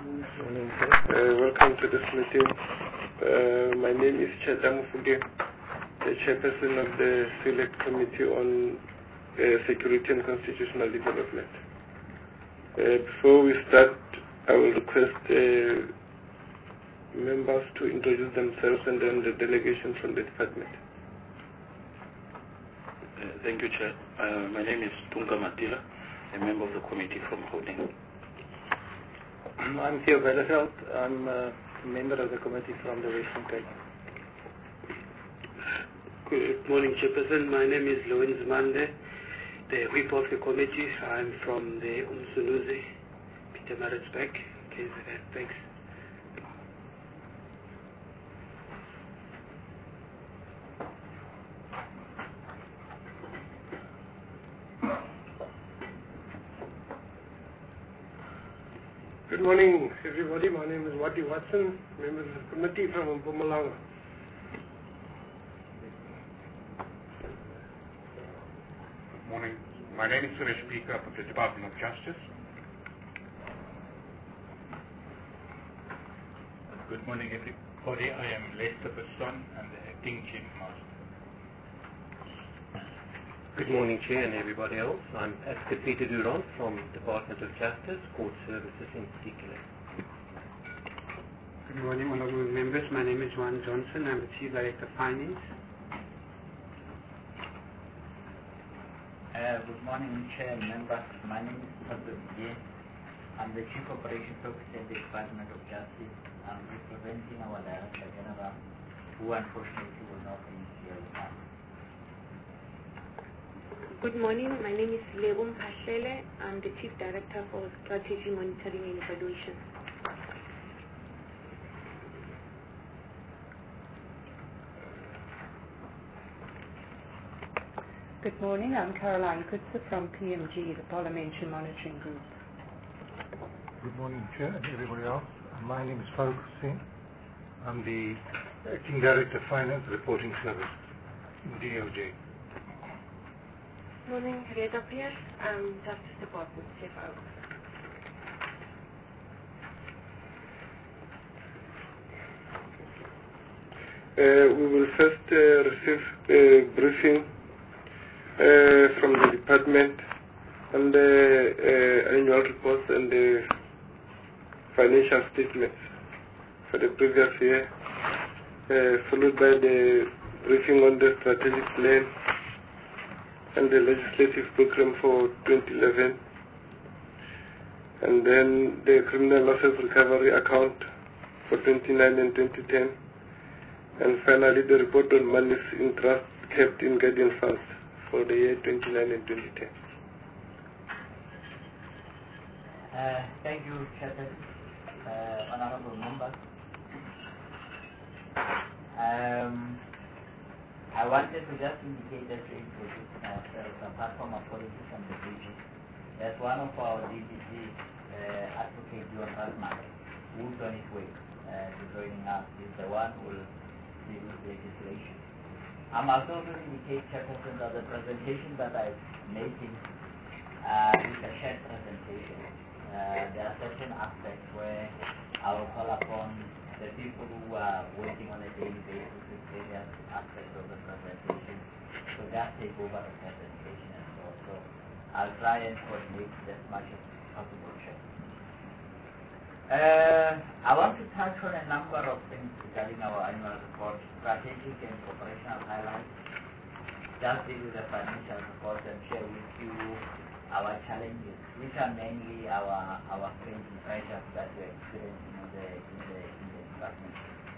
Welcome to this meeting. My name is Chadamu Fuge, the chairperson of the Select Committee on Security and Constitutional Development. Before we start, I will request members to introduce themselves and then the delegation from the department. Thank you, Chair. My name is Tunga Matila, a member of the committee from Gauteng. I'm Theo Belleveld. I'm a member of the committee from the Western Cape. Good morning, Chairperson. My name is Lowen Zimande, the whip of the committee. I'm from the Umsuluzi, Pietermaritzburg, KZN. Thanks. Good morning, everybody. My name is Wati Watson, member of the committee from Mpumalanga. Good morning. My name is Suresh Pika from the Department of Justice. Good morning, everybody. I am Lester Besson. I'm the acting chief master. Good morning, Chair, and everybody else. I'm Advocate Peter Durant from Department of Justice, Court Services in particular. Good morning, honourable members. My name is Juan Johnson. I'm the Chief Director of Finance. Good morning, Chair and members. My name is Pablo Didier. I'm the Chief Operations Officer at the Department of Justice. I'm representing our Director General, who unfortunately will not be here with us. Good morning. My name is Lebon Pashlele. I'm the Chief Director for Strategy Monitoring and Evaluation. Good morning. I'm Caroline Kutzer from PMG, the Parliamentary Monitoring Group. Good morning, Chair, and everybody else. My name is Farouk Hussain. I'm the Acting Director of Finance Reporting Service in DOJ. Good morning, Rita Pierce. I'm Justice Department CFO. We will first receive a briefing from the department on the annual reports and the financial statements for the previous year, followed by the briefing on the strategic plan and the legislative program for 2011, and then the criminal losses recovery account for 2009 and 2010, and finally the report on monies in trust kept in guardian funds for the year 2009 and 2010. Thank you, Chairman. Honorable members. I wanted to just indicate that we introduced ourselves apart from our policies and the DG. There's one of our DPG, Advocate Johan Rasmak, who's on his way to joining us. He's the one who will deal with legislation. I'm also going to indicate, Chairperson, that the presentation that I'm making is a shared presentation. There are certain aspects where I will call upon the people who are working on a daily basis with various aspects of the presentation to just take over the presentation and so on. So I'll try and coordinate as much as possible. I want to touch on a number of things regarding our annual report, strategic and operational highlights, just deal with the financial report and share with you our challenges, which are mainly our strengths and pressures that we're experiencing in the department.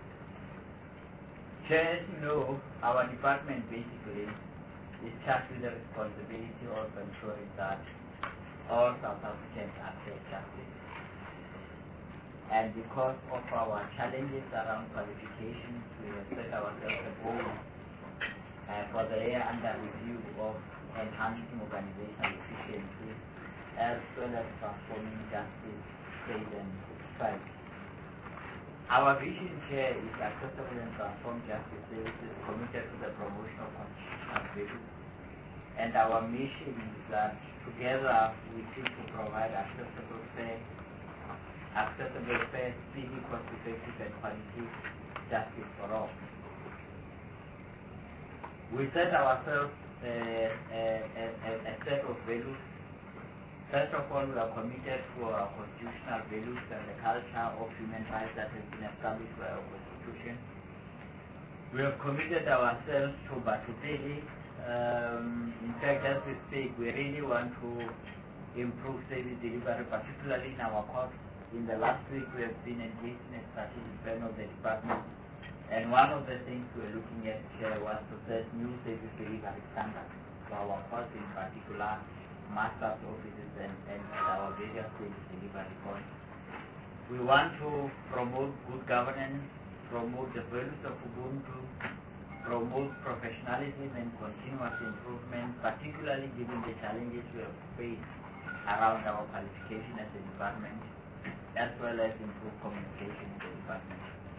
Chair, as you know, our department basically is charged with the responsibility of ensuring that all South Africans access justice. And because of our challenges around qualifications, we have set ourselves a goal for the year under review of enhancing organizational efficiency as well as transforming justice, trade, and crime. Our vision here is accessible and transform justice services committed to the promotion of constitutional values. And our mission is that together we seek to provide accessible, fair, accessible, fair, speedy, cost-effective, and quality justice for all. We set ourselves a set of values. First of all, we are committed to our constitutional values and the culture of human rights that has been established by our Constitution. We have committed ourselves to Batupele. In fact, as we speak, we really want to improve service delivery, particularly in our courts. In the last week, we have been engaged in a strategic plan of the department, and one of the things we were looking at here was to set new service delivery standards for our courts, in particular, master's offices and our various service delivery points. We want to promote good governance, promote the values of Ubuntu, promote professionalism and continuous improvement, particularly given the challenges we have faced around our qualification as a department, as well as improve communication in the department.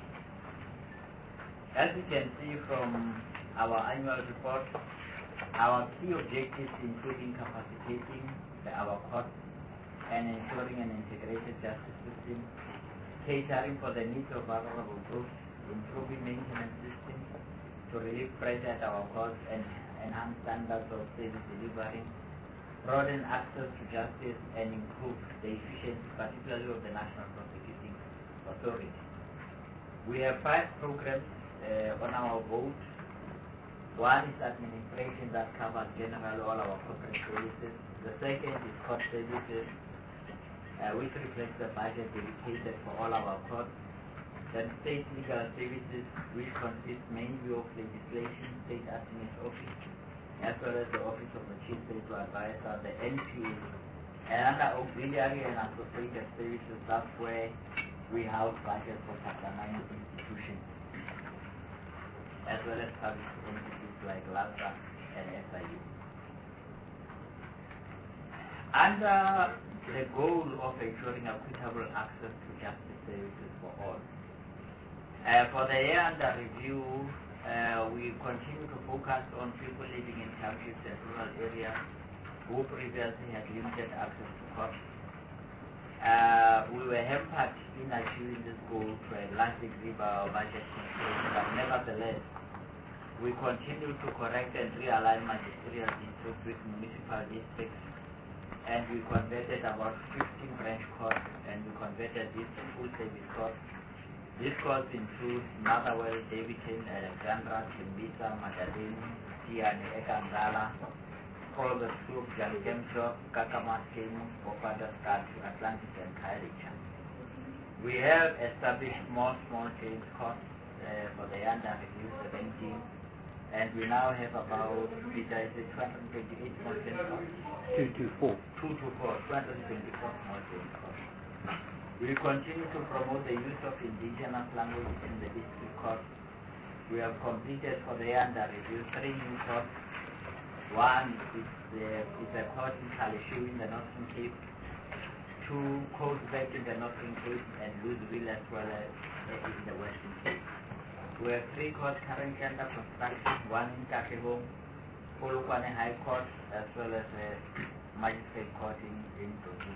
As you can see from our annual report, our key objectives including capacitating our courts and ensuring an integrated justice system, catering for the needs of vulnerable groups, improving maintenance systems to relieve pressure at our courts and enhance standards of service delivery, broaden access to justice and improve the efficiency, particularly of the National Prosecuting Authority. We have 5 programs on our vote. One is administration that covers generally all our corporate services. The second is court services, which reflects the budget dedicated for all our courts. Then state legal services, which consists mainly of legislation, state attorney's office, as well as the office of the chief state advisor, the NPA, and under auxiliary and associated services, that's where we house budgets for Chapter 9 institutions, as well as public entities like LASA and SIU. Under the goal of ensuring equitable access to justice services for all, for the year under review, we continue to focus on people living in townships and rural areas who previously had limited access to courts. We were hampered in achieving this goal to a large degree by our budget constraints, but nevertheless, we continue to correct and realign magisterial districts with municipal districts, and we converted about 15 branch courts, and we converted these to full service courts. These courts include Motherwell, Davidson, Alexandra, Timbisa, Madaleni, Tiane, Ekangala, Colbert Soup, Jalikemsop, Kakamaskin, Okada Statue, Atlantic, and Kairicha. We have established more small claims courts for the under review 17, and we now have about 228 small claims courts. 224, 224 small claims courts. We continue to promote the use of indigenous languages in the district court. We have completed for the under review 3 new courts. One is a court in Kalishu in the Northern Cape, 2 courts back in the Northern Cape, and Louisville as well as in the Western Cape. We have 3 courts currently under construction, one in Kakebo, Polokwane High Court, as well as a magistrate court in Togo.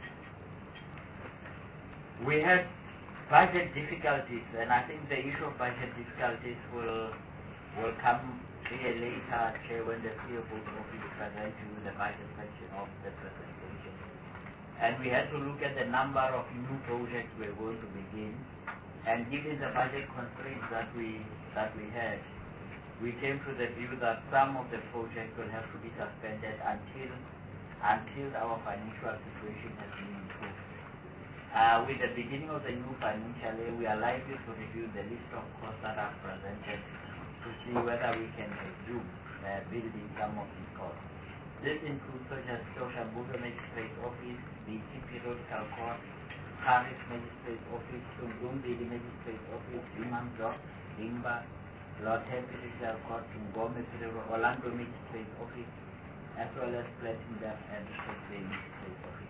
We had budget difficulties, and I think the issue of budget difficulties will come here later, Chair, when the CFO office present to the budget section of the presentation. And we had to look at the number of new projects we're going to begin, and given the budget constraints that we had, we came to the view that some of the projects will have to be suspended until our financial situation has been improved. With the beginning of the new financial year, we are likely to review the list of costs that are presented to see whether we can resume building some of these costs. This includes such as Soshambuga Magistrate Office, the Periodical Court, Harris Magistrate Office, Tungumbi Magistrate Office, Imam Job, Limba, Lord Judicial Court, Ngome, Orlando Magistrate Office, as well as Platinum and State Magistrate Office.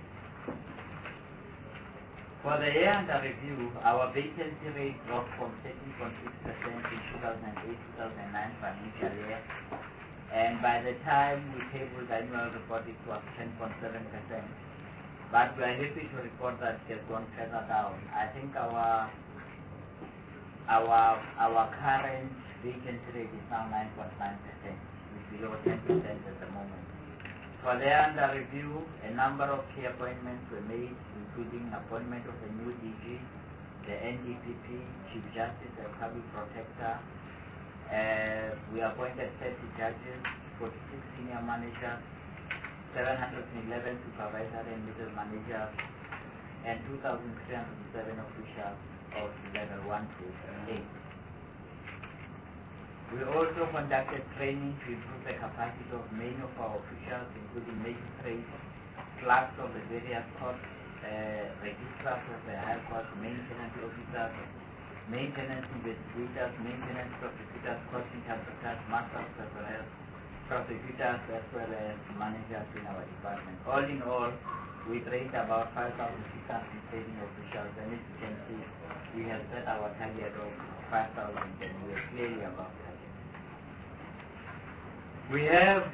For the year under review, our vacancy rate dropped from 13.6% in 2008-2009 financial year, and by the time we tabled the annual report, it was 10.7%. but we are happy to report that it has gone further down. I think our current vacancy rate is now 9.9%, which is below 10% at the moment. For the under review, a number of key appointments were made, including appointment of a new DG, the NDPP, Chief Justice and Public Protector. We appointed 30 judges, 46 senior managers, 711 supervisory and middle managers, and 2,307 officials of level 1 to 8. We also conducted training to improve the capacity of many of our officials, including magistrates, clerks of the various courts, registrars of the High Court, maintenance officers, maintenance investigators, maintenance prosecutors, court interpreters, master of prosecutors, as well as managers in our department. All in all, we trained about 5,600 training officials, and as you can see, we have set our target of 5,000, and we are clearly above target. We have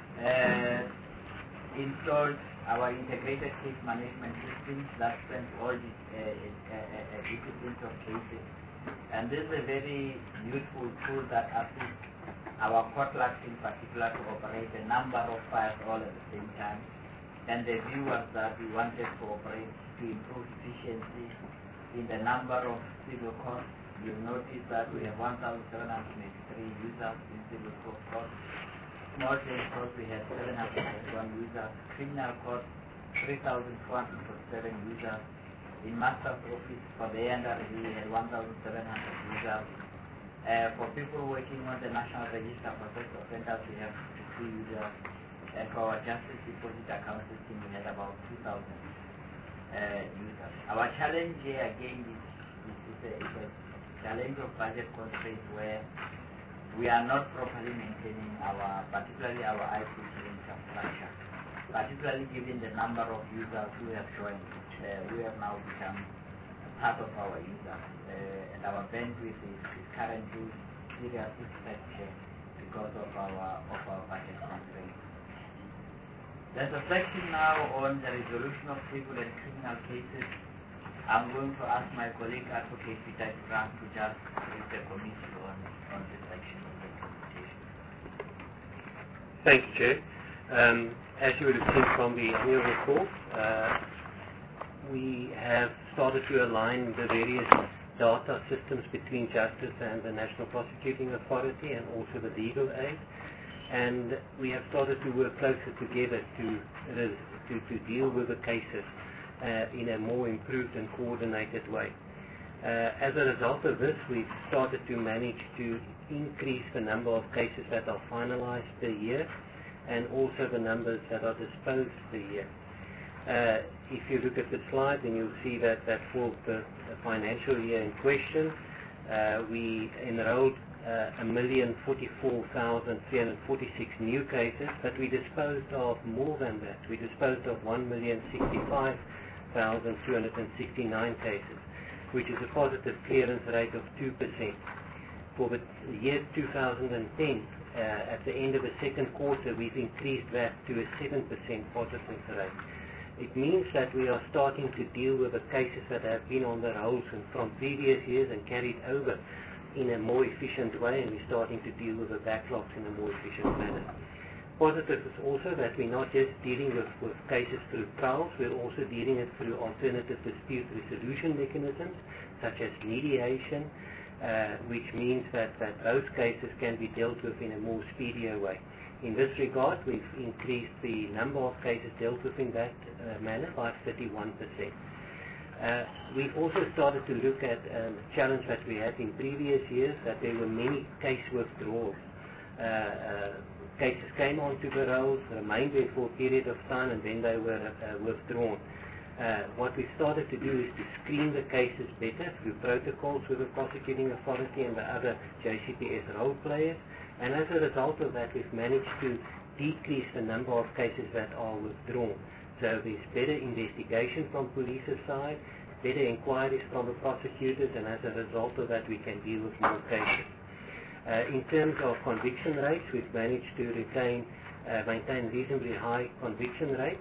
installed our integrated case management system that spans all the disciplines of cases. And this is a very useful tool that assists our court clerks in particular to operate a number of files all at the same time. And the view was that we wanted to operate to improve efficiency in the number of civil courts. You'll notice that we have 1,783 users in civil court. Small claims court, we had 701 users. Criminal court, 3,447 users. In master's office for the under review, we had 1,700 users. For people working on the National Register for Sex Offenders, we have 53 users. And for our Justice Deposit Account system, we had about 2,000 users. Our challenge here again is a challenge of budget constraints where we are not properly maintaining particularly our IT infrastructure, particularly given the number of users who have joined. We have now become part of our users, and our bandwidth is currently seriously stretched because of our budget constraints. There's a section now on the resolution of civil and criminal cases. I'm going to ask my colleague Advocate Peter Grant to just brief the committee on this section of the presentation. Thank you, Chair. As you would have seen from the annual report, we have started to align the various data systems between Justice and the National Prosecuting Authority and also the legal aid. And we have started to work closer together to deal with the cases in a more improved and coordinated way. As a result of this, we've started to manage to increase the number of cases that are finalized per year and also the numbers that are disposed per year. If you look at the slide, then you'll see that for the financial year in question, we enrolled 1,044,346 new cases, but we disposed of more than that. We disposed of 1,065,269 cases, which is a positive clearance rate of 2%. For the year 2010, at the end of the second quarter, we've increased that to a 7% positive rate. It means that we are starting to deal with the cases that have been on the rolls from previous years and carried over in a more efficient way, and we're starting to deal with the backlogs in a more efficient manner. Positive is also that we're not just dealing with cases through trials, we're also dealing it through alternative dispute resolution mechanisms, such as mediation, which means that those cases can be dealt with in a more speedier way. In this regard, we've increased the number of cases dealt with in that manner by 31%. We've also started to look at a challenge that we had in previous years, that there were many case withdrawals. Cases came onto the rolls, remained there for a period of time, and then they were withdrawn. What we started to do is to screen the cases better through protocols with the prosecuting authority and the other JCPS role players, and as a result of that, we've managed to decrease the number of cases that are withdrawn. So there's better investigation from police's side, better inquiries from the prosecutors, and as a result of that, we can deal with more cases. In terms of conviction rates, we've managed to maintain reasonably high conviction rates.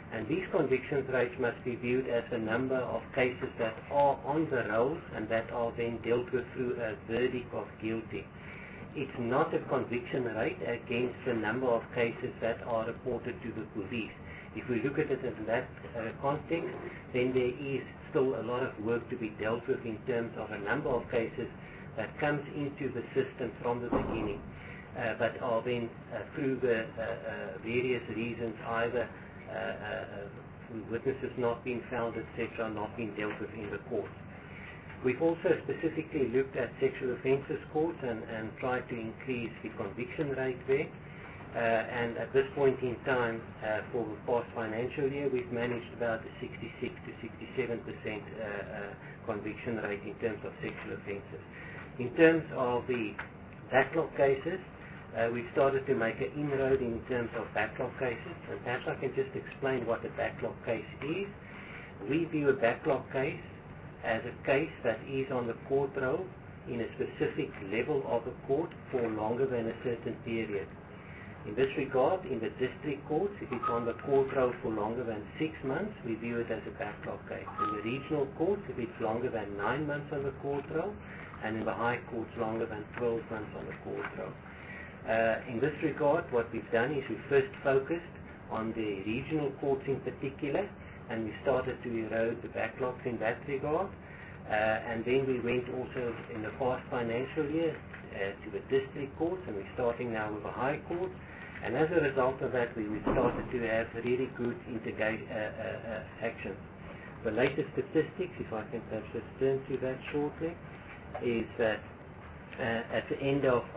And these conviction rates must be viewed as the number of cases that are on the rolls and that are then dealt with through a verdict of guilty. It's not a conviction rate against the number of cases that are reported to the police. If we look at it in that context, then there is still a lot of work to be dealt with in terms of a number of cases that comes into the system from the beginning, but are then through the various reasons, either witnesses not being found, etc., not being dealt with in the courts. We've also specifically looked at sexual offences courts and tried to increase the conviction rate there. And at this point in time, for the past financial year, we've managed about a 66 to 67% conviction rate in terms of sexual offences. In terms of the backlog cases, we've started to make an inroad in terms of backlog cases, and perhaps I can just explain what a backlog case is. We view a backlog case as a case that is on the court roll in a specific level of the court for longer than a certain period. In this regard, in the district courts, if it's on the court roll for longer than 6 months, we view it as a backlog case. In the regional courts, if it's longer than 9 months on the court roll, and in the high courts longer than 12 months on the court roll. In this regard, what we've done is we first focused on the regional courts in particular, and we started to erode the backlogs in that regard. And then we went also in the past financial year to the district courts, and we're starting now with the high court. And as a result of that, we started to have really good actions. The latest statistics, if I can perhaps just turn to that shortly, is that at the end of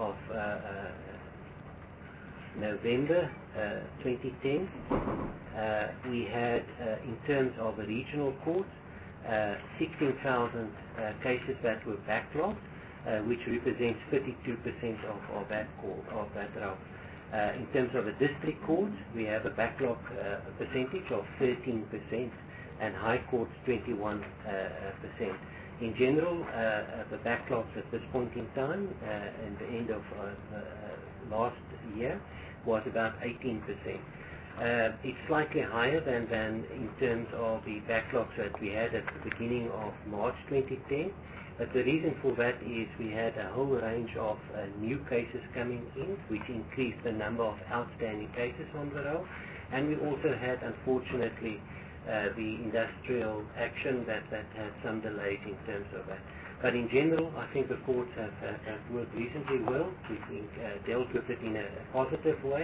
November 2010, we had, in terms of the regional courts, 16,000 cases that were backlogged, which represents 32% of that row. In terms of the district courts, we have a backlog percentage of 13%, and high courts 21%. In general, the backlogs at this point in time, at the end of last year, was about 18%. It's slightly higher than in terms of the backlogs that we had at the beginning of March 2010. But the reason for that is we had a whole range of new cases coming in, which increased the number of outstanding cases on the roll. And we also had, unfortunately, the industrial action that had some delays in terms of that. But in general, I think the courts have worked reasonably well. We've dealt with it in a positive way.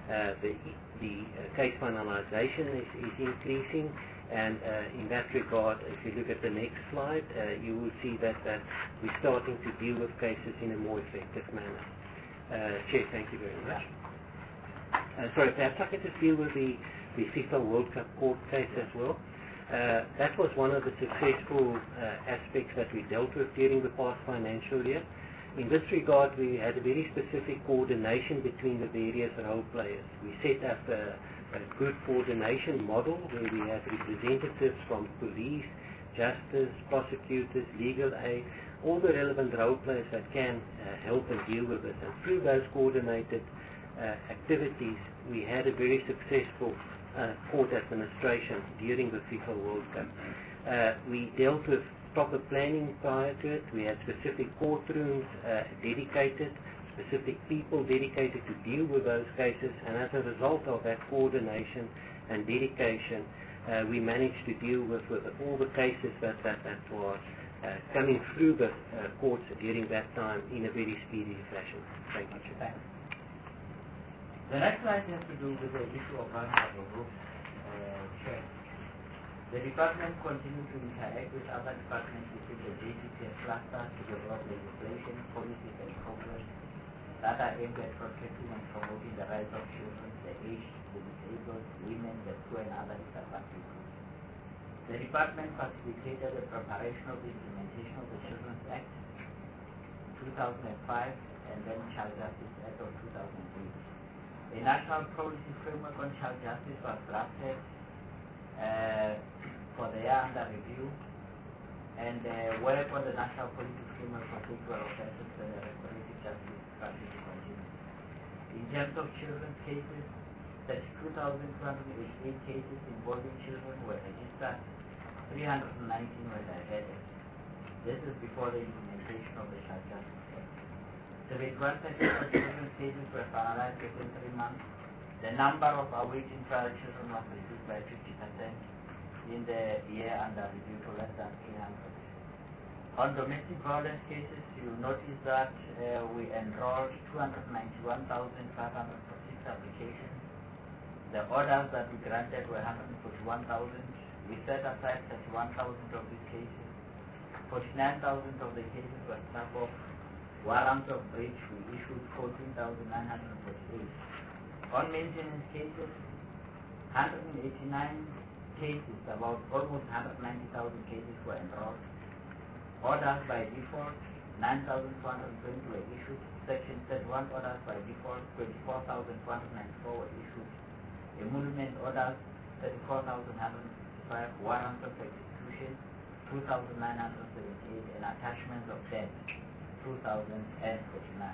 The case finalization is increasing, and in that regard, if you look at the next slide, you will see that we're starting to deal with cases in a more effective manner. Chair, thank you very much. Sorry, perhaps I could just deal with the FIFA World Cup court case as well. That was one of the successful aspects that we dealt with during the past financial year. In this regard, we had a very specific coordination between the various role players. We set up a good coordination model where we have representatives from police, justice, prosecutors, legal aid, all the relevant role players that can help and deal with it. And through those coordinated activities, we had a very successful court administration during the FIFA World Cup. We dealt with proper planning prior to it. We had specific courtrooms dedicated, specific people dedicated to deal with those cases, and as a result of that coordination and dedication, we managed to deal with all the cases that were coming through the courts during that time in a very speedy fashion. Thank you, Chair. The next slide has to do with the issue of vulnerable groups. The department continues to interact with other departments within the JCPS cluster to develop legislation, policies, and programs that are aimed at protecting and promoting the rights of children, the aged, the disabled, women, the poor, and other disadvantaged groups. The department facilitated the preparation of the implementation of the Children's Act 2005 and then Child Justice Act of 2008. A national policy framework on child justice was drafted for the year under review, and work on the national policy framework for sexual offences and the restorative justice strategy continues. In terms of children's cases, 32,288 cases involving children were registered, 319 were diverted. This is before the implementation of the Child Justice Act. 71% of children's cases were finalized within 3 months. The number of awaiting trial children was reduced by 50% in the year under review to less than 300. On domestic violence cases, you notice that we enrolled 291,546 applications. The orders that we granted were 141,000. We set aside 31,000 of these cases. 49,000 of the cases were struck off. Warrants of breach, we issued 14,948. On maintenance cases, 189 cases, about almost 190,000 cases were enrolled. Orders by default, 9,420 were issued. Section 31 orders by default, 24,494 were issued. Emolument orders, 34,155. Warrants of execution, 2,978, and attachments of debt, 2,049.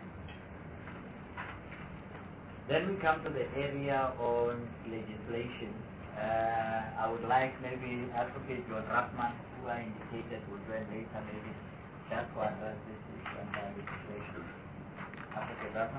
Then we come to the area on legislation. I would like maybe Advocate John Rathman, who I indicated would join later, maybe just to address this issue and legislation. Advocate Rathman.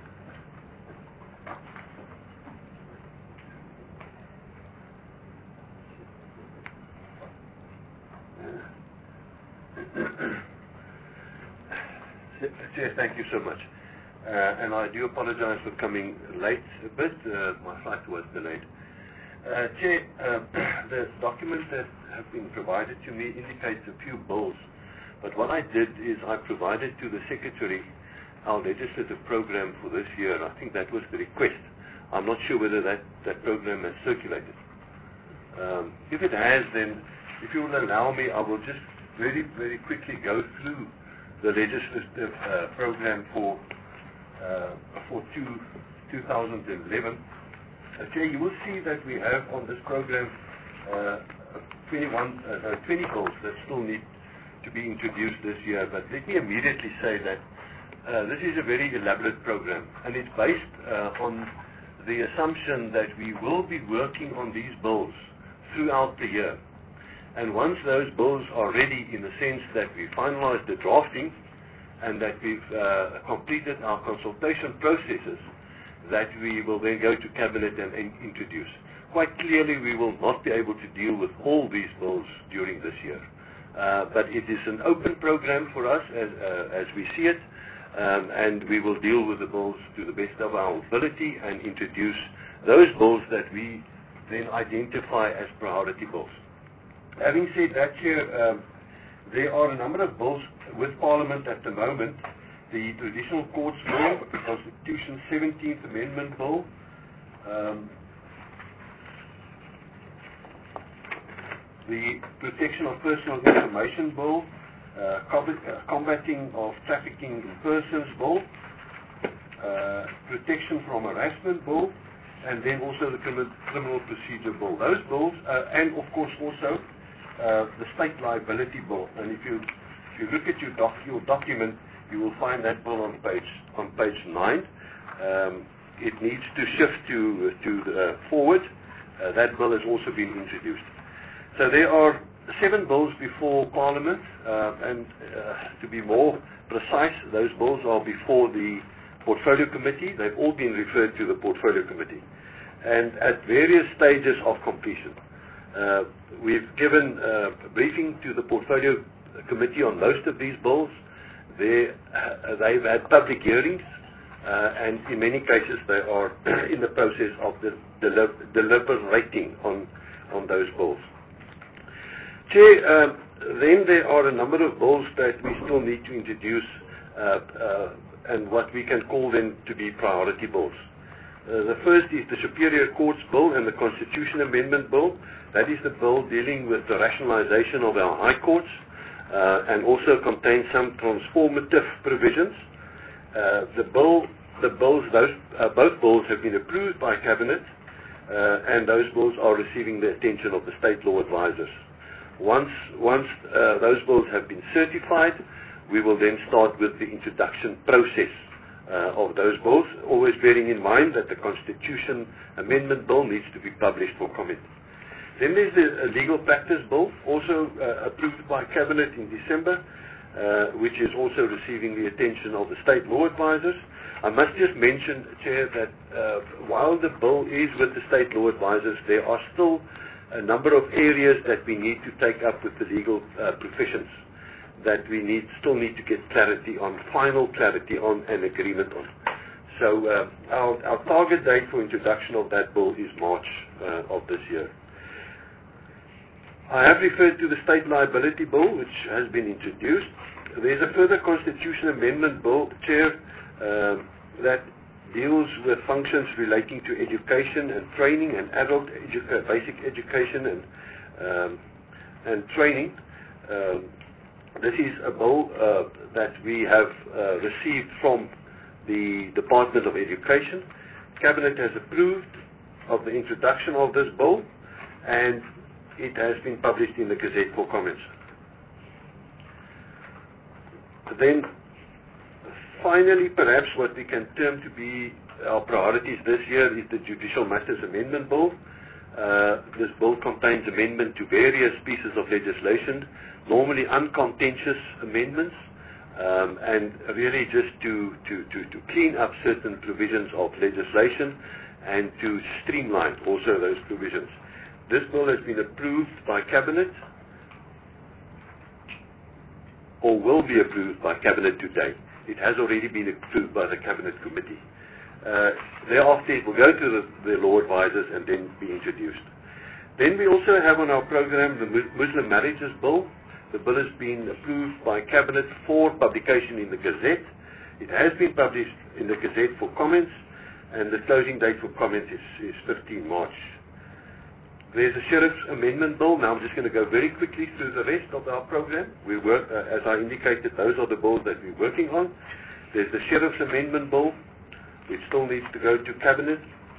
Chair, thank you so much. And I do apologize for coming late a bit. My flight was delayed. Chair, the documents that have been provided to me indicates a few bills. But what I did is I provided to the Secretary our legislative program for this year. I think that was the request. I'm not sure whether that program has circulated. If it has, then if you will allow me, I will just very, very quickly go through the legislative program for 2011. Chair, you will see that we have on this program 20 bills that still need to be introduced this year. But let me immediately say that this is a very elaborate program, and it's based on the assumption that we will be working on these bills throughout the year. And once those bills are ready, in the sense that we finalized the drafting and that we've completed our consultation processes, that we will then go to Cabinet and introduce. Quite clearly, we will not be able to deal with all these bills during this year. But it is an open program for us as we see it, and we will deal with the bills to the best of our ability and introduce those bills that we then identify as priority bills. Having said that, Chair, there are a number of bills with Parliament at the moment. The Traditional Courts Bill, the Constitution 17th Amendment Bill, the Protection of Personal Information Bill, Combating of Trafficking in Persons Bill, Protection from Harassment Bill, and then also the Criminal Procedure Bill. Those bills, and of course also the State Liability Bill. And if you look at your document, you will find that bill on page 9. It needs to shift to the forward. That bill has also been introduced. So there are 7 bills before Parliament, and to be more precise, those bills are before the Portfolio Committee. They've all been referred to the Portfolio Committee, and at various stages of completion. We've given a briefing to the Portfolio Committee on most of these bills. They've had public hearings, and in many cases they are in the process of deliberating on those bills. Chair, then there are a number of bills that we still need to introduce, and what we can call them to be priority bills. The first is the Superior Courts Bill and the Constitution Amendment Bill. That is the bill dealing with the rationalization of our high courts, and also contains some transformative provisions. Both bills have been approved by Cabinet, and those bills are receiving the attention of the state law advisors. Once those bills have been certified, we will then start with the introduction process of those bills, always bearing in mind that the Constitution Amendment Bill needs to be published for comment. Then there's the Legal Practice Bill, also approved by Cabinet in December, which is also receiving the attention of the State Law Advisors. I must just mention, Chair, that while the bill is with the State Law Advisors, there are still a number of areas that we need to take up with the legal professions that we still need to get final clarity on and agreement on. So our target date for introduction of that bill is March of this year. I have referred to the State Liability Bill, which has been introduced. There's a further Constitution Amendment Bill, Chair, that deals with functions relating to education and training and adult basic education and training. This is a bill that we have received from the Department of Education. Cabinet has approved of the introduction of this bill, and it has been published in the Gazette for comments. Then, finally, perhaps what we can term to be our priorities this year is the Judicial Matters Amendment Bill. This bill contains amendment to various pieces of legislation, normally uncontentious amendments, and really just to clean up certain provisions of legislation and to streamline also those provisions. This bill has been approved by Cabinet, or will be approved by Cabinet today. It has already been approved by the Cabinet Committee. Thereafter, it will go to the Law Advisors and then be introduced. Then we also have on our program the Muslim Marriages Bill. The bill has been approved by Cabinet for publication in the Gazette. It has been published in the Gazette for comments, and the closing date for comments is 15 March. There's a Sheriff's Amendment Bill. Now I'm just going to go very quickly through the rest of our program. We work, as I indicated, those are the bills that we're working on. There's the Sheriff's Amendment Bill, which still needs to go to Cabinet.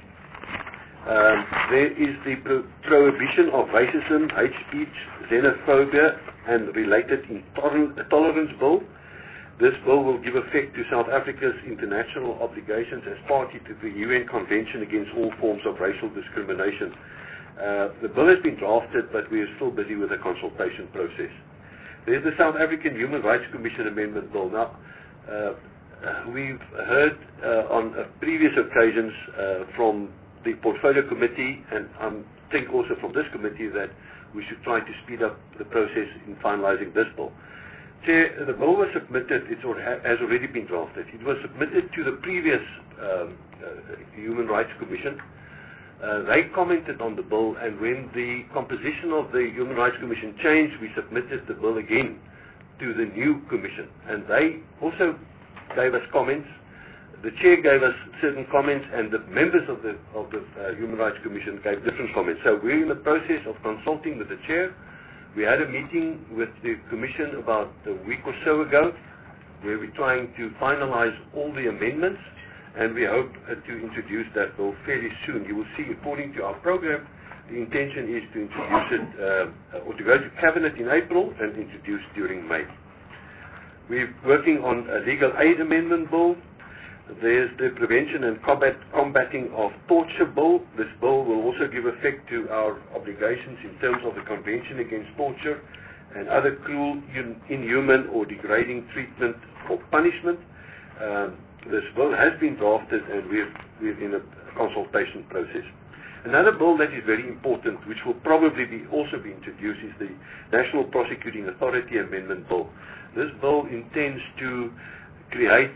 There is the prohibition of racism, hate speech, xenophobia, and related intolerance bill. This bill will give effect to South Africa's international obligations as party to the UN Convention Against All Forms of Racial Discrimination. The bill has been drafted, but we are still busy with the consultation process. There's the South African Human Rights Commission Amendment Bill. Now, we've heard on previous occasions from the Portfolio Committee, and I think also from this committee, that we should try to speed up the process in finalizing this bill. Chair, the bill was submitted, has already been drafted. It was submitted to the previous Human Rights Commission. They commented on the bill, and when the composition of the Human Rights Commission changed, we submitted the bill again to the new commission, and they also gave us comments. The chair gave us certain comments, and the members of the Human Rights Commission gave different comments. So we're in the process of consulting with the chair. We had a meeting with the commission about a week or so ago, where we're trying to finalize all the amendments, and we hope to introduce that bill fairly soon. You will see, according to our program, the intention is to introduce it, or to go to Cabinet in April and introduce during May. We're working on a Legal Aid Amendment Bill. There's the Prevention and Combating of Torture Bill. This bill will also give effect to our obligations in terms of the Convention Against Torture and other cruel, inhuman, or degrading treatment or punishment. This bill has been drafted, and we're in a consultation process. Another bill that is very important, which will probably also be introduced, is the National Prosecuting Authority Amendment Bill. This bill intends to create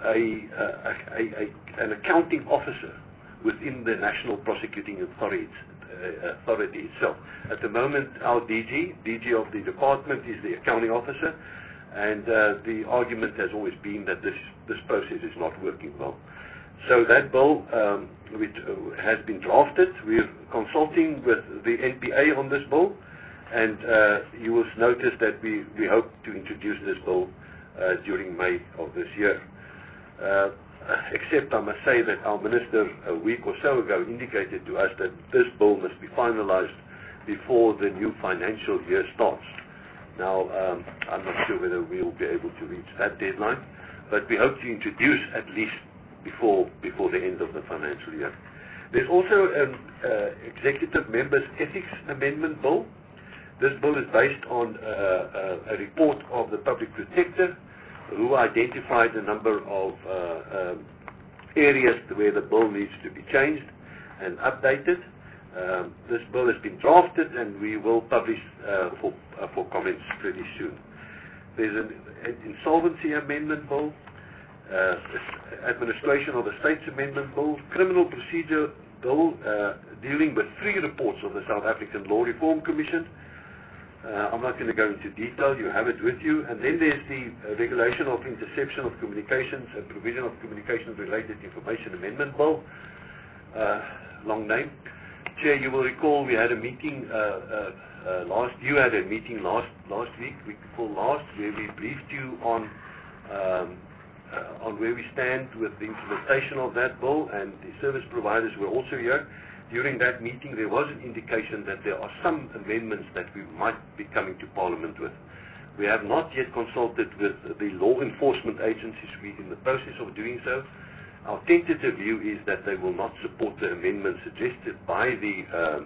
an accounting officer within the National Prosecuting Authority itself. At the moment, our DG of the department is the accounting officer, and the argument has always been that this process is not working well. So that bill, which has been drafted, we're consulting with the NPA on this bill, and you will notice that we hope to introduce this bill during May of this year. Except I must say that our minister a week or so ago indicated to us that this bill must be finalized before the new financial year starts. Now, I'm not sure whether we will be able to reach that deadline. but we hope to introduce at least before the end of the financial year. There's also an Executive Members Ethics Amendment Bill. This bill is based on a report of the Public Protector, who identified a number of areas where the bill needs to be changed and updated. This bill has been drafted and we will publish for comments pretty soon. There's an Insolvency Amendment Bill, Administration of the States Amendment Bill, Criminal Procedure Bill dealing with 3 reports of the South African Law Reform Commission. I'm not going to go into detail, you have it with you. And then there's the Regulation of Interception of Communications and Provision of Communications-Related Information Amendment Bill, long name. Chair, you will recall we had a meeting you had a meeting last week before last, where we briefed you on where we stand with the implementation of that bill, and the service providers were also here. During that meeting, there was an indication that there are some amendments that we might be coming to Parliament with. We have not yet consulted with the law enforcement agencies. We're in the process of doing so. Our tentative view is that they will not support the amendments suggested by the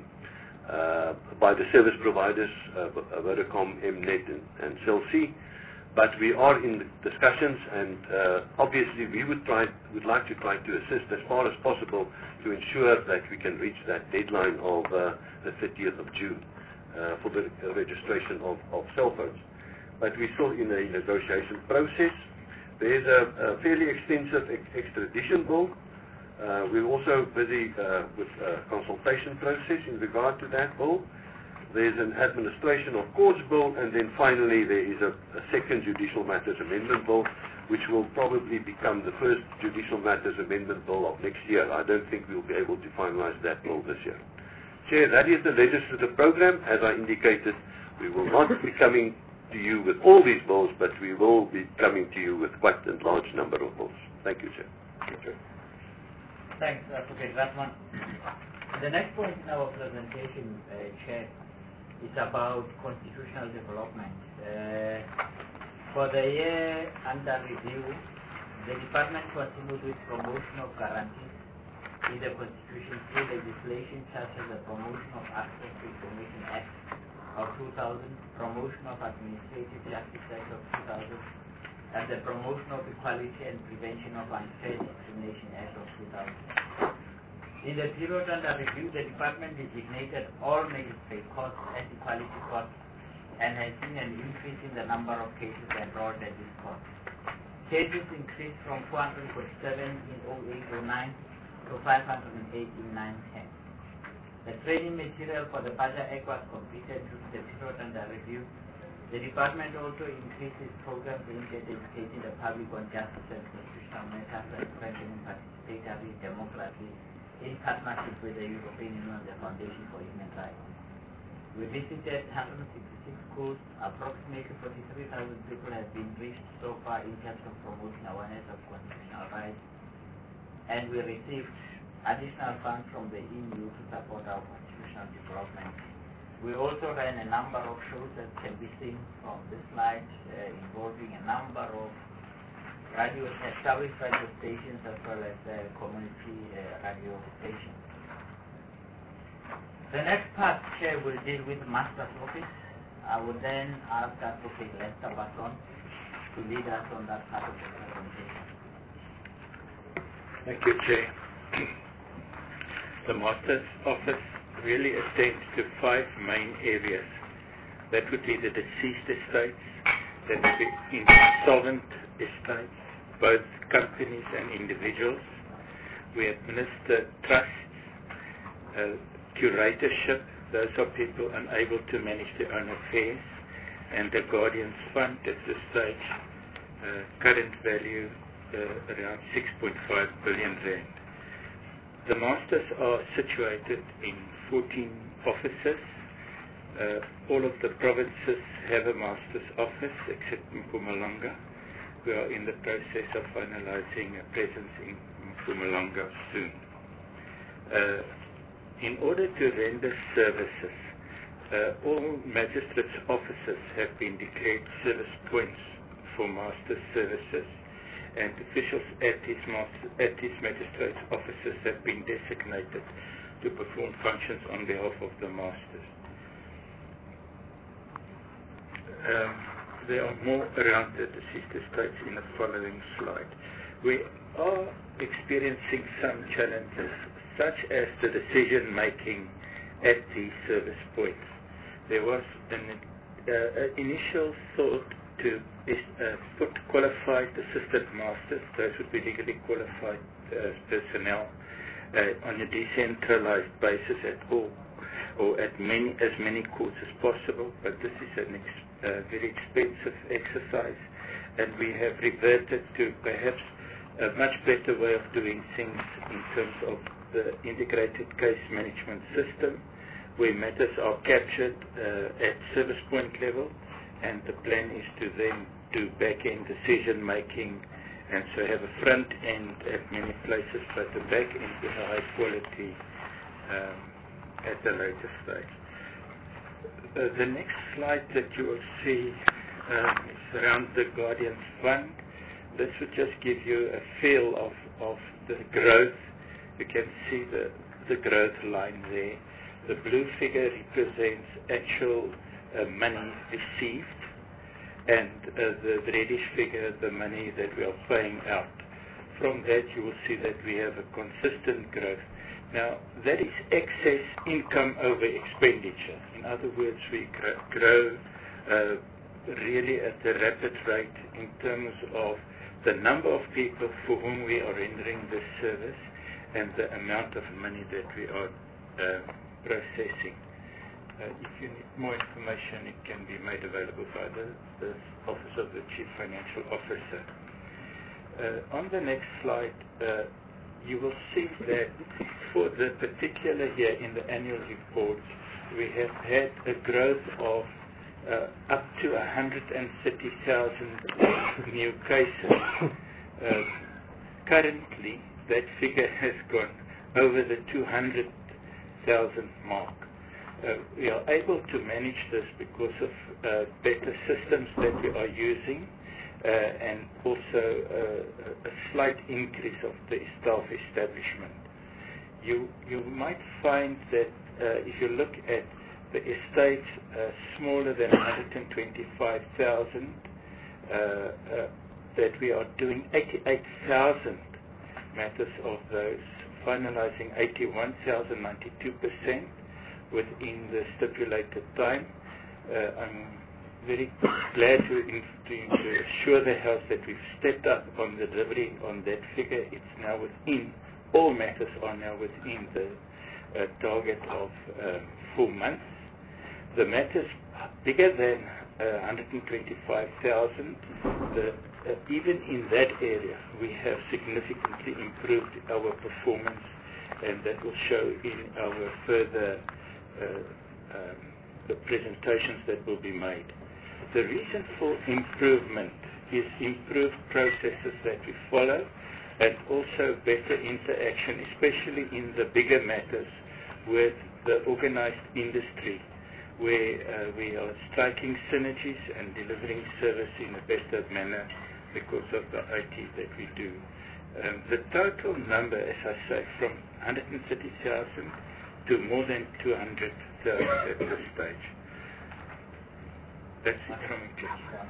service providers, Vodacom, Mnet, and Cell C. But we are in discussions, and obviously we would like to try to assist as far as possible to ensure that we can reach that deadline of the 30th of June for the registration of cell phones. But we're still in a negotiation process. There's a fairly extensive extradition bill. We're also busy with a consultation process in regard to that bill. There's an Administration of Courts Bill, and then finally there is a second Judicial Matters Amendment Bill, which will probably become the first Judicial Matters Amendment Bill of next year. I don't think we'll be able to finalize that bill this year. Chair, that is the legislative program. As I indicated, we will not be coming to you with all these bills, but we will be coming to you with quite a large number of bills. Thank you, Chair. Thank you. Thanks, Advocate Ratman. The next point in our presentation, Chair, is about constitutional development. For the year under review, the Department continued with promotion of guarantees in the Constitution through legislation such as the Promotion of Access to Information Act of 2000, Promotion of Administrative Justice Act of 2000, and the Promotion of Equality and Prevention of Unfair Discrimination Act of 2000. In the period under review, the Department designated all magistrate courts as equality courts and has seen an increase in the number of cases enrolled at these courts. Cases increased from 447 in 0809 to 508 in 910. The training material for the Budget Act was completed during the period under review. The Department also increased its program aimed at educating the public on justice and constitutional matters and strengthening participatory democracy in partnership with the European Union and the Foundation for Human Rights. We visited 166 schools. Approximately 43,000 people have been reached so far in terms of promoting awareness of constitutional rights, and we received additional funds from the EU to support our constitutional development. We also ran a number of shows that can be seen from this slide, involving a number of established radio stations as well as community radio stations. The next part, Chair, will deal with Master's Office. I will then ask Advocate Lester Basson to lead us on that part of the presentation. Thank you, Chair. The Master's Office really attends to 5 main areas. That would be the deceased estates, that would be insolvent estates, both companies and individuals. We administer trusts, curatorship, those are people unable to manage their own affairs, and the Guardians Fund at this stage, current value around 6.5 billion rand. The Masters are situated in 14 offices. All of the provinces have a Master's Office except Mpumalanga. We are in the process of finalizing a presence in Mpumalanga soon. In order to render services, all magistrates' offices have been declared service points for master services, and officials at these magistrates' offices have been designated to perform functions on behalf of the masters. There are more around the deceased estates in the following slide. We are experiencing some challenges, such as the decision-making at the service points. There was an initial thought to put qualified assistant masters, those would be legally qualified personnel, on a decentralized basis at all, or at as many courts as possible, but this is a very expensive exercise, and we have reverted to perhaps a much better way of doing things in terms of the integrated case management system, where matters are captured at service point level, and the plan is to then do back-end decision making, and so have a front end at many places, but the back end with a high quality at a later stage. The next slide that you will see is around the Guardians Fund. This would just give you a feel of the growth. You can see the growth line there. The blue figure represents actual money received, and the reddish figure, the money that we are paying out. From that, you will see that we have a consistent growth. Now, that is excess income over expenditure. In other words, we grow really at a rapid rate in terms of the number of people for whom we are rendering this service and the amount of money that we are processing. If you need more information, it can be made available by the Office of the Chief Financial Officer. On the next slide, you will see that for the particular year in the annual report, we have had a growth of up to 130,000 new cases. Currently, that figure has gone over the 200,000 mark. We are able to manage this because of better systems that we are using, and also a slight increase of the staff establishment. You might find that if you look at the estates smaller than 125,000, that we are doing 88,000 matters of those, finalizing 81,000, 92% within the stipulated time. I'm very glad to assure the House that we've stepped up on the delivery on that figure. It's now within, all matters are now within the target of 4 months. The matters bigger than 125,000, even in that area, we have significantly improved our performance, and that will show in our further the presentations that will be made. The reason for improvement is improved processes that we follow, and also better interaction, especially in the bigger matters with the organized industry, where we are striking synergies and delivering service in a better manner because of the IT that we do. The total number, as I say, from 130,000 to more than 200,000 at this stage. That's it from me.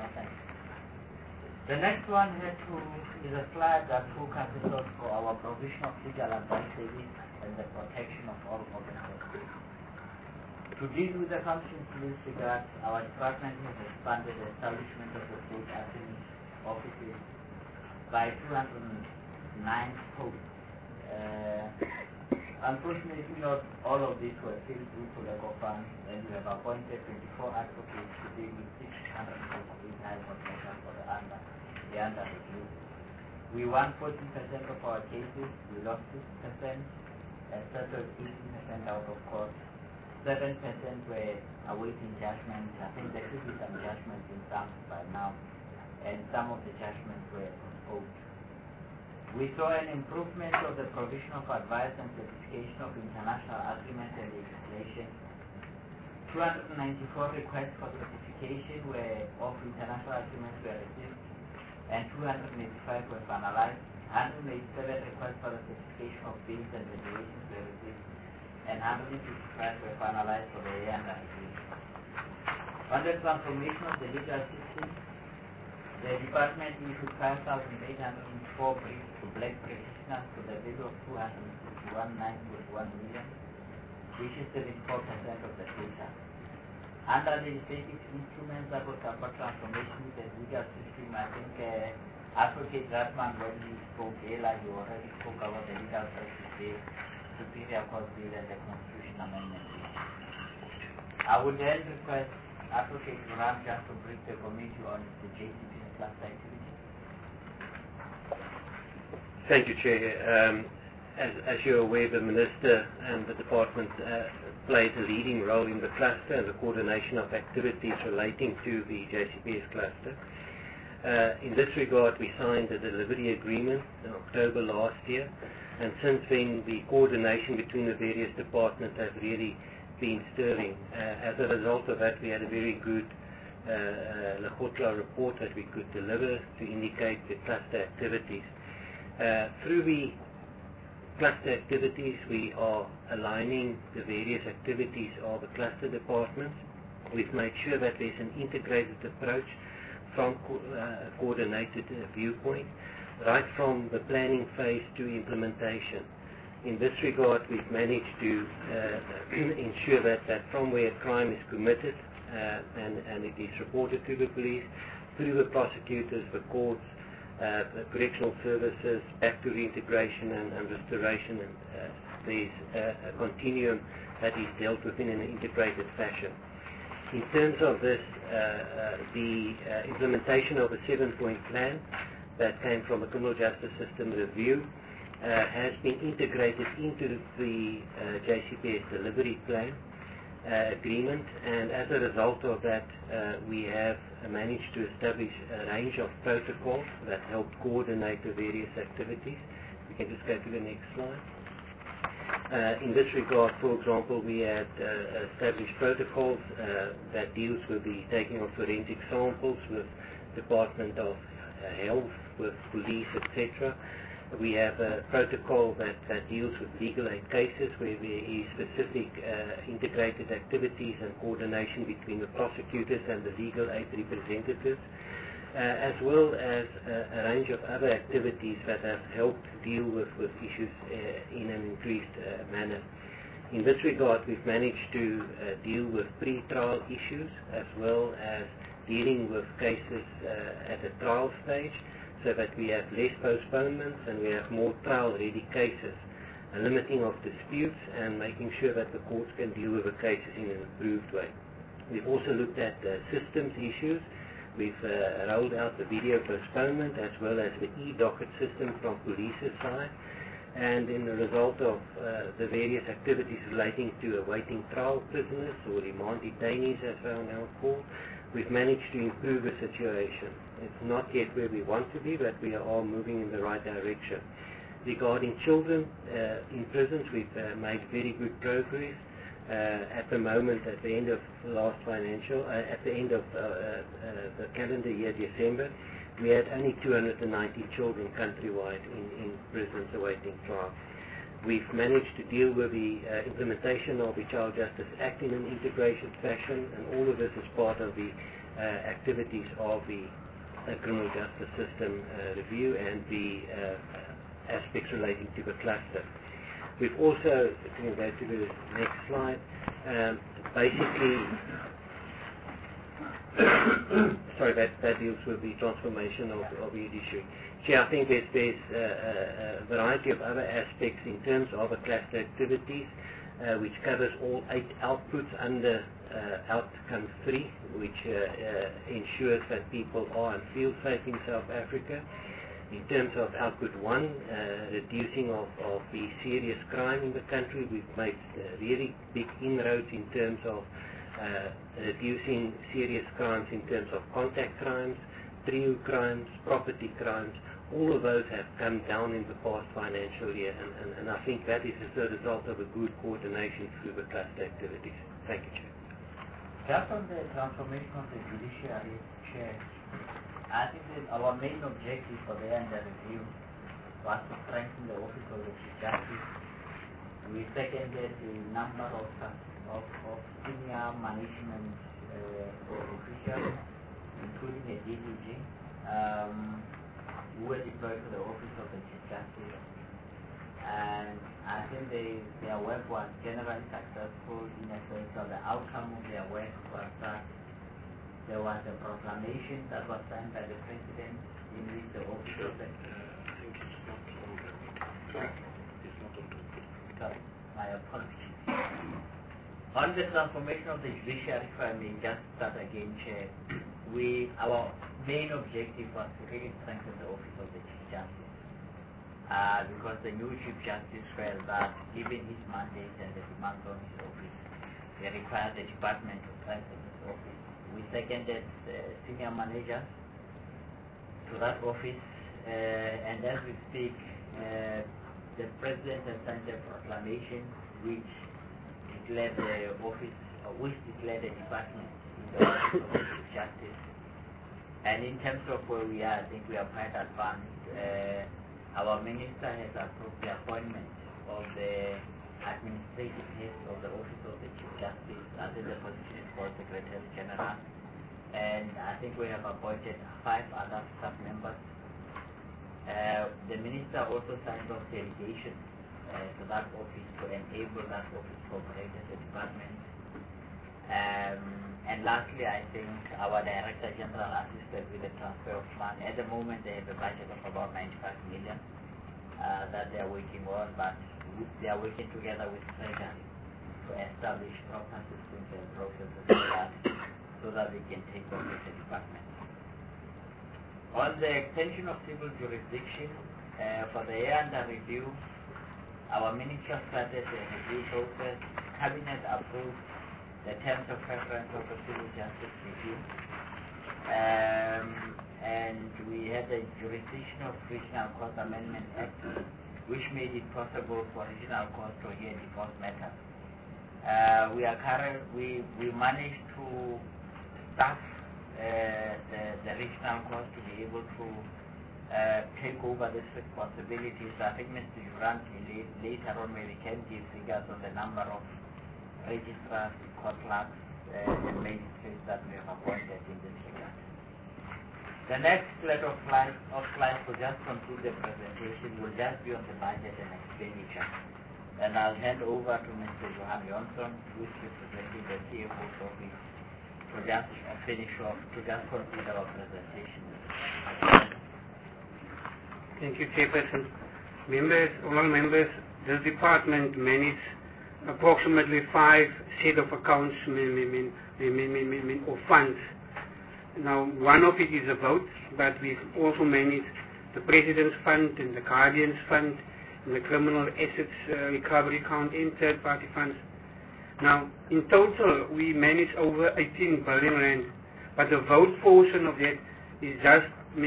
The next one is a slide that focuses on for our provision of legal advice service and the protection of all officers. To deal with the functions in this regard, our department has expanded the establishment of the state attorney's offices by 209 posts. Unfortunately, not all of these were filled due to lack of funds, and we have appointed 24 advocates to deal with 648 high court matters for the under review. We won 40% of our cases, we lost 6%, and settled 18% out of court. 7% were awaiting judgment. I think there should be some judgments in some by now, and some of the judgments were postponed. We saw an improvement of the provision of advice and certification of international agreements and legislation. 294 requests for certification of international agreements were received, and 285 were finalized. 187 requests for the certification of bills and regulations were received, and 155 were finalized for the year under review. On the transformation of the legal system, the department issued 5,804 briefs to black practitioners to the value of 261.9.1 million, which is 74% of the total. Under legislative instruments that will support transformation of the legal system, I think Advocate Ratman, when he spoke earlier, he already spoke about the legal services bill, Superior Court bill, and the Constitution Amendment bill. I would then request Advocate Ramjan to brief the committee on the JCP's cluster activity. Thank you, Chair. As you're aware, the Minister and the Department plays a leading role in the cluster and the coordination of activities relating to the JCPS cluster. In this regard, we signed a delivery agreement in October last year, and since then the coordination between the various departments has really been sterling. As a result of that, we had a very good Lekgotla report that we could deliver to indicate the cluster activities. Through the cluster activities, we are aligning the various activities of the cluster departments. We've made sure that there's an integrated approach from a coordinated viewpoint, right from the planning phase to implementation. In this regard, we've managed to ensure that from where a crime is committed and it is reported to the police, through the prosecutors, the courts, the correctional services, back to reintegration and restoration, and there's a continuum that is dealt with in an integrated fashion. In terms of this, the implementation of a 7-point plan that came from a criminal justice system review has been integrated into the JCPS delivery plan agreement, and as a result of that, we have managed to establish a range of protocols that help coordinate the various activities. We can just go to the next slide. In this regard, for example, we had established protocols that deals with the taking of forensic samples with Department of Health, with police, etc. We have a protocol that deals with legal aid cases where there is specific integrated activities and coordination between the prosecutors and the legal aid representatives, as well as a range of other activities that have helped deal with issues in an increased manner. In this regard, we've managed to deal with pre-trial issues as well as dealing with cases at a trial stage, so that we have less postponements and we have more trial-ready cases, a limiting of disputes and making sure that the courts can deal with the cases in an improved way. We've also looked at systems issues. We've rolled out the video postponement as well as the e-docket system from police's side, and in the result of the various activities relating to awaiting trial prisoners or remand detainees as they are now called, we've managed to improve the situation. It's not yet where we want to be, but we are all moving in the right direction. Regarding children in prisons, we've made very good progress. At the moment, at the end of last financial, at the end of the calendar year, December, we had only 290 children countrywide in prisons awaiting trial. We've managed to deal with the implementation of the Child Justice Act in an integrated fashion, and all of this is part of the activities of the criminal justice system review and the aspects relating to the cluster. We've also, if you can go to the next slide, basically, sorry, that deals with the transformation of the judiciary. Chair, I think there's a variety of other aspects in terms of the cluster activities, which covers all 8 outputs under Outcome 3, which ensures that people are and feel safe in South Africa. In terms of output 1, reducing of the serious crime in the country, we've made really big inroads in terms of reducing serious crimes in terms of contact crimes, trio crimes, property crimes. All of those have come down in the past financial year, and I think that is as a result of a good coordination through the cluster activities. Thank you, Chair. Just on the transformation of the judiciary, Chair, I think that our main objective for the end of the review was to strengthen the office of the Chief Justice. We seconded a number of senior management officials, including a DDG, who were deployed to the office of the Chief Justice. And I think their work was generally successful in a sense of the outcome of their work was that there was a proclamation that was signed by the President in which the office of the... I think it's not on the meeting. It's not on the meeting. Sorry, my apologies. On the transformation of the judiciary, if I may just start again, Chair, our main objective was to really strengthen the office of the Chief Justice. Because the new Chief Justice felt that given his mandate and the demands on his office, they required the department to strengthen his office. We seconded senior managers to that office, and as we speak, the President has signed a proclamation which declared the office, which declared the department in the office of the Chief Justice. And in terms of where we are, I think we are quite advanced. Our Minister has approved the appointment of the administrative head of the Office of the Chief Justice. I think the position is called Secretary General. And I think we have appointed 5 other staff members. The Minister also signed off delegation to that office to enable that office to operate as a department. And lastly, I think our Director General assisted with the transfer of funds. At the moment, they have a budget of about 95 million that they are working on, but they are working together with Treasury to establish proper systems and processes so that we can take over the department. On the extension of civil jurisdiction, for the year under review, our Minister started the review process. Cabinet approved the terms of reference of the Civil Justice Review, and we had the Jurisdiction of Regional Court Amendment Act, which made it possible for regional courts to hear divorce matters. We managed to staff the regional courts to be able to take over this responsibility. So I think Mr. Durant later on maybe can give figures on the number of registrars, court clerks, and magistrates that we have appointed in this regard. The next set of slides to just conclude the presentation will just be on the budget and expenditure. And I'll hand over to Mr. Johan Johnson, who is representing the CFO's office, to just finish off, to just conclude our presentation. Thank you, Chairperson. Members, all members, this department manages approximately 5 set of accounts or funds. Now, one of it is a vote, but we also manage the President's Fund and the Guardian's Fund and the Criminal Assets Recovery Account and third-party funds. Now, in total, we manage over 18 billion rand, but the vote portion of that is just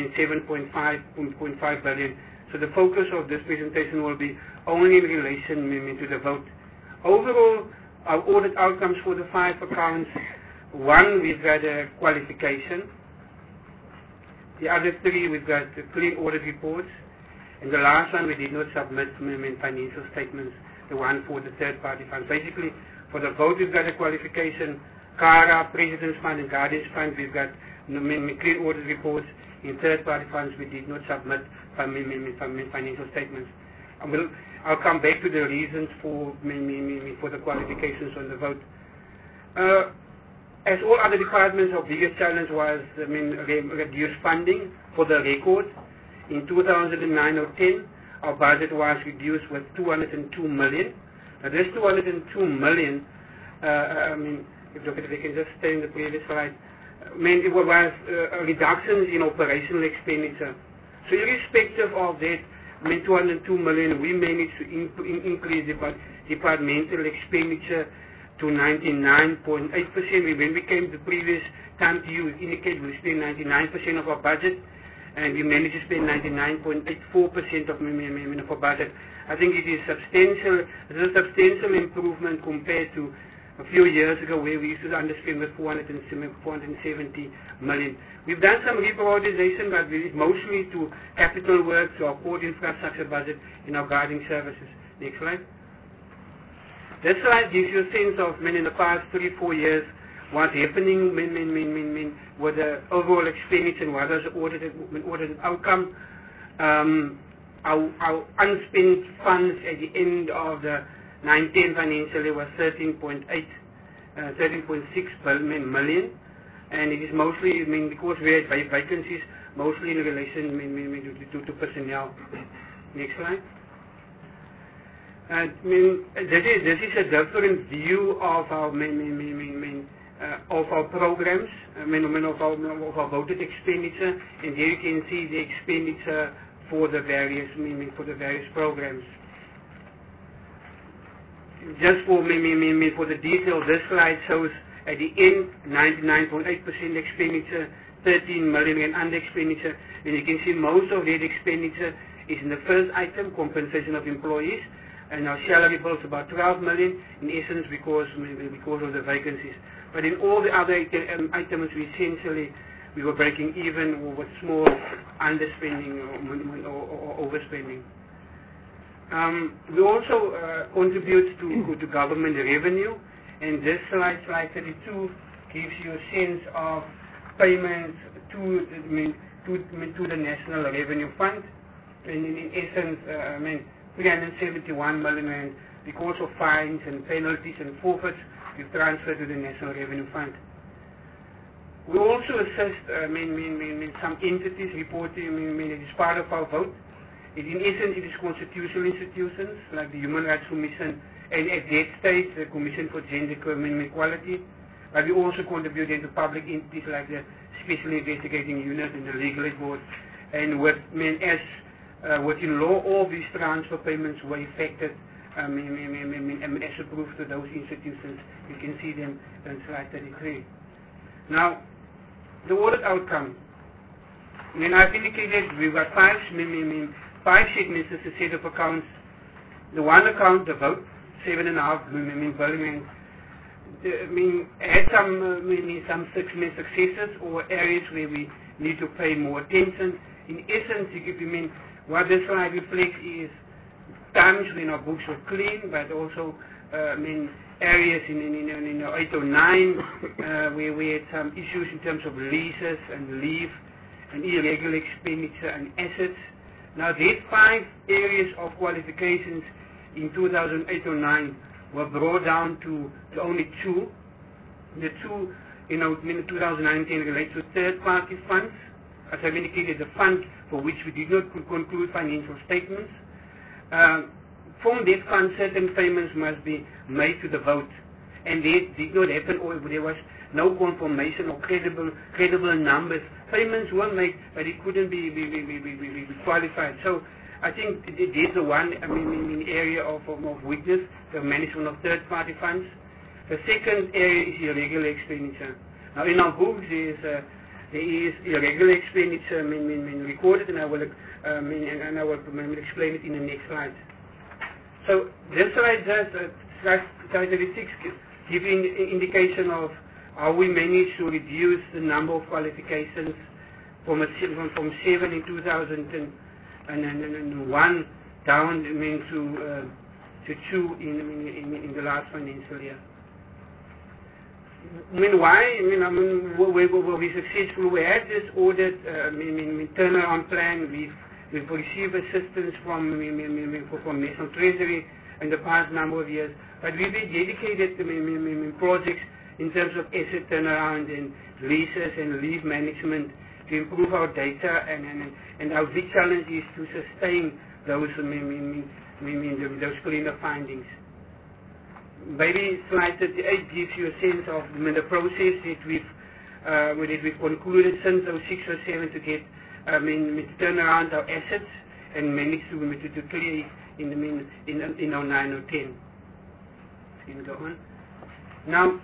7.5 billion. So the focus of this presentation will be only in relation to the vote. Overall, our audit outcomes for the 5 accounts: 1, we've got a qualification. The other 3, we've got clean audit reports. And the last one, we did not submit financial statements, the one for the third-party funds. Basically, for the vote, we've got a qualification. CARA, President's Fund, and Guardian's Fund, we've got clean audit reports. In third-party funds, we did not submit financial statements. I'll come back to the reasons for the qualifications on the vote. As all other departments, our biggest challenge was reduced funding for the record. In 2009 or 10, our budget was reduced with 202 million. Now this 202 million, if you can just stay in the previous slide, it was reductions in operational expenditure. So irrespective of that, 202 million, we managed to increase the departmental expenditure to 99.8%. When we came the previous time to you, indicate we spend 99% of our budget, and we managed to spend 99.84% of our budget. I think it is substantial. It is a substantial improvement compared to a few years ago where we used to underspend with 470 million. We've done some reprioritization, but it's mostly to capital work, to our port infrastructure budget, and our guarding services. Next slide. This slide gives you a sense of, in the past 3-4 years, what's happening with the overall expenditure and what was the audited outcome. Our unspent funds at the end of the 9-10 financial year was 13.6 million, and it is mostly, because we had vacancies, mostly in relation to personnel. Next slide. This is a different view of our of our programs, of our voted expenditure, and there you can see the expenditure for the various programs. Just for for the detail, this slide shows at the end 99.8% expenditure, 13 million and under expenditure, and you can see most of that expenditure is in the first item, compensation of employees, and our salary bill is about 12 million, in essence because of the vacancies. But in all the other items, we were breaking even with small underspending or overspending. We also contribute to government revenue, and this slide 32, gives you a sense of payments to the National Revenue Fund, and in essence, 371 million rand because of fines and penalties and forfeits we've transferred to the National Revenue Fund. We also assist some entities reporting it is part of our vote. In essence, it is constitutional institutions like the Human Rights Commission and at that stage the Commission for Gender Equality. But we also contribute into public entities like the Special Investigating Unit and the Legal Aid Board. And within law, all these transfer payments were effected as approved to those institutions. You can see them on slide 33. Now, the audit outcome. I've indicated we've got five segments as a set of accounts. The one account, the vote, 7.5 billion. Had some successes or areas where we need to pay more attention. In essence, what this slide reflects is times when our books were clean, but also areas in 809 where we had some issues in terms of leases and leave and irregular expenditure and assets. Now, these 5 areas of qualifications in 2008-09 were brought down to only 2. The 2 in 2019 relate to third-party funds. As I've indicated, the fund for which we did not conclude financial statements. From that fund, certain payments must be made to the vote, and that did not happen, or there was no confirmation or credible numbers. Payments were made, but it couldn't be qualified. So I think there's the one area of weakness, the management of third-party funds. The second area is irregular expenditure. Now in our books there is irregular expenditure recorded, and I will explain it in the next slide. So this slide does slide 36 give you an indication of how we managed to reduce the number of qualifications from 7 in 2001 down to 2 in the last financial year. Why? Were we successful? We had this audit turnaround plan. We've received assistance from National Treasury in the past number of years, but we've been dedicated to projects in terms of asset turnaround and leases and leave management to improve our data, and our big challenge is to sustain those those cleaner findings. Maybe slide 38 gives you a sense of the process that we've concluded since 06 or 07 to get to turn around our assets and manage to clear in 09 or 10. You can go on. Now,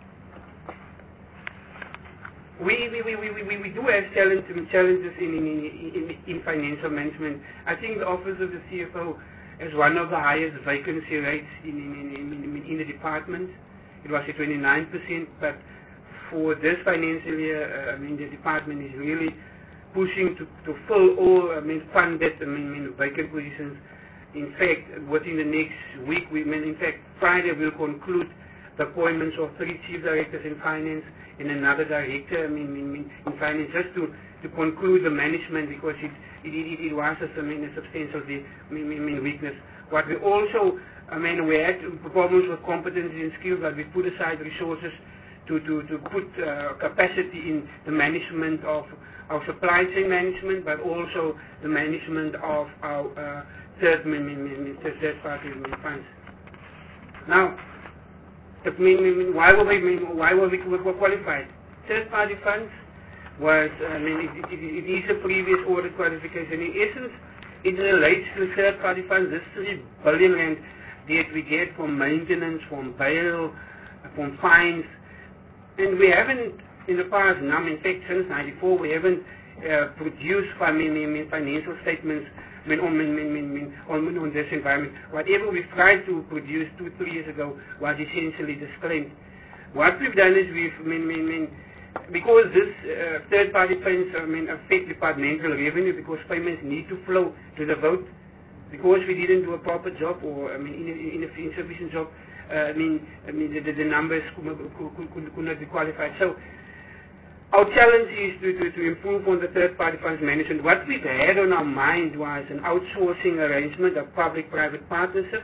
we do have challenges in financial management. I think the Office of the CFO has one of the highest vacancy rates in the department, it was at 29%, but for this financial year, the department is really pushing to fill all, funded, vacant positions. In fact, within the next week, in fact, Friday we'll conclude the appointments of 3 chief directors in finance and another director in finance, just to conclude the management, because it was a substantial weakness. What we also, we had problems with competency and skills, but we put aside resources to put capacity in the management of our supply chain management, but also the management of our third party funds. Now, why were we qualified? Third party funds was, it is a previous audit qualification. In essence, it relates to third party funds. This 3 billion rand that we get from maintenance, from bail, from fines, and we haven't in the past, in fact since 94, we haven't produced financial statements on this environment. Whatever we tried to produce 2-3 years ago was essentially disclaimed. What we've done is because this third-party payments affect departmental revenue, because payments need to flow to the vote, because we didn't do a proper job or insufficient job, the numbers could not be qualified. So our challenge is to improve on the third-party funds management. What we've had on our mind was an outsourcing arrangement, a public-private partnership.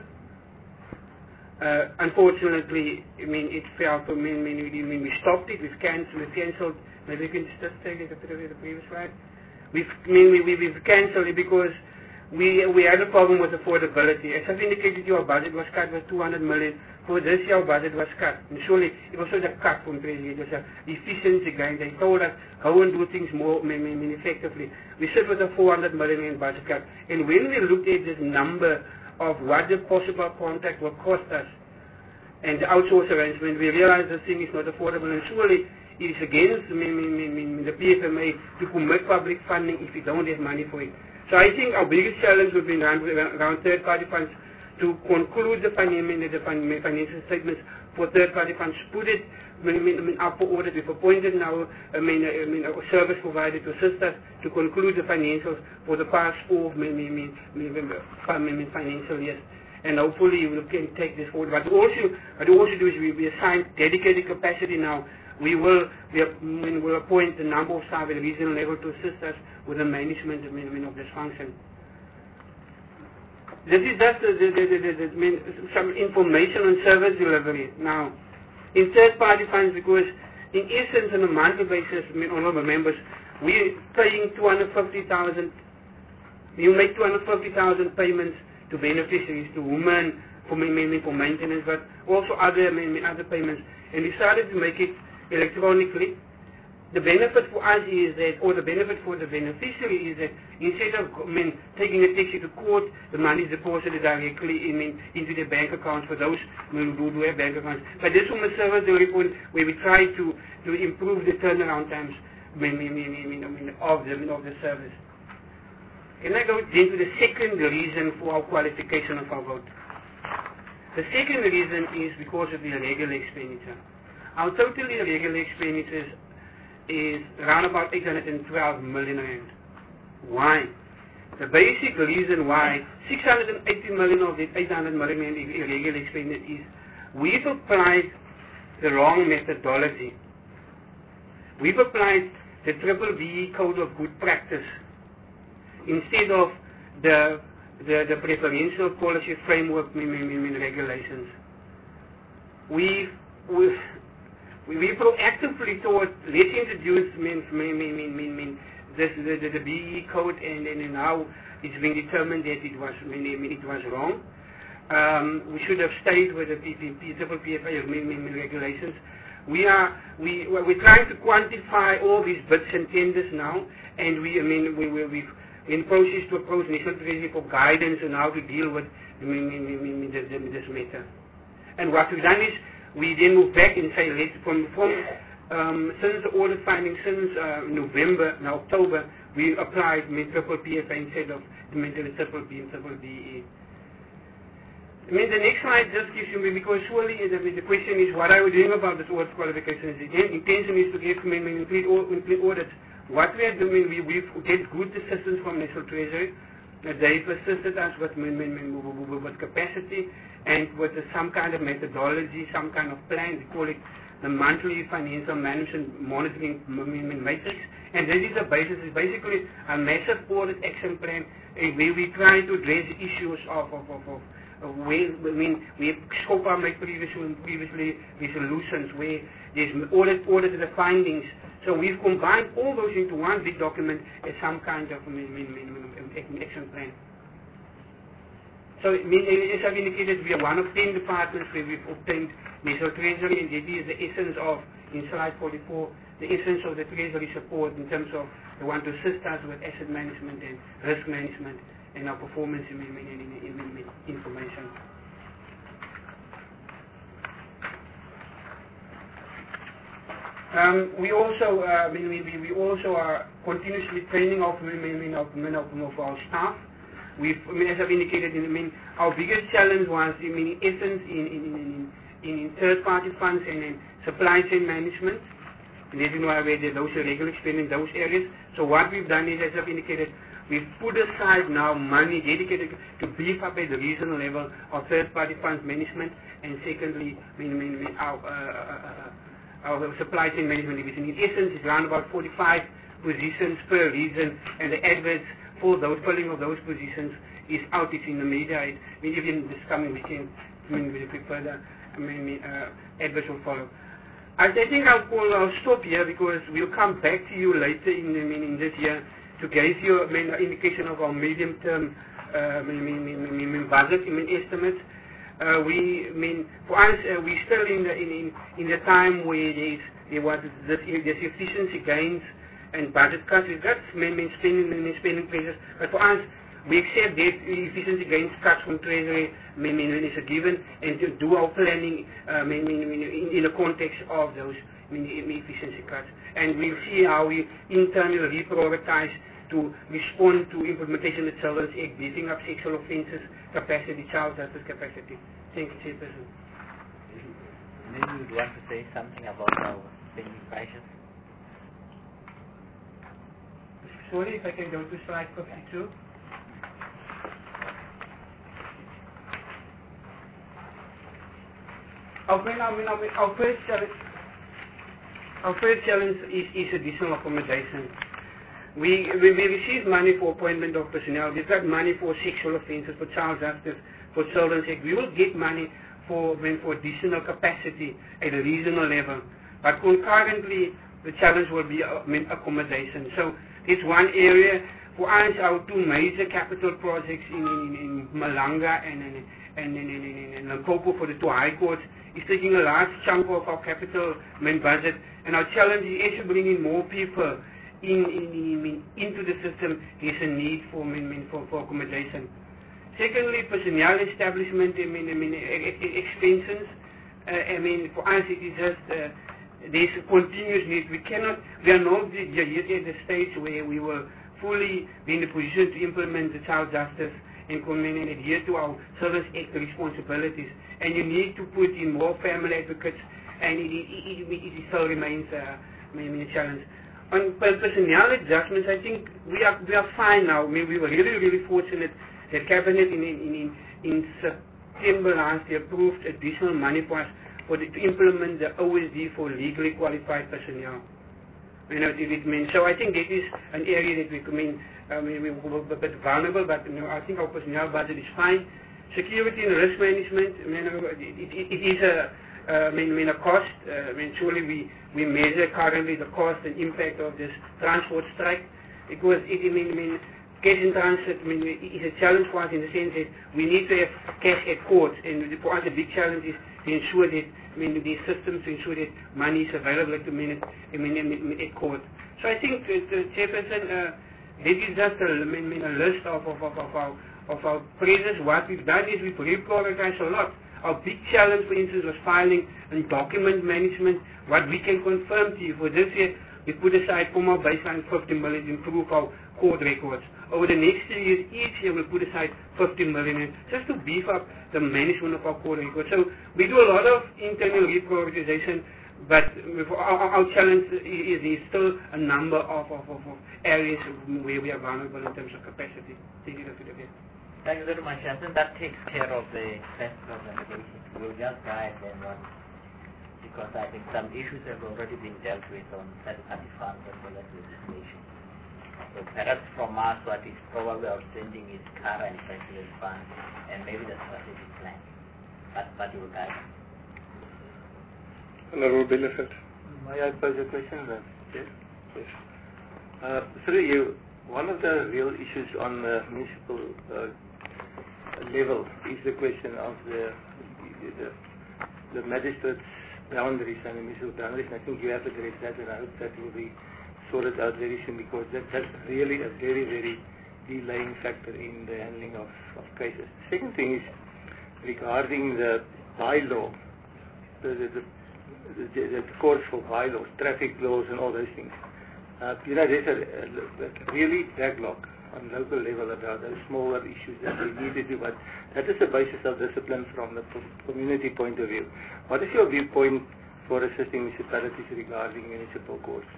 Unfortunately, it fell. We stopped it. We've cancelled. Maybe we can just take it to the previous slide. We've cancelled it because we had a problem with affordability. As I've indicated, our budget was cut with 200 million. For this year, our budget was cut. And surely it was not a cut from Treasury. It was an efficiency gain. They told us how and do things more effectively. We sit with a 400 million budget cut. And when we looked at this number of what the possible contract will cost us and the outsource arrangement, we realized this thing is not affordable, and surely it is against the PFMA to commit public funding if you don't have money for it. So I think our biggest challenge would be around third-party funds, to conclude the financial statements for third-party funds, put it up for audit. We've appointed now a service provider to assist us to conclude the financials for the past 4 financial years. And hopefully we can take this forward. What we also do is we assign dedicated capacity now. We'll appoint a number of staff at the regional level to assist us with the management of this function. This is just some information on service delivery. Now, in third-party funds, because in essence, on a monthly basis, all of our members, we're paying 250,000. You make 250,000 payments to beneficiaries, to women, for maintenance, but also other payments. And we started to make it electronically. The benefit for us is that, or the benefit for the beneficiary is that instead of taking a taxi to court, the money is deposited directly into their bank accounts for those who do have bank accounts. But this from a service delivery point where we try to improve the turnaround times of the service. Can I go into the second reason for our qualification of our vote? The second reason is because of the irregular expenditure. Our total irregular expenditures is around about 812 million rand. Why? The basic reason why 680 million of the 800 million rand irregular expenditure is we've applied the wrong methodology. We've applied the BBBE Code of Good Practice instead of the preferential policy framework regulations. We proactively thought, let's introduce the BE code, and now it's been determined that it was wrong. We should have stayed with the PPFA regulations. We're trying to quantify all these bids and tenders now, and we've in process to approach National Treasury for guidance on how to deal with this matter. And what we've done is we then move back and say, since the audit findings, since November, now October, we applied triple PFA instead of the triple B and triple BE. I mean, the next slide just gives you, because surely the question is, what are we doing about this audit qualifications? The intention is to get complete audits. What we are doing, we get good assistance from National Treasury. They've assisted us with capacity and with some kind of methodology, some kind of plan. We call it the monthly financial management monitoring matrix. And this is the basis. It's basically a massive audit action plan where we try to address issues of where, we scope out previously resolutions where there's audited the findings. So we've combined all those into one big document as some kind of action plan. So as I've indicated, we are one of 10 departments where we've obtained National Treasury, and that is the essence of, in slide 44, the essence of the Treasury support in terms of they want to assist us with asset management and risk management and our performance information. We also we also are continuously training of our staff. As I've indicated, our biggest challenge was in essence in third-party funds and in supply chain management. And as you know, we had those regular experience in those areas. So what we've done is, as I've indicated, we've put aside now money dedicated to beef up at the regional level of third-party funds management, and secondly, our supply chain management division. In essence, it's around about 45 positions per region, and the adverts for those filling of those positions is out. It's in the media. Even this coming weekend, we'll be further. Adverts will follow. I think I'll stop here because we'll come back to you later in this year to give you an indication of our medium-term budget estimates. For us, we're still in the time where there's efficiency gains and budget cuts. We've got spending pressures, but for us, we accept that efficiency gains cuts from Treasury is a given, and to do our planning in the context of those efficiency cuts. And we'll see how we internally reprioritize to respond to implementation of the Children's Act, beating up sexual offences capacity, child justice capacity. Thank you, Chairperson. Maybe you would want to say something about our spending pressures. Sorry, if I can go to slide 52. Our first challenge is additional accommodation. We receive money for appointment of personnel. We've got money for sexual offences, for child justice, for children's act. We will get money for additional capacity at a regional level. But concurrently, the challenge will be accommodation. So it's one area. For us, our two major capital projects in Malanga and Limpopo for the two high courts is taking a large chunk of our capital budget. And our challenge is as you bring in more people into the system, there's a need for accommodation. Secondly, personnel establishment, expenses. For us it is just there's a continuous need. We are not yet at the stage where we will fully be in a position to implement the child justice and adhere to our Service Act responsibilities. And you need to put in more family advocates, and it still remains a challenge. On personnel adjustments, I think we are fine now. We were really fortunate that Cabinet in September last year approved additional money for us to implement the OSD for legally qualified personnel. So I think that is an area that we're a bit vulnerable, but I think our personnel budget is fine. Security and risk management, it is a cost. Surely we measure currently the cost and impact of this transport strike, because cash in transit is a challenge for us in the sense that we need to have cash at court, and for us the big challenge is to ensure that the systems to ensure that money is available at court. So I think the Chairperson, this is just a list of our pressures. What we've done is we've reprioritized a lot. Our big challenge, for instance, was filing and document management. What we can confirm to you for this year, we put aside from our baseline 50 million to improve our court records. Over the next 3 years, each year we'll put aside 50 million just to beef up the management of our court records. So we do a lot of internal reprioritization, but our challenge is still a number of areas where we are vulnerable in terms of capacity. Thank you, Dr. David. Thank you very much. I think that takes care of the first presentation. We'll just guide them on, because I think some issues have already been dealt with on third-party funds as well as legislation. So perhaps from us, what is probably outstanding is current specialist fund and maybe the strategic plan. But you will guide. Honorable Benefit. May I pose a question then? Yes. Through you, one of the real issues on the municipal level is the question of the magistrates' boundaries and the municipal boundaries. And I think you have addressed that, and I hope that will be sorted out very soon, because that's really a very, very delaying factor in the handling of cases. The second thing is regarding the bylaw, the courts for bylaws, traffic laws and all those things. There's a really backlog on local level about those smaller issues that we need to do, but that is the basis of discipline from the community point of view. What is your viewpoint for assisting municipalities regarding municipal courts?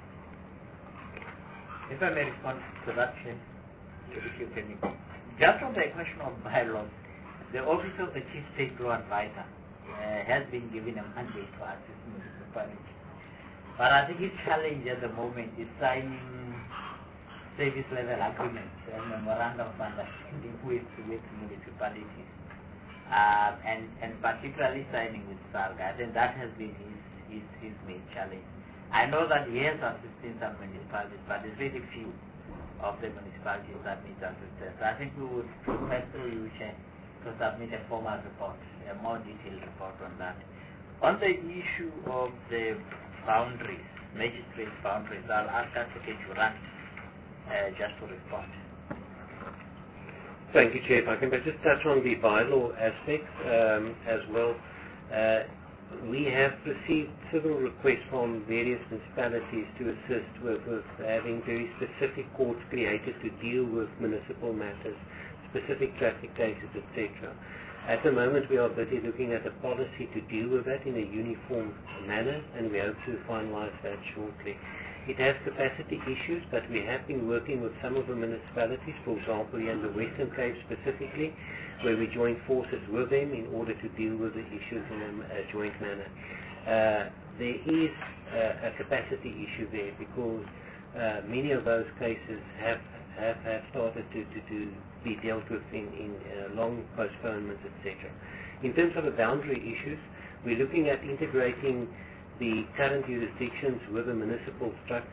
If I may respond to that, if you permit. Just on the question of bylaws, the Office of the Chief State Law Advisor has been given a mandate to assist municipalities. But I think his challenge at the moment is signing service level agreements and memorandum of understanding with municipalities, and particularly signing with SARG. I think that has been his main challenge. I know that he has assisted some municipalities, but there's very few of the municipalities that need assistance. I think we would request through you, Chair, to submit a formal report, a more detailed report on that. On the issue of the boundaries, magistrate boundaries, I'll ask Advocate Durant just to respond. Thank you, Chair. If I can just touch on the bylaw aspect as well. We have received several requests from various municipalities to assist with having very specific courts created to deal with municipal matters, specific traffic cases, etc. At the moment, we are busy looking at a policy to deal with that in a uniform manner, and we hope to finalize that shortly. It has capacity issues, but we have been working with some of the municipalities, for example, in the Western Cape specifically, where we joined forces with them in order to deal with the issues in a joint manner. There is a capacity issue there, because many of those cases have started to be dealt with in long postponements, etc. In terms of the boundary issues, we're looking at integrating the current jurisdictions with the municipal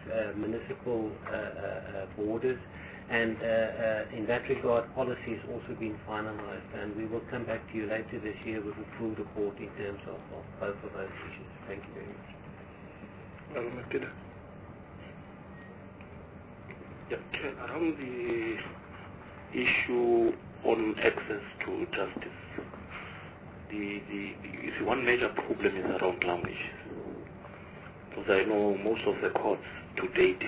borders, and in that regard, policy has also been finalized, and we will come back to you later this year with a full report in terms of both of those issues. Thank you very much. Around the issue on access to justice, you see, one major problem is around language. Because I know most of the courts to date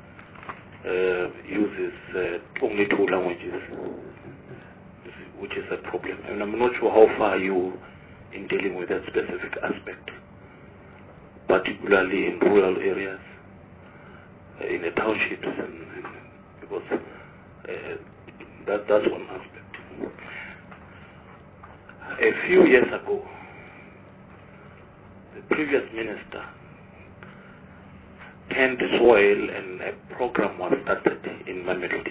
uses only 2 languages, which is a problem. And I'm not sure how far you in dealing with that specific aspect, particularly in rural areas, in the townships, because that's one aspect. A few years ago, the previous minister turned soil, and a program was started in Mamelodi.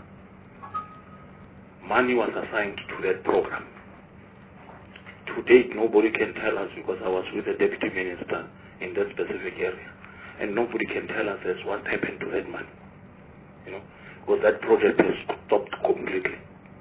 Money was assigned to that program. To date, nobody can tell us, because I was with the deputy minister in that specific area, and nobody can tell us as what happened to that money. You know, because that project has stopped completely.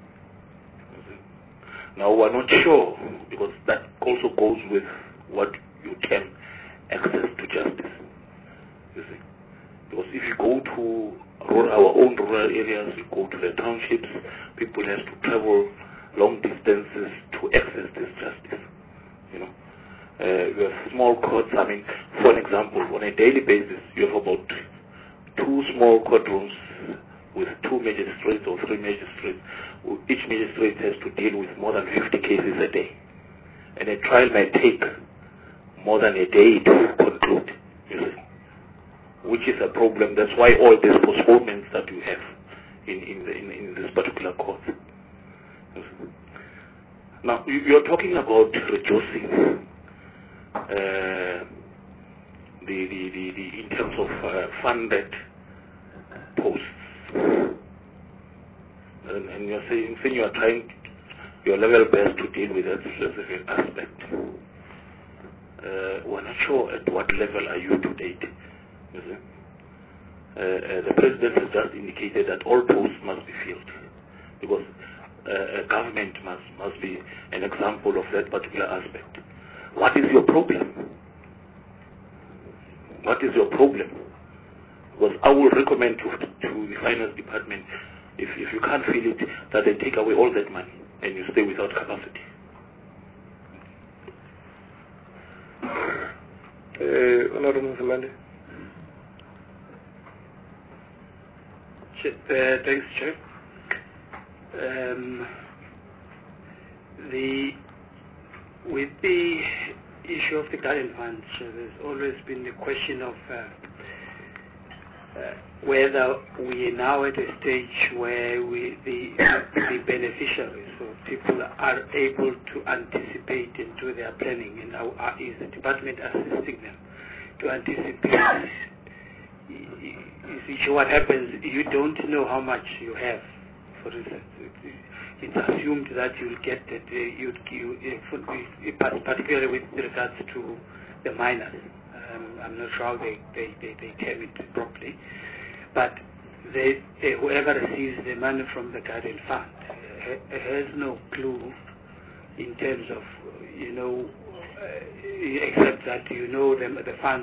Now we're not sure, because that also goes with what you term access to justice. You see, because if you go to our own rural areas, you go to the townships, people have to travel long distances to access this justice. You know, we have small courts. I mean, for an example, on a daily basis, you have about 2 small courtrooms with 2 magistrates or 3 magistrates. Each magistrate has to deal with more than 50 cases a day. And a trial may take more than a day to conclude, you see, which is a problem. That's why all these postponements that you have in this particular court. Now, you're talking about reducing the in terms of funded posts, and you're saying you are trying your level best to deal with that specific aspect. We're not sure at what level are you to date. You see? The President has just indicated that all posts must be filled, because government must be an example of that particular aspect. What is your problem? What is your problem? Because I will recommend to the Finance Department, if you can't fill it, that they take away all that money and you stay without capacity. Honorable Zamande. Thanks, Chair. With the issue of the guardian funds, there's always been the question of whether we are now at a stage where the beneficiaries or people are able to anticipate and do their planning, and how is the department assisting them to anticipate. You see, what happens, you don't know how much you have, for instance. It's assumed that you'll get that, particularly with regards to the minors. I'm not sure how they term it properly, but whoever receives the money from the guardian fund has no clue in terms of, except that the funds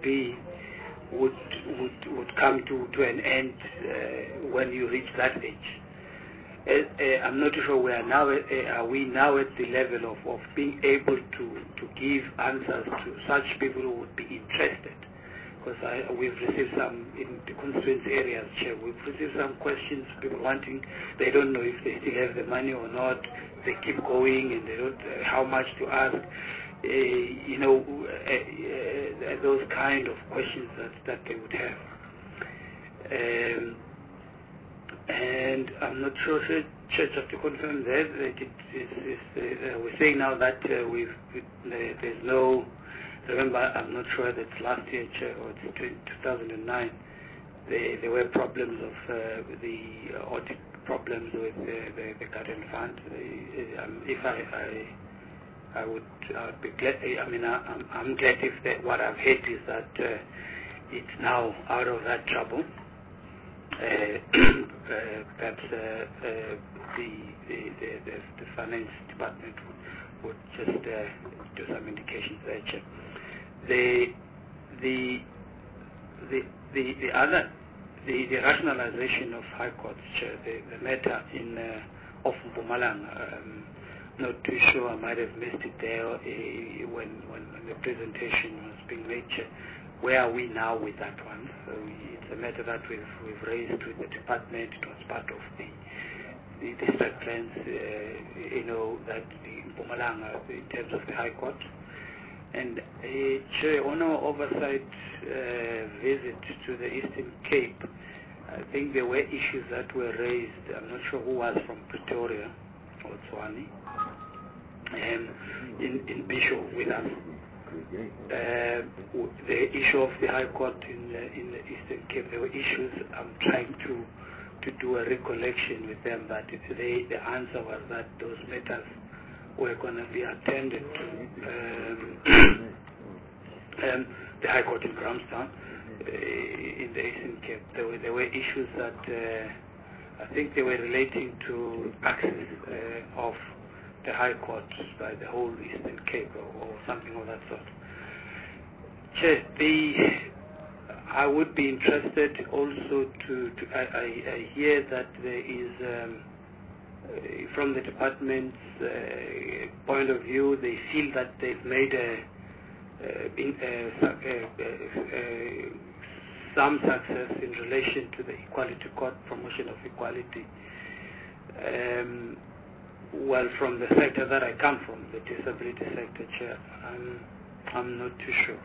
would come to an end when you reach that age. I'm not sure are we now at the level of being able to give answers to such people who would be interested. Because we've received some, in the constituency areas, Chair, we've received some questions, people they don't know if they still have the money or not, they keep going and they don't, how much to ask, those kind of questions that they would have. And I'm not sure, Church, have to confirm that we're saying now that there's no, remember, I'm not sure that's last year, or it's 2009, there were problems of the audit problems with the guardian fund. If I would be glad, I'm glad if what I've heard is that it's now out of that trouble. Perhaps the finance department would just do some indications there, Chair. The rationalization of High Courts, Chair, the matter of Mpumalanga, not too sure, I might have missed it there when the presentation was being made, Chair. Where are we now with that one? It's a matter that we've raised with the department. It was part of the district plans, that the Mpumalanga in terms of the High Court. And Chair, on our oversight visit to the Eastern Cape, I think there were issues that were raised. I'm not sure who was from Pretoria or Tshwane, in Bishop with us. The issue of the High Court in the Eastern Cape, there were issues. I'm trying to do a recollection with them, but the answer was that those matters were going to be attended to the High Court in Grahamstown in the Eastern Cape. There were issues that I think they were relating to access of the High Court by the whole Eastern Cape or something of that sort. Chair, I would be interested also I hear that there is, from the department's point of view, they feel that they've made some success in relation to the Equality Court, promotion of equality. Well, from the sector that I come from, the disability sector, Chair, I'm not too sure.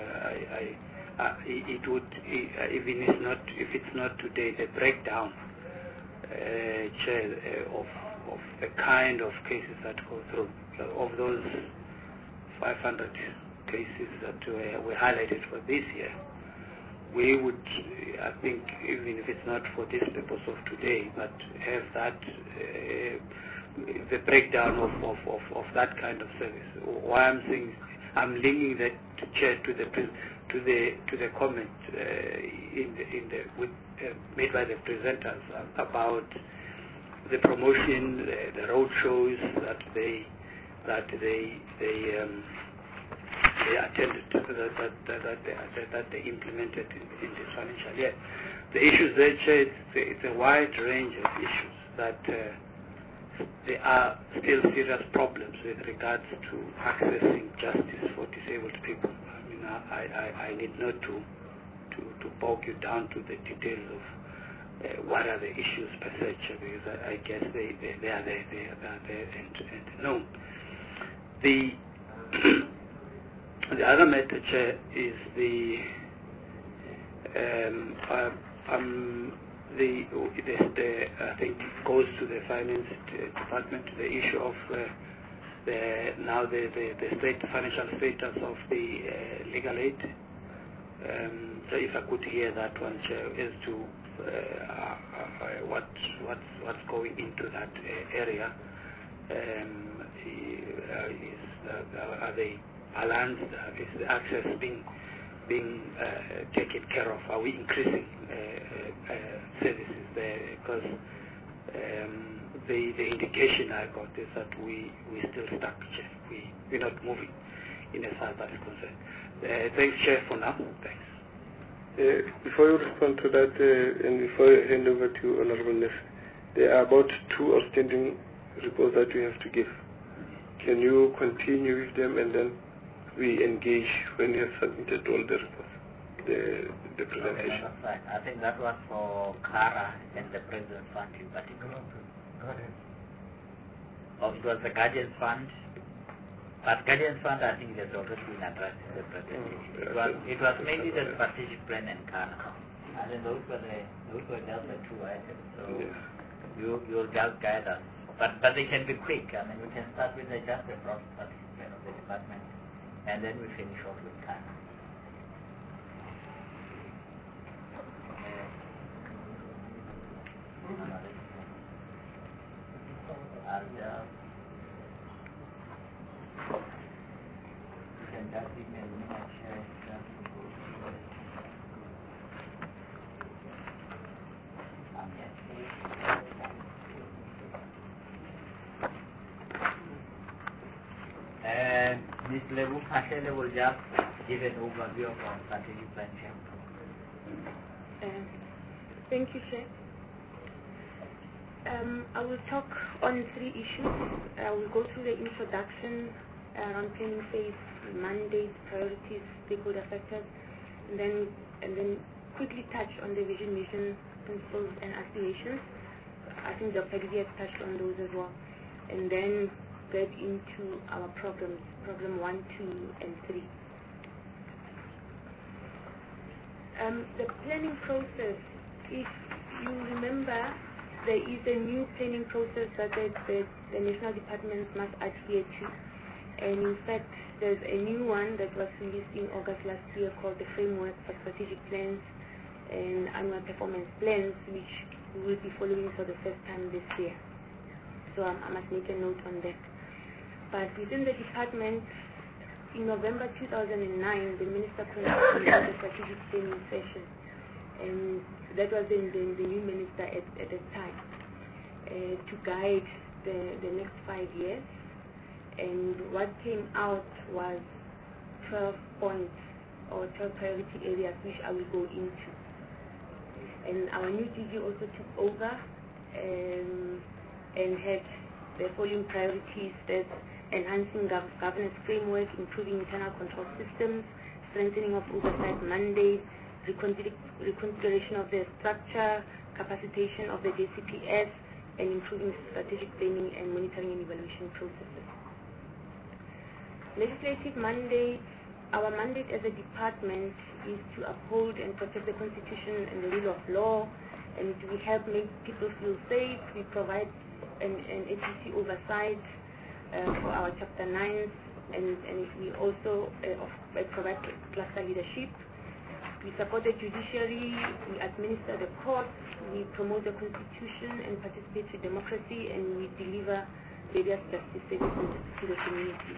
It would, even if it's not today, the breakdown, Chair, of the kind of cases that go through, of those 500 cases that were highlighted for this year, we would, I think, even if it's not for this purpose of today, but have that the breakdown of that kind of service. Why I'm saying, I'm linking that, Chair, to the comment made by the presenters about the promotion, the road shows that they attended, that they implemented in this financial year. The issues there, Chair, it's a wide range of issues that there are still serious problems with regards to accessing justice for disabled people. I mean, I need not to bog you down to the details of what are the issues per se, because I guess they are there and known. The other matter, Chair, is I think goes to the finance department, the issue of the financial status of the legal aid. So if I could hear that one, Chair, as to what's going into that area. Are they balanced? Is the access being taken care of? Are we increasing services there? Because the indication I got is that we still stuck, Chair. We're not moving in as far as that is concerned. Thanks, Chair, for now. Thanks. Before you respond to that, and before I hand over to Honorable Neff, there are about 2 outstanding reports that we have to give. Can you continue with them and then we engage when you have submitted all the reports, the presentation? Okay, I think that was for Kara and the President Fund in particular. Oh, it was the Guardian Fund. But Guardian Fund, I think, has already been addressed in the presentation. It was mainly the strategic plan and Kara. And then those were just the 2 items. So you'll just guide us. But they can be quick. I mean, we can start with just the broad strategic plan of the department, and then we finish off with Kara. Ms. Lebu Pashele will just give an overview of our strategic plan. Thank you, Chair. I will talk on 3 issues. I will go through the introduction around planning phase, mandates, priorities, stakeholder factors, and then quickly touch on the vision, mission, principles, and aspirations. I think Dr. Didi has touched on those as well. And then get into our programs, program 1, 2, and 3. The planning process, if you remember, there is a new planning process that the national departments must adhere to. And in fact, there's a new one that was released in August last year called the Framework for Strategic Plans and Annual Performance Plans, which we will be following for the first time this year. So I must make a note on that. But within the department, in November 2009, the minister conducted a strategic planning session, and that was the new minister at the time, to guide the next 5 years. And what came out was 12 points or 12 priority areas which I will go into. And our new DG also took over and had the following priorities: that enhancing governance framework, improving internal control systems, strengthening of oversight mandates, reconsideration of the structure, capacitation of the JCPS, and improving strategic planning and monitoring and evaluation processes. Legislative mandate. Our mandate as a department is to uphold and protect the Constitution and the rule of law, and we help make people feel safe. We provide an agency oversight for our Chapter 9s, and we also provide cluster leadership. We support the judiciary, we administer the courts, we promote the Constitution and participate in democracy, and we deliver various justice services to the community.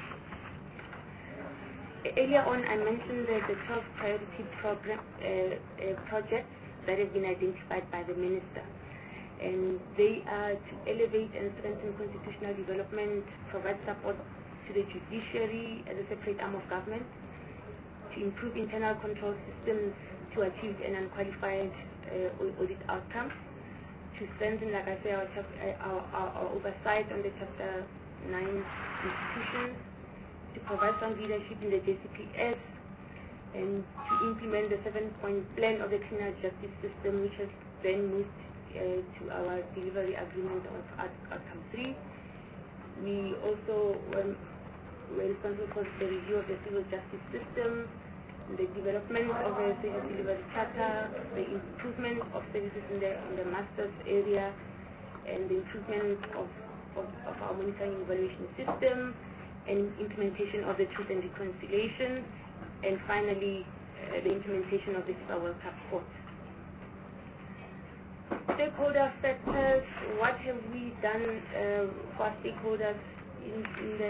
Earlier on, I mentioned that the 12 priority projects that have been identified by the Minister. And they are to elevate and strengthen constitutional development, provide support to the judiciary as a separate arm of government, to improve internal control systems to achieve an unqualified audit outcome, to strengthen, like I say, our oversight on the Chapter 9 institutions, to provide some leadership in the JCPS, and to implement the 7-point plan of the criminal justice system, which has then moved to our delivery agreement of Outcome 3. We also were responsible for the review of the civil justice system, the development of a service delivery charter, the improvement of services in the masters area, and the improvement of our monitoring and evaluation system, and implementation of the Truth and Reconciliation, and finally the implementation of the FIFA World Cup court. Stakeholder factors. What have we done for stakeholders in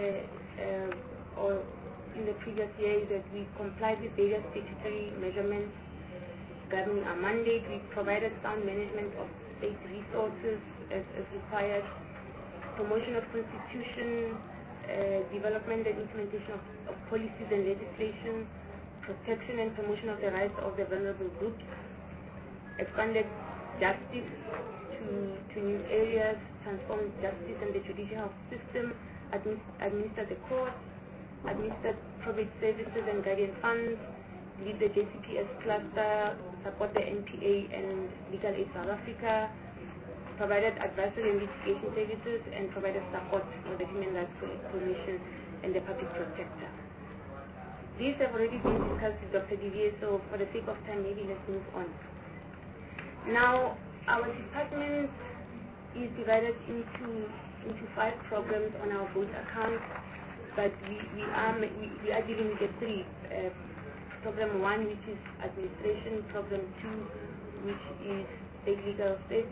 the previous year? That we complied with various statutory measurements governing our mandate. We provided sound management of state resources as required, promotion of constitution, development and implementation of policies and legislation, protection and promotion of the rights of the vulnerable groups, expanded justice to new areas, transformed justice and the judicial system, administered the courts, administered probate services and guardian funds, lead the JCPS cluster, support the NPA and Legal Aid South Africa, provided advisory and litigation services, and provided support for the Human Rights Commission and the Public Protector. These have already been discussed with Dr. Divier, so for the sake of time, maybe let's move on. Now, our department is divided into 5 programs on our vote account, but we are dealing with the 3. Program 1, which is administration, program 2, which is state legal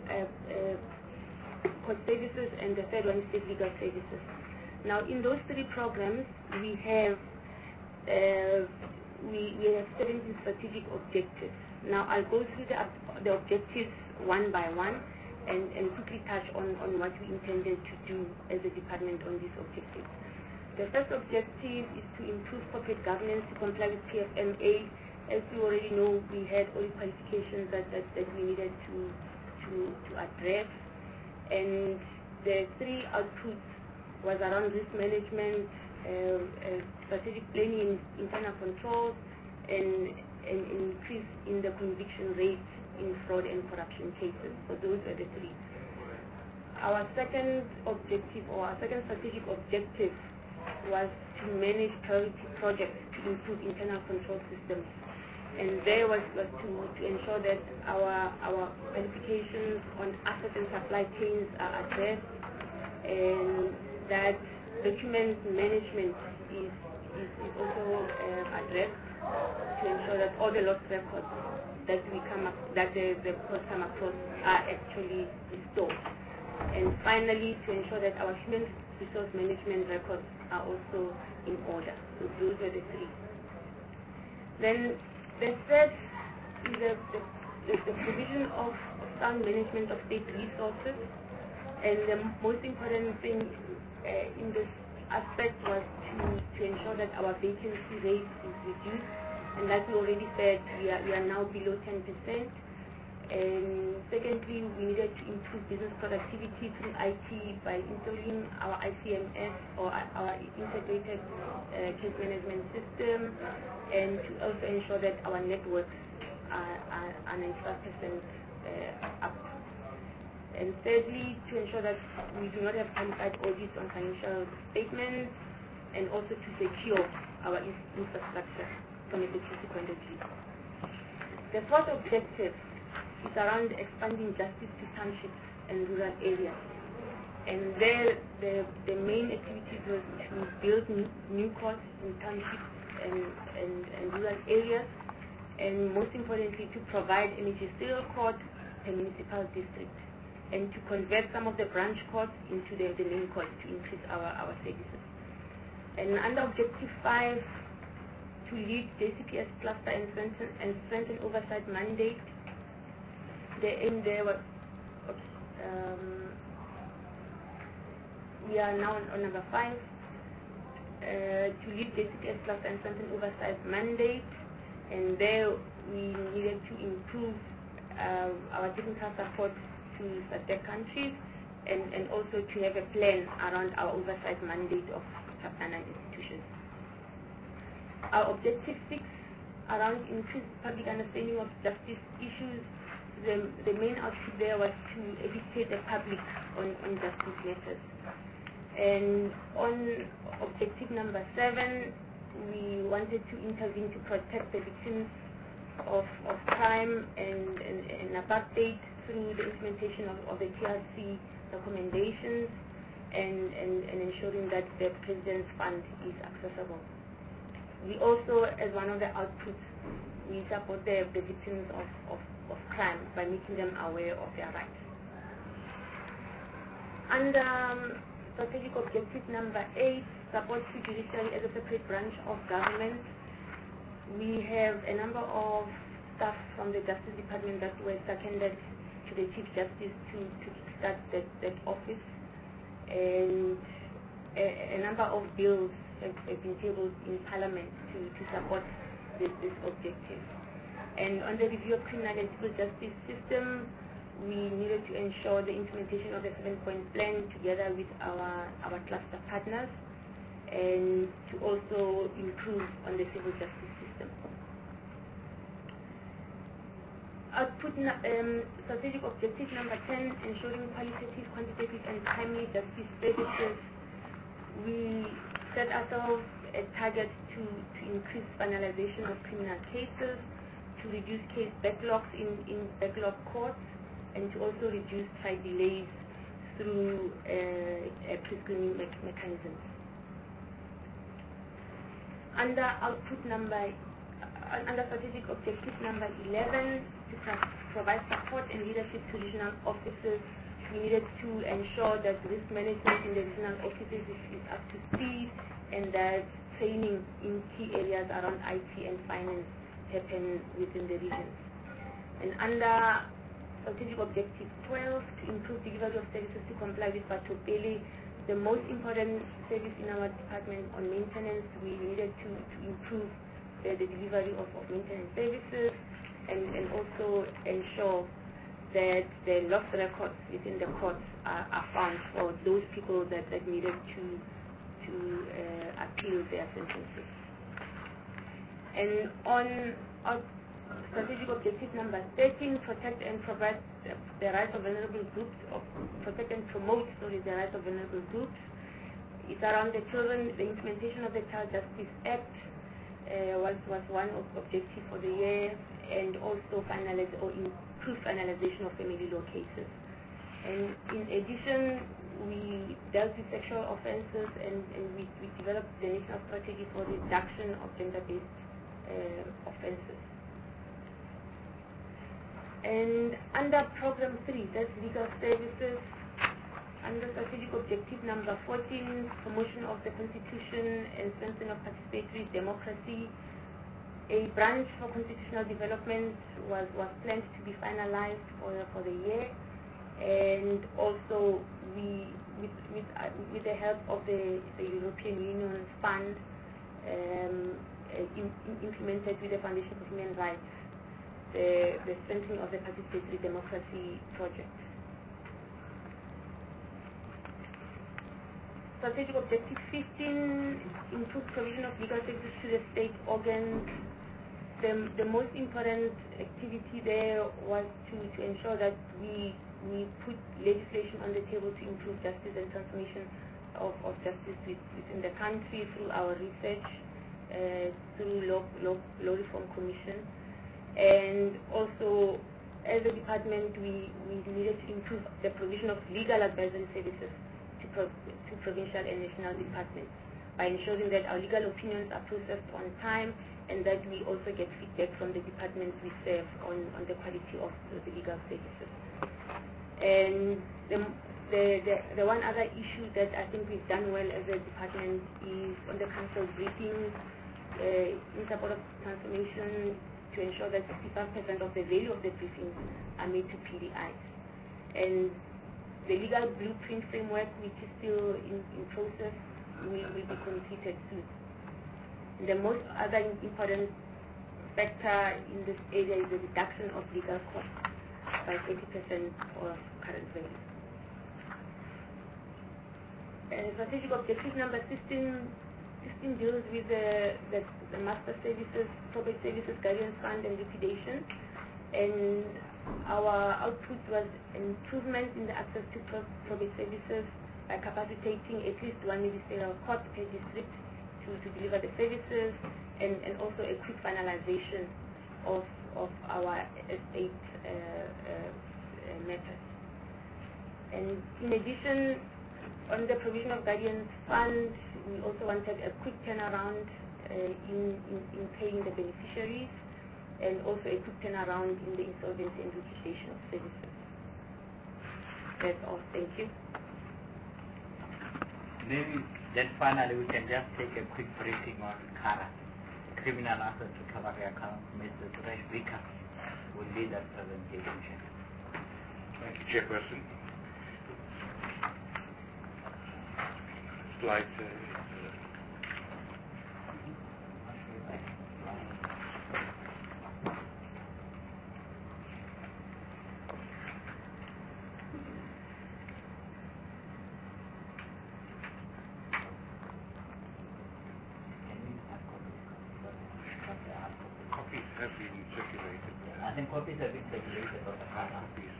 court services, and the third one is state legal services. Now, in those 3 programs, we have 17 strategic objectives. Now, I'll go through the objectives one by one and quickly touch on what we intended to do as a department on these objectives. The first objective is to improve corporate governance to comply with PFMA. As you already know, we had all the qualifications that we needed to address, and the 3 outputs was around risk management, strategic planning, internal controls, and an increase in the conviction rate in fraud and corruption cases. So those are the 3. Our second objective, or our second strategic objective, was to manage priority projects to improve internal control systems. And there was to ensure that our qualifications on asset and supply chains are addressed, and that document management is also addressed to ensure that all the lost records that the courts come across are actually restored. And finally, to ensure that our human resource management records are also in order. So those are the 3. Then the third is the provision of sound management of state resources. And the most important thing in this aspect was to ensure that our vacancy rate is reduced. And like we already said, we are now below 10%. And secondly, we needed to improve business productivity through IT by installing our ICMS, or our integrated case management system, and to also ensure that our networks are 95% up. And thirdly, to ensure that we do not have qualified audits on financial statements, and also to secure our infrastructure from a security point of view. The fourth objective is around expanding justice to townships and rural areas. And there, the main activities was to build new courts in townships and rural areas, and most importantly, to provide a magisterial court per municipal district, and to convert some of the branch courts into the main courts to increase our services. And under Objective 5, to lead JCPS cluster and strengthen oversight mandate, the aim there was, we are now on number 5, to lead JCPS cluster and strengthen oversight mandate, and there we needed to improve our technical support to SADC countries, and also to have a plan around our oversight mandate of subnational institutions. Our Objective 6, around increased public understanding of justice issues, the main output there was to educate the public on justice matters. And on Objective number 7, we wanted to intervene to protect the victims of crime and apartheid through the implementation of the TRC recommendations, and ensuring that the President's Fund is accessible. We also, as one of the outputs, we support the victims of crime by making them aware of their rights. Under strategic objective number 8, support to judiciary as a separate branch of government, we have a number of staff from the Justice Department that were seconded to the Chief Justice to start that office, and a number of bills have been tabled in Parliament to support this objective. And on the review of criminal and civil justice system, we needed to ensure the implementation of the 7-point plan together with our cluster partners, and to also improve on the civil justice system. Output strategic objective number 10, ensuring qualitative, quantitative, and timely justice services. We set ourselves a target to increase finalization of criminal cases, to reduce case backlogs in backlog courts, and to also reduce trial delays through a pre-screening mechanism. Under strategic objective number 11, to provide support and leadership to regional officers, we needed to ensure that risk management in the regional offices is up to speed, and that training in key areas around IT and finance happen within the regions. And under strategic objective 12, to improve delivery of services to comply with Batopele, the most important service in our department on maintenance, we needed to improve the delivery of maintenance services, and also ensure that the lost records within the courts are found for those people that needed to appeal their sentences. And on our strategic objective number 13, protect and provide the rights of vulnerable groups, protect and promote the rights of vulnerable groups. It's around the children. The implementation of the Child Justice Act was one objective for the year, and also improve finalization of family law cases. And in addition, we dealt with sexual offences, and we developed the national strategy for reduction of gender-based offences. And under Program 3, that's legal services, under strategic objective number 14, promotion of the Constitution and strengthening of participatory democracy, a branch for constitutional development was planned to be finalized for the year, and also we, with the help of the European Union Fund, implemented with the Foundation for Human Rights the strengthening of the participatory democracy project. Strategic objective 15, improve provision of legal services to the state organs. the most important activity there was to ensure that we put legislation on the table to improve justice and transformation of justice within the country through our research, through law reform commission, and also as a department we needed to improve the provision of legal advisory services to provincial and national departments by ensuring that our legal opinions are processed on time and that we also get feedback from the departments we serve on the quality of the legal services. And the one other issue that I think we've done well as a department is on the council briefings in support of transformation to ensure that 65% of the value of the briefings are made to PDIs. And the legal blueprint framework, which is still in process, will be completed soon. The most other important factor in this area is the reduction of legal costs by 80% of current value. Strategic objective number 16 deals with the master services, probate services, guardian fund and liquidation. And our output was improvement in the access to probate services by capacitating at least one ministerial court per district to deliver the services, and also a quick finalization of our estate matters. And in addition, on the provision of guardian fund, we also wanted a quick turnaround in paying the beneficiaries, and also a quick turnaround in the insolvency and liquidation of services. That's all. Thank you. Maybe then finally we can just take a quick briefing on CARA, Criminal Assets Recovery Account. Mr. Suresh Bika will lead that presentation. Thank you, Chairperson. Slide. I think copies have been circulated of the CARA.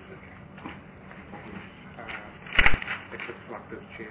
It looks like this, Chair.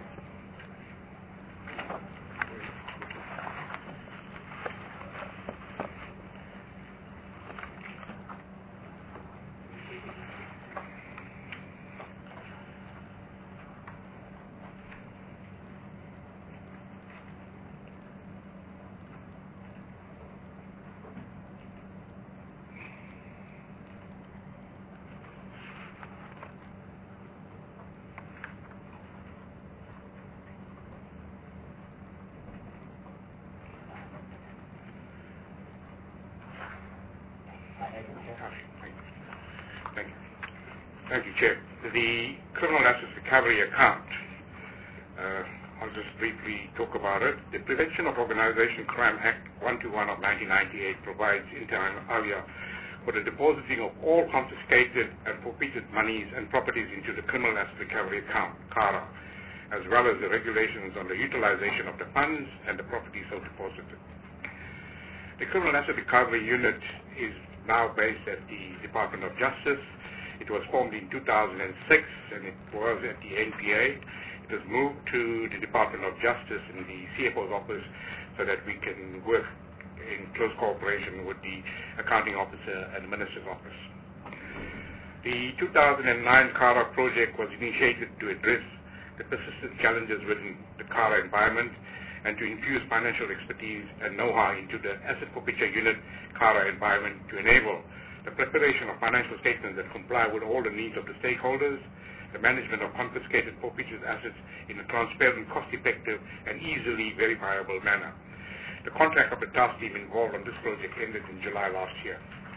Thank you, Chair. The Criminal Assets Recovery Account, I'll just briefly talk about it. The Prevention of Organization Crime Act 121 of 1998 provides inter alia for the depositing of all confiscated and forfeited monies and properties into the Criminal Asset Recovery Account, CARA, as well as the regulations on the utilization of the funds and the property so deposited. The Criminal Asset Recovery Unit is now based at the Department of Justice. It was formed in 2006 and it was at the NPA. It was moved to the Department of Justice in the CFO's office so that we can work in close cooperation with the accounting officer and the minister's office. The 2009 CARA project was initiated to address the persistent challenges within the CARA environment and to infuse financial expertise and know-how into the Asset Forfeiture Unit CARA environment to enable the preparation of financial statements that comply with all the needs of the stakeholders, the management of confiscated forfeited assets in a transparent, cost-effective, and easily verifiable manner. The contract of the task team involved on this project ended in July last year.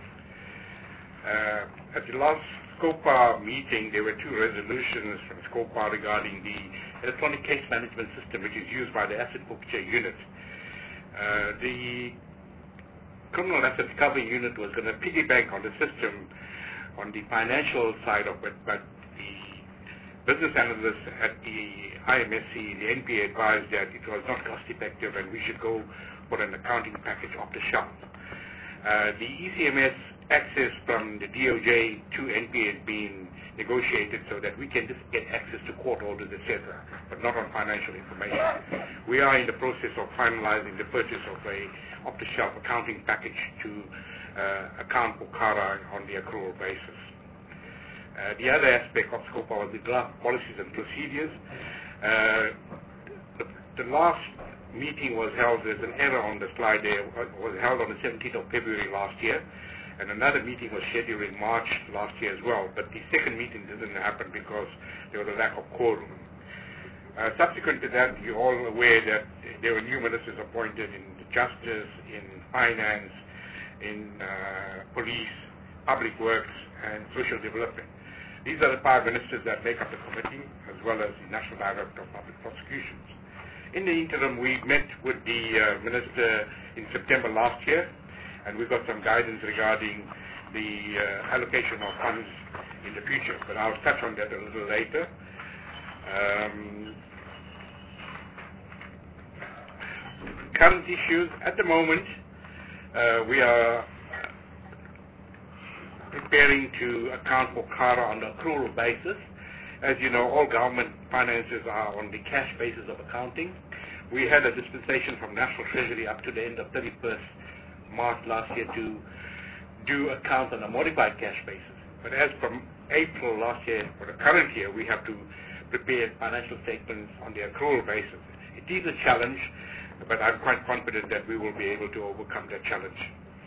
At the last SCOPA meeting, there were two resolutions from SCOPA regarding the electronic case management system, which is used by the Asset Forfeiture Unit. The Criminal Asset Recovery Unit was going to piggyback on the system on the financial side of it, but the business analysts at the IMSC, the NPA, advised that it was not cost effective and we should go for an accounting package off the shelf. The ECMS access from the DOJ to NPA has been negotiated so that we can just get access to court orders, etc., but not on financial information. We are in the process of finalizing the purchase of a off-the-shelf accounting package to account for CARA on the accrual basis. The other aspect of scope are the draft policies and procedures. The last meeting was held, there's an error on the slide there, was held on the 17th of February last year, and another meeting was scheduled in March last year as well, but the second meeting didn't happen because there was a lack of quorum. Subsequent to that, you're all aware that there were new ministers appointed in justice, in finance, in police, public works, and social development. These are the 5 ministers that make up the committee, as well as the National Director of Public Prosecutions. In the interim, we met with the minister in September last year, and we got some guidance regarding the allocation of funds in the future, but I'll touch on that a little later. Current issues. At the moment, we are preparing to account for CARA on an accrual basis. As you know, all government finances are on the cash basis of accounting. We had a dispensation from National Treasury up to the end of 31st March last year to do accounts on a modified cash basis. But as from April last year, for the current year, we have to prepare financial statements on the accrual basis. It is a challenge, but I'm quite confident that we will be able to overcome that challenge.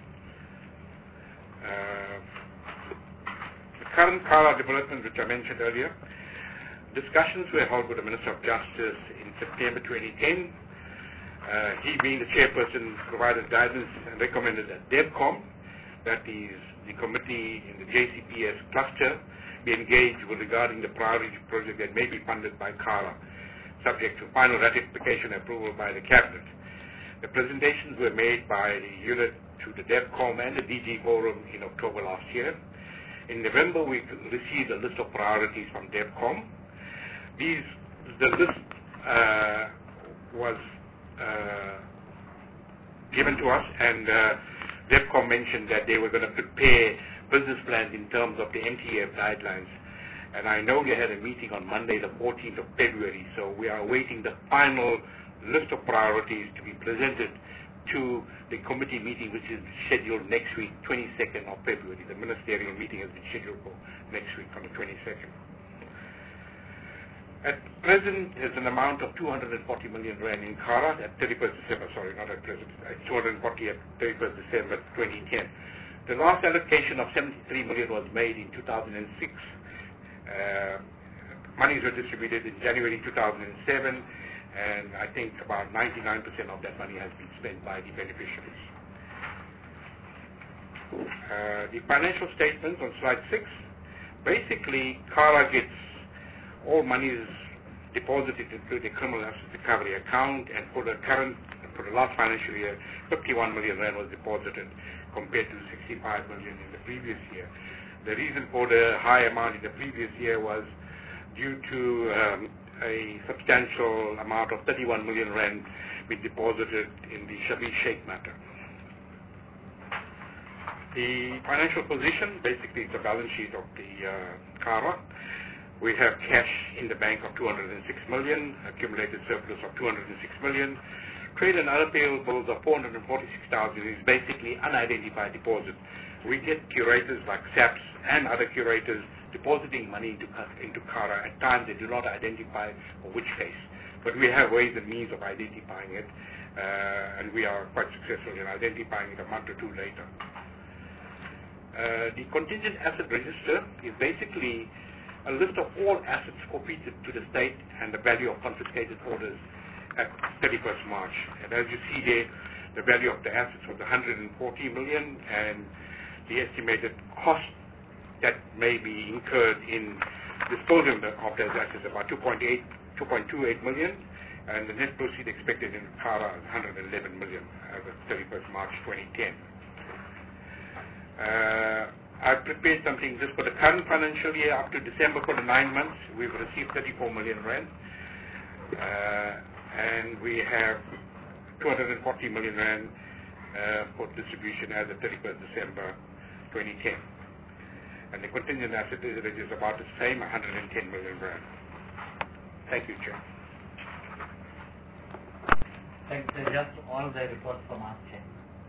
The current CARA development, which I mentioned earlier, discussions were held with the Minister of Justice in September 2010. He, being the chairperson, provided guidance and recommended that DEVCOM, that is the committee in the JCPS cluster, be engaged with regarding the priority project that may be funded by CARA, subject to final ratification and approval by the Cabinet. The presentations were made by the unit to the DEVCOM and the DG Forum in October last year. In November, we received a list of priorities from DEVCOM. The list was given to us, and DEVCOM mentioned that they were going to prepare business plans in terms of the MTF guidelines. And I know they had a meeting on Monday, the 14th of February, so we are awaiting the final list of priorities to be presented to the committee meeting, which is scheduled next week, 22nd of February. The ministerial meeting has been scheduled for next week on the 22nd. At present, there's an amount of 240 million rand in CARA at 31st December, sorry, not at present, 240 at 31st December 2010. The last allocation of 73 million was made in 2006. Monies were distributed in January 2007, and I think about 99% of that money has been spent by the beneficiaries. The financial statements on slide 6. Basically, CARA gets all monies deposited into the criminal asset recovery account, and for the last financial year, 51 million rand was deposited compared to 65 million in the previous year. The reason for the high amount in the previous year was due to a substantial amount of 31 million rand being deposited in the Shabir Sheikh matter. The financial position, basically it's a balance sheet of the CARA. We have cash in the bank of 206 million, accumulated surplus of 206 million. Trade and other payables of 446,000 is basically unidentified deposit. We get curators like SAPS and other curators depositing money into CARA. At times they do not identify for which case, but we have ways and means of identifying it, and we are quite successful in identifying it a month or two later. The contingent asset register is basically a list of all assets forfeited to the state and the value of confiscated orders at 31st March. And as you see there, the value of the assets was 140 million, and the estimated cost that may be incurred in disposing of those assets about 2.28 million, and the net proceed expected in CARA is 111 million as of 31st March 2010. I've prepared something just for the current financial year up to December for the 9 months. We've received 34 million rand, and we have 240 million rand for distribution as of 31st December 2010. And the contingent asset is about the same, 110 million rand. Thank you, Chair. Thanks. Just all the reports from us, Chair.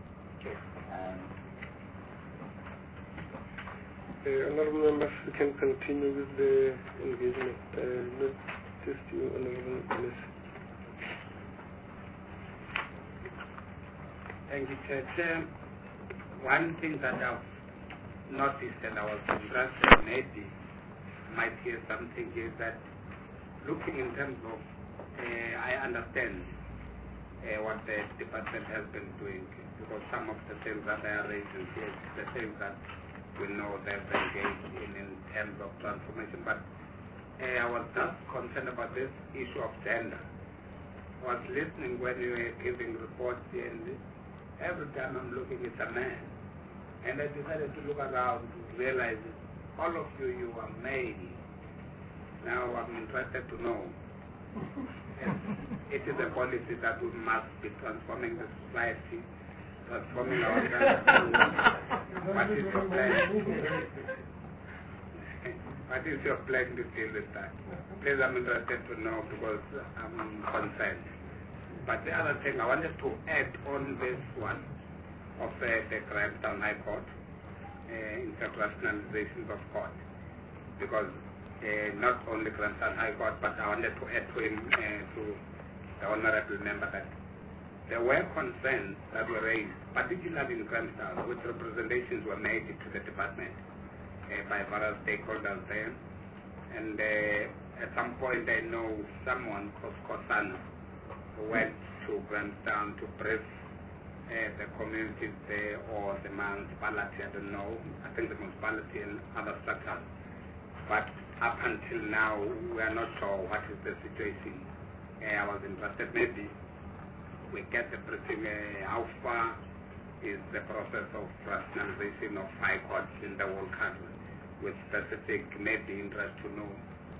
Honourable members, we can continue with the engagement. Not just you, Honourable Minister. Thank you, Chair. One thing that I've noticed and I was interested, maybe might hear something, is that looking in terms of, I understand what the department has been doing, because some of the things that they are raising is the things that we know they've engaged in terms of transformation. But I was just concerned about this issue of gender. I was listening when you were giving reports here, and every time I'm looking, it's a man. And I decided to look around to realize that all of you are male. Now I'm interested to know. It is a policy that we must be transforming the society, transforming ourselves. What is your plan? What is your plan to deal with that? Please, I'm interested to know because I'm concerned. But the other thing I wanted to add on this one of the Grahamstown High Court, internationalization of court, because not only Grahamstown High Court, but I wanted to add to him, to the honourable member, that there were concerns that were raised, particularly in Grahamstown, which representations were made to the department by various stakeholders there. And at some point I know someone called Kosana who went to Grahamstown to brief the communities there, or the municipality, I don't know, I think the municipality and other structures. But up until now, we are not sure what is the situation. I was interested, maybe we get the briefing, how far is the process of rationalization of high courts in the whole country, with specific, maybe interest to know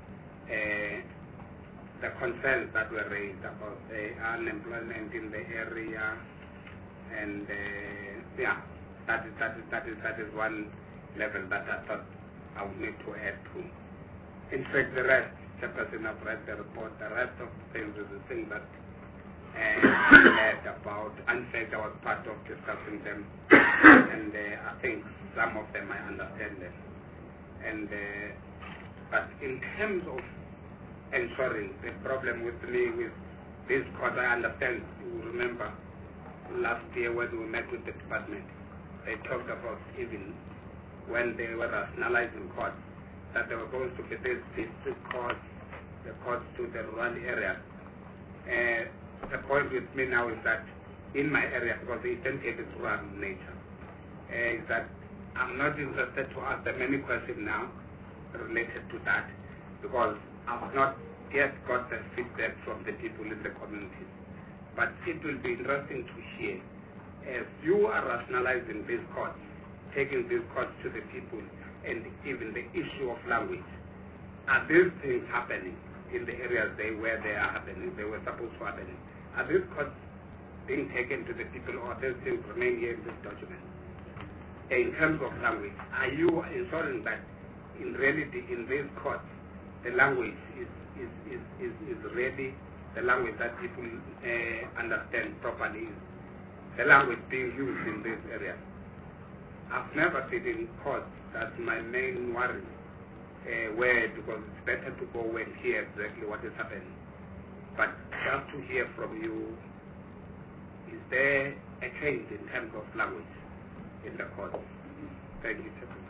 the concerns that were raised about the unemployment in the area. And yeah, that is one level that I thought I would need to add to. In fact, the rest, Chairperson, I've read the report, the rest of the things is the thing that I read about. In fact, I was part of discussing them, and I think some of them I understand them. And but in terms of ensuring, the problem with me with this court, I understand, you remember, last year when we met with the department, they talked about even when they were rationalizing courts, that they were going to be this courts, the courts to the rural area. The point with me now is that in my area, because the Eastern Cape is rural in nature, is that I'm not interested to ask them any question now related to that, because I've not yet got the feedback from the people in the communities. But it will be interesting to hear, as you are rationalizing these courts, taking these courts to the people, and even the issue of language, are these things happening in the areas where they are happening, they were supposed to happen? Are these courts being taken to the people, or these things remain here in this document? In terms of language, are you ensuring that in reality in these courts, the language is really the language that people understand properly, the language being used in this area? I've never seen in court. That's my main worry, where, because it's better to go and hear exactly what is happening. But just to hear from you, is there a change in terms of language in the court? Thank you, Chairman.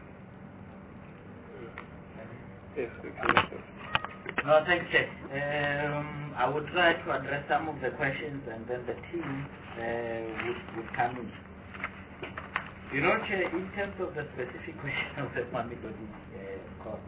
Yes, we can. No, thanks, Chair. I would try to address some of the questions, and then the team would come in. You know, Chair, in terms of the specific question of the Mamikodi court,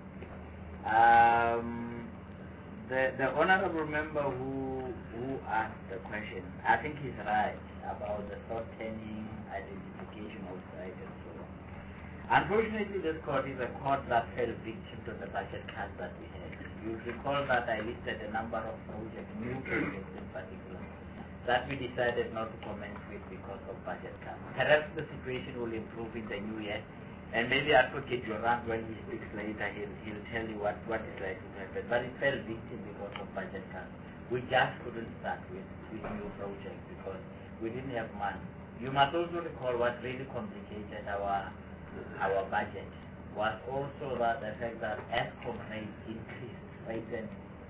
the honourable member who asked the question, I think he's right about the thought-turning identification of right and so on. Unfortunately, this court is a court that fell victim to the budget cuts that we had. You recall that I listed a number of projects, new projects in particular, that we decided not to commence with because of budget cuts. Perhaps the situation will improve in the new year, and maybe Advocate Durant, when he speaks later, he'll tell you what is likely to happen. But it fell victim because of budget cuts. We just couldn't start with new projects because we didn't have money. You must also recall what really complicated our budget was also that the fact that Eskom rates increased certain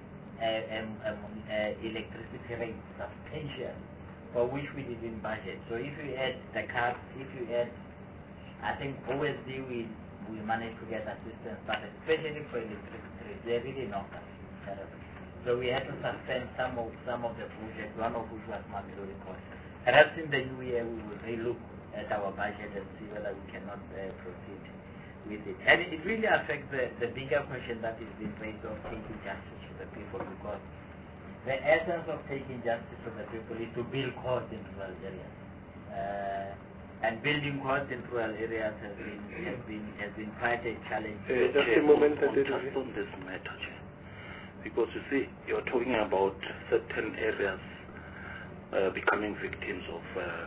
electricity rates substantially, for which we didn't budget. So if you add the cuts, I think OSD we managed to get assistance, but especially for electricity rates, they really knocked us terribly. So we had to suspend some of the projects, one of which was Mamelodi Port. Perhaps in the new year we will relook at our budget and see whether we cannot proceed with it. And it really affects the bigger question that is being raised of taking justice to the people, because the essence of taking justice to the people is to build courts in rural areas. And building courts in rural areas has been quite a challenge. Just a moment, just on this matter, because you see, you're talking about certain areas becoming victims of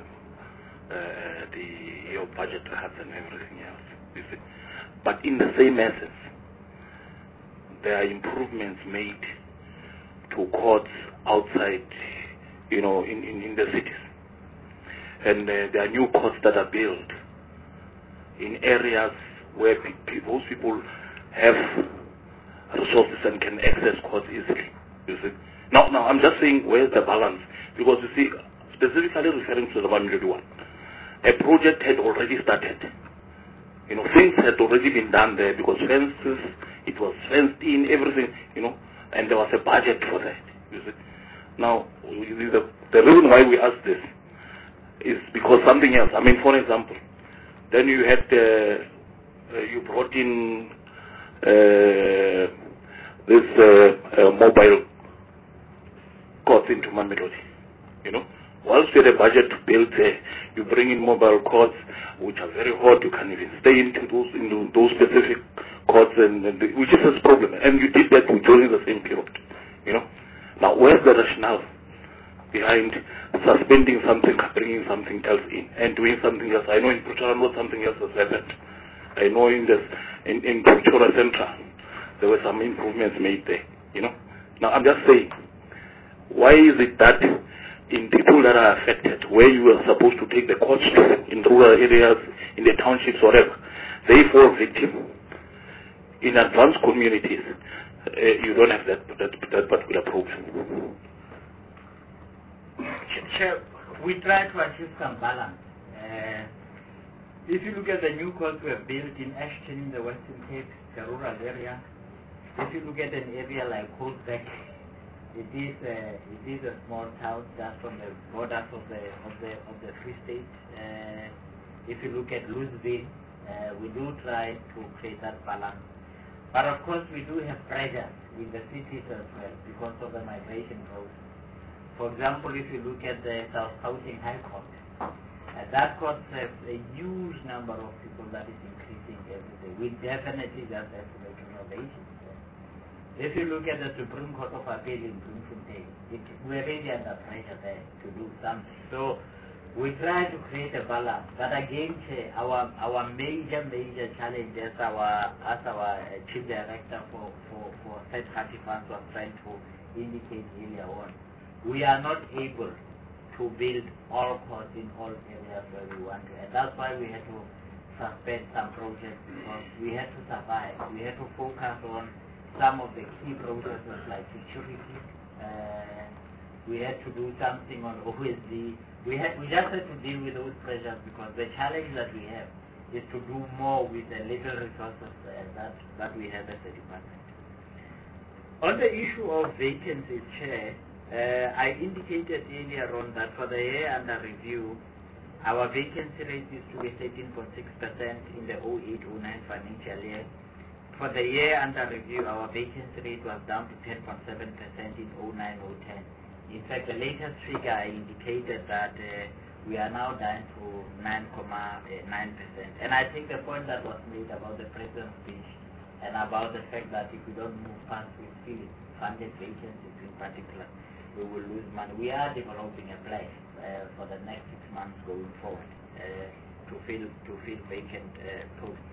your budget cuts and everything else. You see, but in the same essence, there are improvements made to courts outside, in the cities. And there are new courts that are built in areas where those people have resources and can access courts easily. You see. Now I'm just saying, where's the balance? Because you see, specifically referring to the 101, a project had already started. Things had already been done there because fences, it was fenced in, everything, and there was a budget for that. You see. Now, the reason why we ask this is because something else. I mean, for example, then you had you brought in this mobile courts into Mamelodi. Once you had a budget to build there, you bring in mobile courts, which are very hot. You can even stay into those specific courts, which is a problem. And you did that during the same period. Now, where's the rationale behind suspending something, bringing something else in, and doing something else? I know in Pretoria something else has happened. I know in Pretoria Central there were some improvements made there. Now I'm just saying, why is it that in people that are affected, where you are supposed to take the courts to, in rural areas, in the townships, whatever, they fall victim? In advanced communities, you don't have that particular problem. Chair, we try to achieve some balance. If you look at the new courts we have built in Ashton, in the Western Cape, the rural area, if you look at an area like Holzbeck, it is a small town just on the borders of the Free State. If you look at Louisville, we do try to create that balance. But of course, we do have pressures in the cities as well because of the migration process. For example, if you look at the South Gauteng High Court, that court has a huge number of people that is increasing every day. We definitely just have to make innovations. If you look at the Supreme Court of Appeal in Bloemfontein, we're really under pressure there to do something. So we try to create a balance. But again, our major challenge as our Chief Director for third-party funds was trying to indicate earlier on, we are not able to build all courts in all areas where we want to. And that's why we had to suspend some projects, because we had to survive. We had to focus on some of the key processes like security. We had to do something on OSD. We just had to deal with those pressures because the challenge that we have is to do more with the little resources that we have as a department. On the issue of vacancies, Chair, I indicated earlier on that for the year under review, our vacancy rate used to be 13.6% in the 08-09 financial year. For the year under review, our vacancy rate was down to 10.7% in 09-010. In fact, the latest figure I indicated that we are now down to 9.9%. And I think the point that was made about the president's speech and about the fact that if we don't move fast with field funded vacancies in particular, we will lose money. We are developing a plan for the next 6 months going forward to fill vacant posts.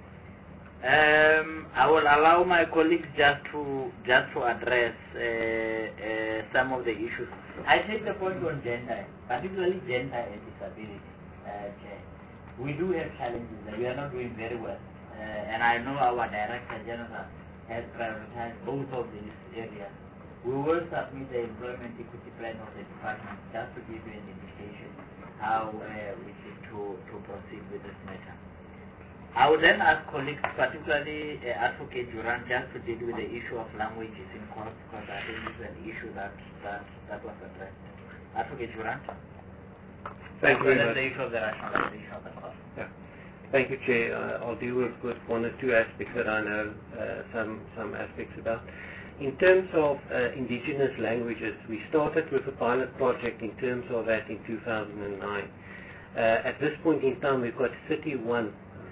I will allow my colleagues just to address some of the issues. I take the point on gender, particularly gender and disability. We do have challenges and we are not doing very well. And I know our Director General has prioritized both of these areas. We will submit the employment equity plan of the department just to give you an indication how we seek to proceed with this matter. I would then ask colleagues, particularly Advocate Durant, just to deal with the issue of languages in court, because I think this is an issue that was addressed. Advocate Durant? Thank you very much. The issue of the rationalization of the cost. Yeah. Thank you, Chair. I'll deal with one or two aspects that I know some aspects about. In terms of indigenous languages, we started with a pilot project in terms of that in 2009. At this point in time, we've got 31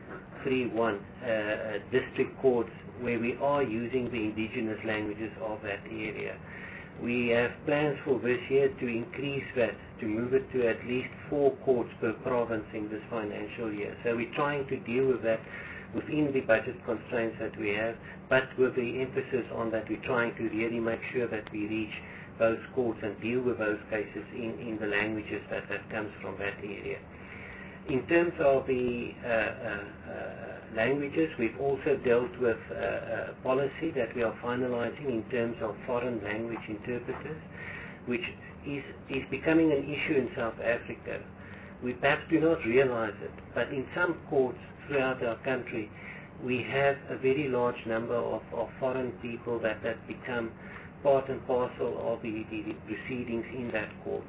district courts where we are using the indigenous languages of that area. We have plans for this year to increase that, to move it to at least 4 courts per province in this financial year. So we're trying to deal with that within the budget constraints that we have, but with the emphasis on that we're trying to really make sure that we reach those courts and deal with those cases in the languages that comes from that area. In terms of the languages, we've also dealt with a policy that we are finalizing in terms of foreign language interpreters, which is becoming an issue in South Africa. We perhaps do not realize it, but in some courts throughout our country, we have a very large number of foreign people that become part and parcel of the proceedings in that court.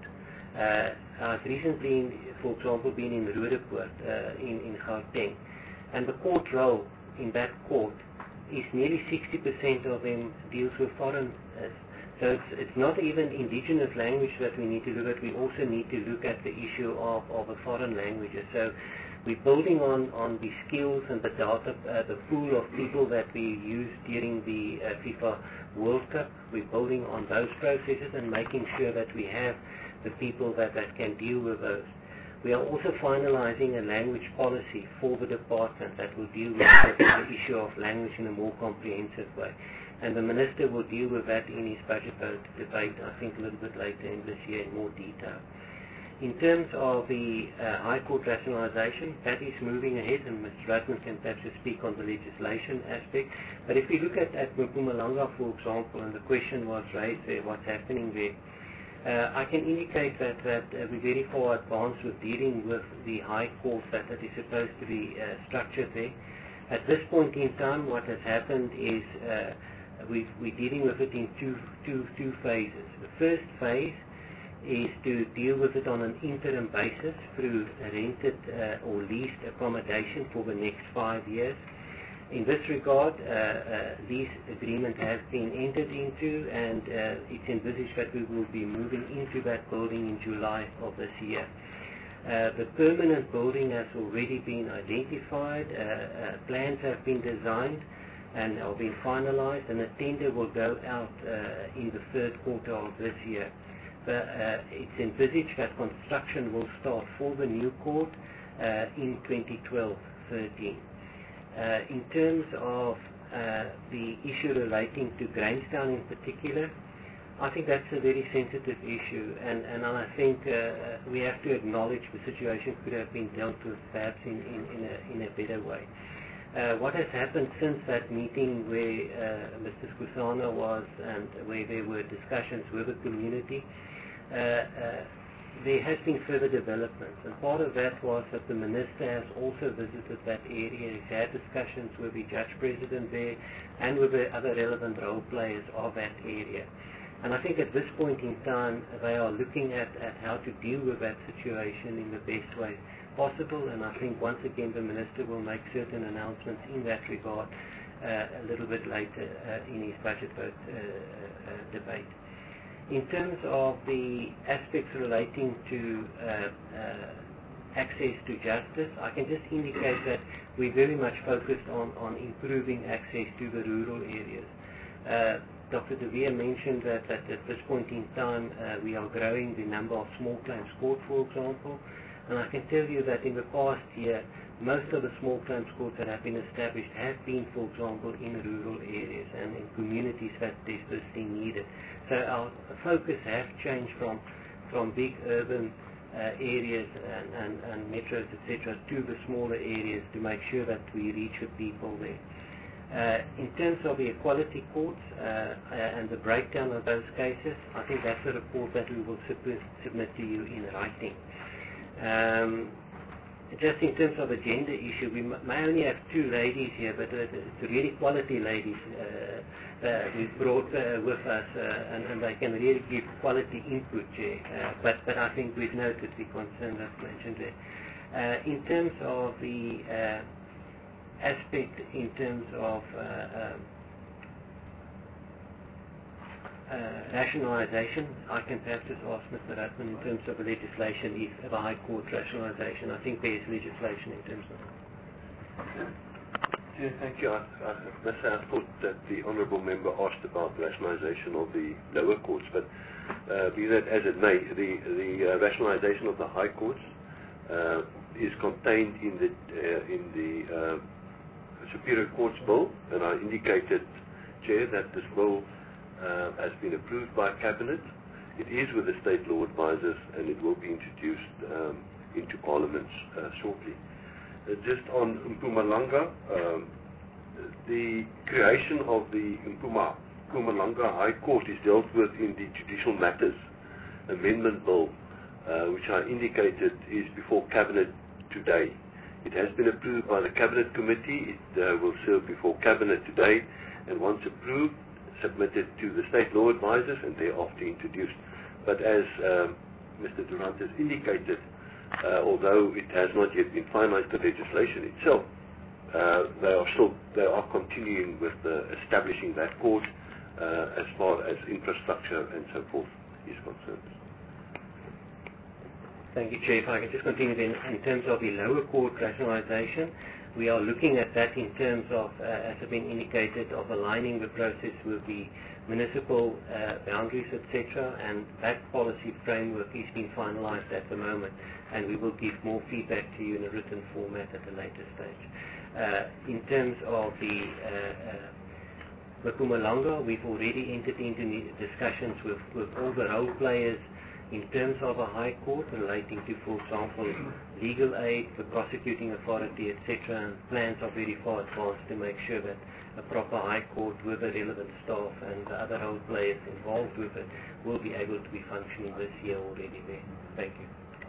I've recently, for example, been in Roodepoort in Gauteng, and the court roll in that court is nearly 60% of them deals with foreigners. So it's not even indigenous language that we need to look at, we also need to look at the issue of the foreign languages. So we're building on the skills and the data, the pool of people that we used during the FIFA World Cup. We're building on those processes and making sure that we have the people that can deal with those. We are also finalizing a language policy for the department that will deal with the issue of language in a more comprehensive way. And the Minister will deal with that in his budget vote debate, I think a little bit later in this year in more detail. In terms of the High Court rationalization, that is moving ahead, and Mr. Rudman can perhaps speak on the legislation aspect. But if we look at Mpumalanga, for example, and the question was raised there, what's happening there, I can indicate that we're very far advanced with dealing with the High Court that is supposed to be structured there. At this point in time, what has happened is we're dealing with it in two phases. The first phase is to deal with it on an interim basis through rented or leased accommodation for the next 5 years. In this regard, these agreement has been entered into, and it's envisaged that we will be moving into that building in July of this year. The permanent building has already been identified, plans have been designed and are being finalized, and a tender will go out in the third quarter of this year. It's envisaged that construction will start for the new court in 2012-13. In terms of the issue relating to Grahamstown in particular, I think that's a very sensitive issue, and I think we have to acknowledge the situation could have been dealt with perhaps in a better way. What has happened since that meeting where Mr. Skusana was and where there were discussions with the community, there has been further developments, and part of that was that the Minister has also visited that area. He's had discussions with the Judge President there and with the other relevant role players of that area. And I think at this point in time, they are looking at how to deal with that situation in the best way possible, and I think once again the Minister will make certain announcements in that regard a little bit later in his budget vote debate. In terms of the aspects relating to access to justice, I can just indicate that we're very much focused on improving access to the rural areas. Dr. De Beer mentioned that at this point in time we are growing the number of small claims court, for example, and I can tell you that in the past year, most of the small claims courts that have been established have been, for example, in rural areas and in communities that desperately need it. So our focus has changed from big urban areas and metros, etc., to the smaller areas to make sure that we reach the people there. In terms of the equality courts and the breakdown of those cases, I think that's a report that we will submit to you in writing. Just in terms of the gender issue, we may only have two ladies here, but it's really quality ladies we've brought with us, and they can really give quality input here. But I think we've noted the concern that's mentioned there. In terms of the aspect in terms of rationalisation, I can perhaps just ask Mr. Ratman in terms of the legislation, if a High Court rationalisation. I think there is legislation in terms of that. Yeah, thank you. I thought that the Honourable Member asked about rationalisation of the lower courts, but be that as it may, the rationalisation of the High Courts is contained in the Superior Courts Bill, and I indicated, Chair, that this bill has been approved by Cabinet. It is with the State Law Advisors, and it will be introduced into Parliament shortly. Just on Mpumalanga, the creation of the Mpumalanga High Court is dealt with in the Judicial Matters Amendment Bill, which I indicated is before Cabinet today. It has been approved by the Cabinet Committee. It will serve before Cabinet today, and once approved, submitted to the State Law Advisors and thereafter introduced. But as Mr. Durant has indicated, although it has not yet been finalized, the legislation itself, they are continuing with establishing that court as far as infrastructure and so forth is concerned. Thank you, Chair. If I can just continue then, in terms of the lower court rationalisation, we are looking at that in terms of, as has been indicated, of aligning the process with the municipal boundaries, etc., and that policy framework is being finalised at the moment, and we will give more feedback to you in a written format at a later stage. In terms of the Mpumalanga, we've already entered into discussions with all the role players in terms of a High Court relating to, for example, legal aid, the prosecuting authority, etc., and plans are very far advanced to make sure that a proper High Court with the relevant staff and the other role players involved with it will be able to be functioning this year already there. Thank you.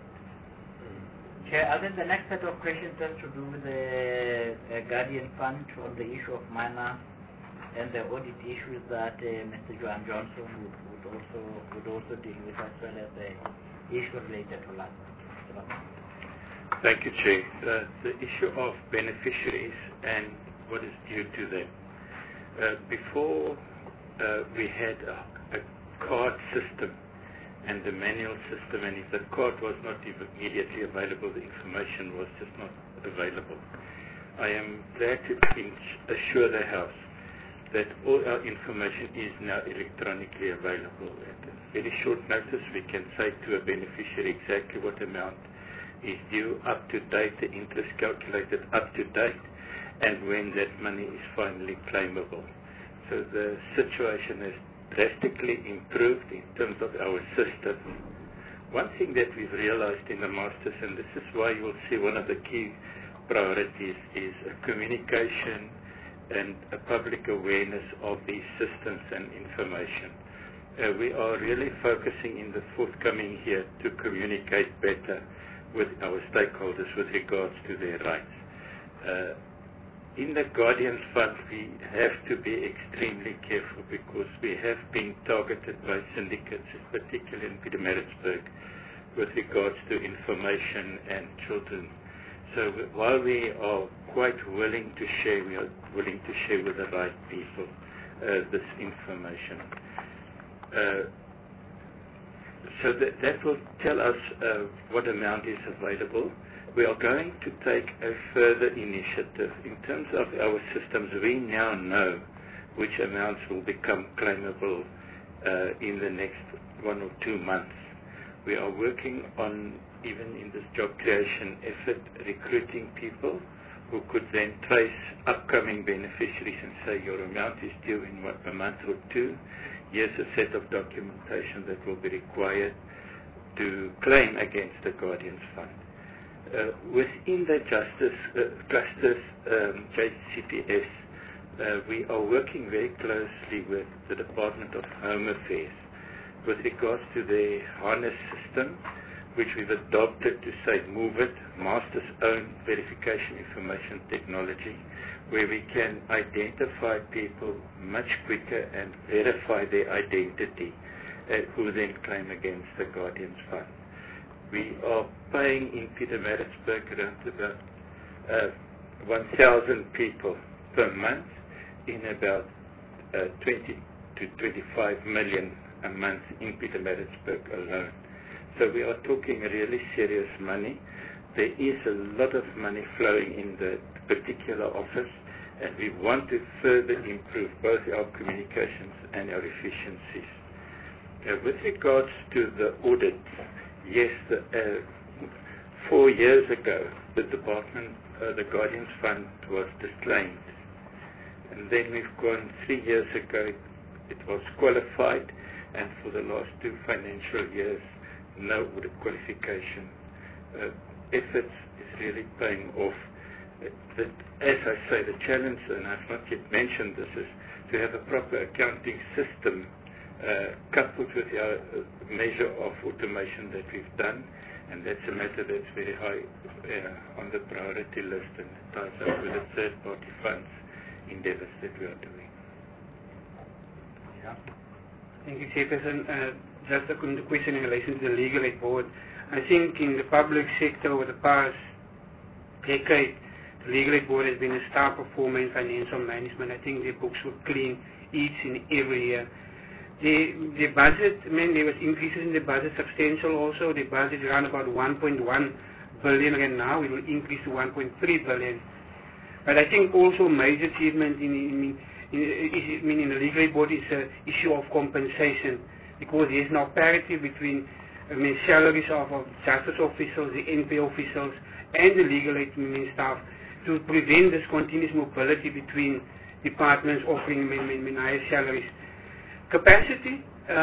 Chair, I think the next set of questions has to do with the Guardian Fund on the issue of minor and the audit issues that Mr. Johan Johnson would also deal with, as well as the issue related to land. Thank you, Chair. The issue of beneficiaries and what is due to them. Before we had a card system and the manual system, and if the card was not immediately available, the information was just not available. I am glad to assure the House that all our information is now electronically available. At a very short notice, we can say to a beneficiary exactly what amount is due, up to date, the interest calculated up to date, and when that money is finally claimable. So the situation has drastically improved in terms of our system. One thing that we've realized in the Masters, and this is why you will see one of the key priorities is communication and a public awareness of these systems and information. We are really focusing in the forthcoming year to communicate better with our stakeholders with regards to their rights. In the Guardian Fund, we have to be extremely careful because we have been targeted by syndicates, particularly in Pietermaritzburg, with regards to information and children. So while we are quite willing to share, we are willing to share with the right people this information. So that will tell us what amount is available. We are going to take a further initiative. In terms of our systems, we now know which amounts will become claimable in the next 1 or 2 months. We are working on, even in this job creation effort, recruiting people who could then trace upcoming beneficiaries and say your amount is due in a month or 2. Here's a set of documentation that will be required to claim against the Guardians Fund. Within the justice clusters, JCPS, we are working very closely with the Department of Home Affairs with regards to the harness system, which we've adopted to say move it, master's own verification information technology, where we can identify people much quicker and verify their identity, who then claim against the Guardians Fund. We are paying in Pietermaritzburg around about 1,000 people per month in about 20 to 25 million a month in Pietermaritzburg alone. So we are talking really serious money. There is a lot of money flowing in the particular office, and we want to further improve both our communications and our efficiencies. With regards to the audit, yes, 4 years ago, the Guardians Fund was disclaimed. And then we've gone 3 years ago, it was qualified, and for the last 2 financial years, no audit qualification. Efforts is really paying off. As I say, the challenge, and I've not yet mentioned this, is to have a proper accounting system coupled with our measure of automation that we've done, and that's a matter that's very high on the priority list, and it ties up with the third-party funds endeavors that we are doing. Yeah. Thank you, Chairperson. Just a question in relation to the Legal Aid Board. I think in the public sector over the past decade, the Legal Aid Board has been a star performer in financial management. I think their books were clean each and every year. The budget, there was increases in the budget, substantial also. The budget is around about 1.1 billion, and now it will increase to 1.3 billion. But I think also major achievement in the Legal Aid Board is the issue of compensation, because there is now parity between salaries of justice officials, the NPA officials, and the legal aid staff, to prevent this continuous mobility between departments offering higher salaries. Capacity,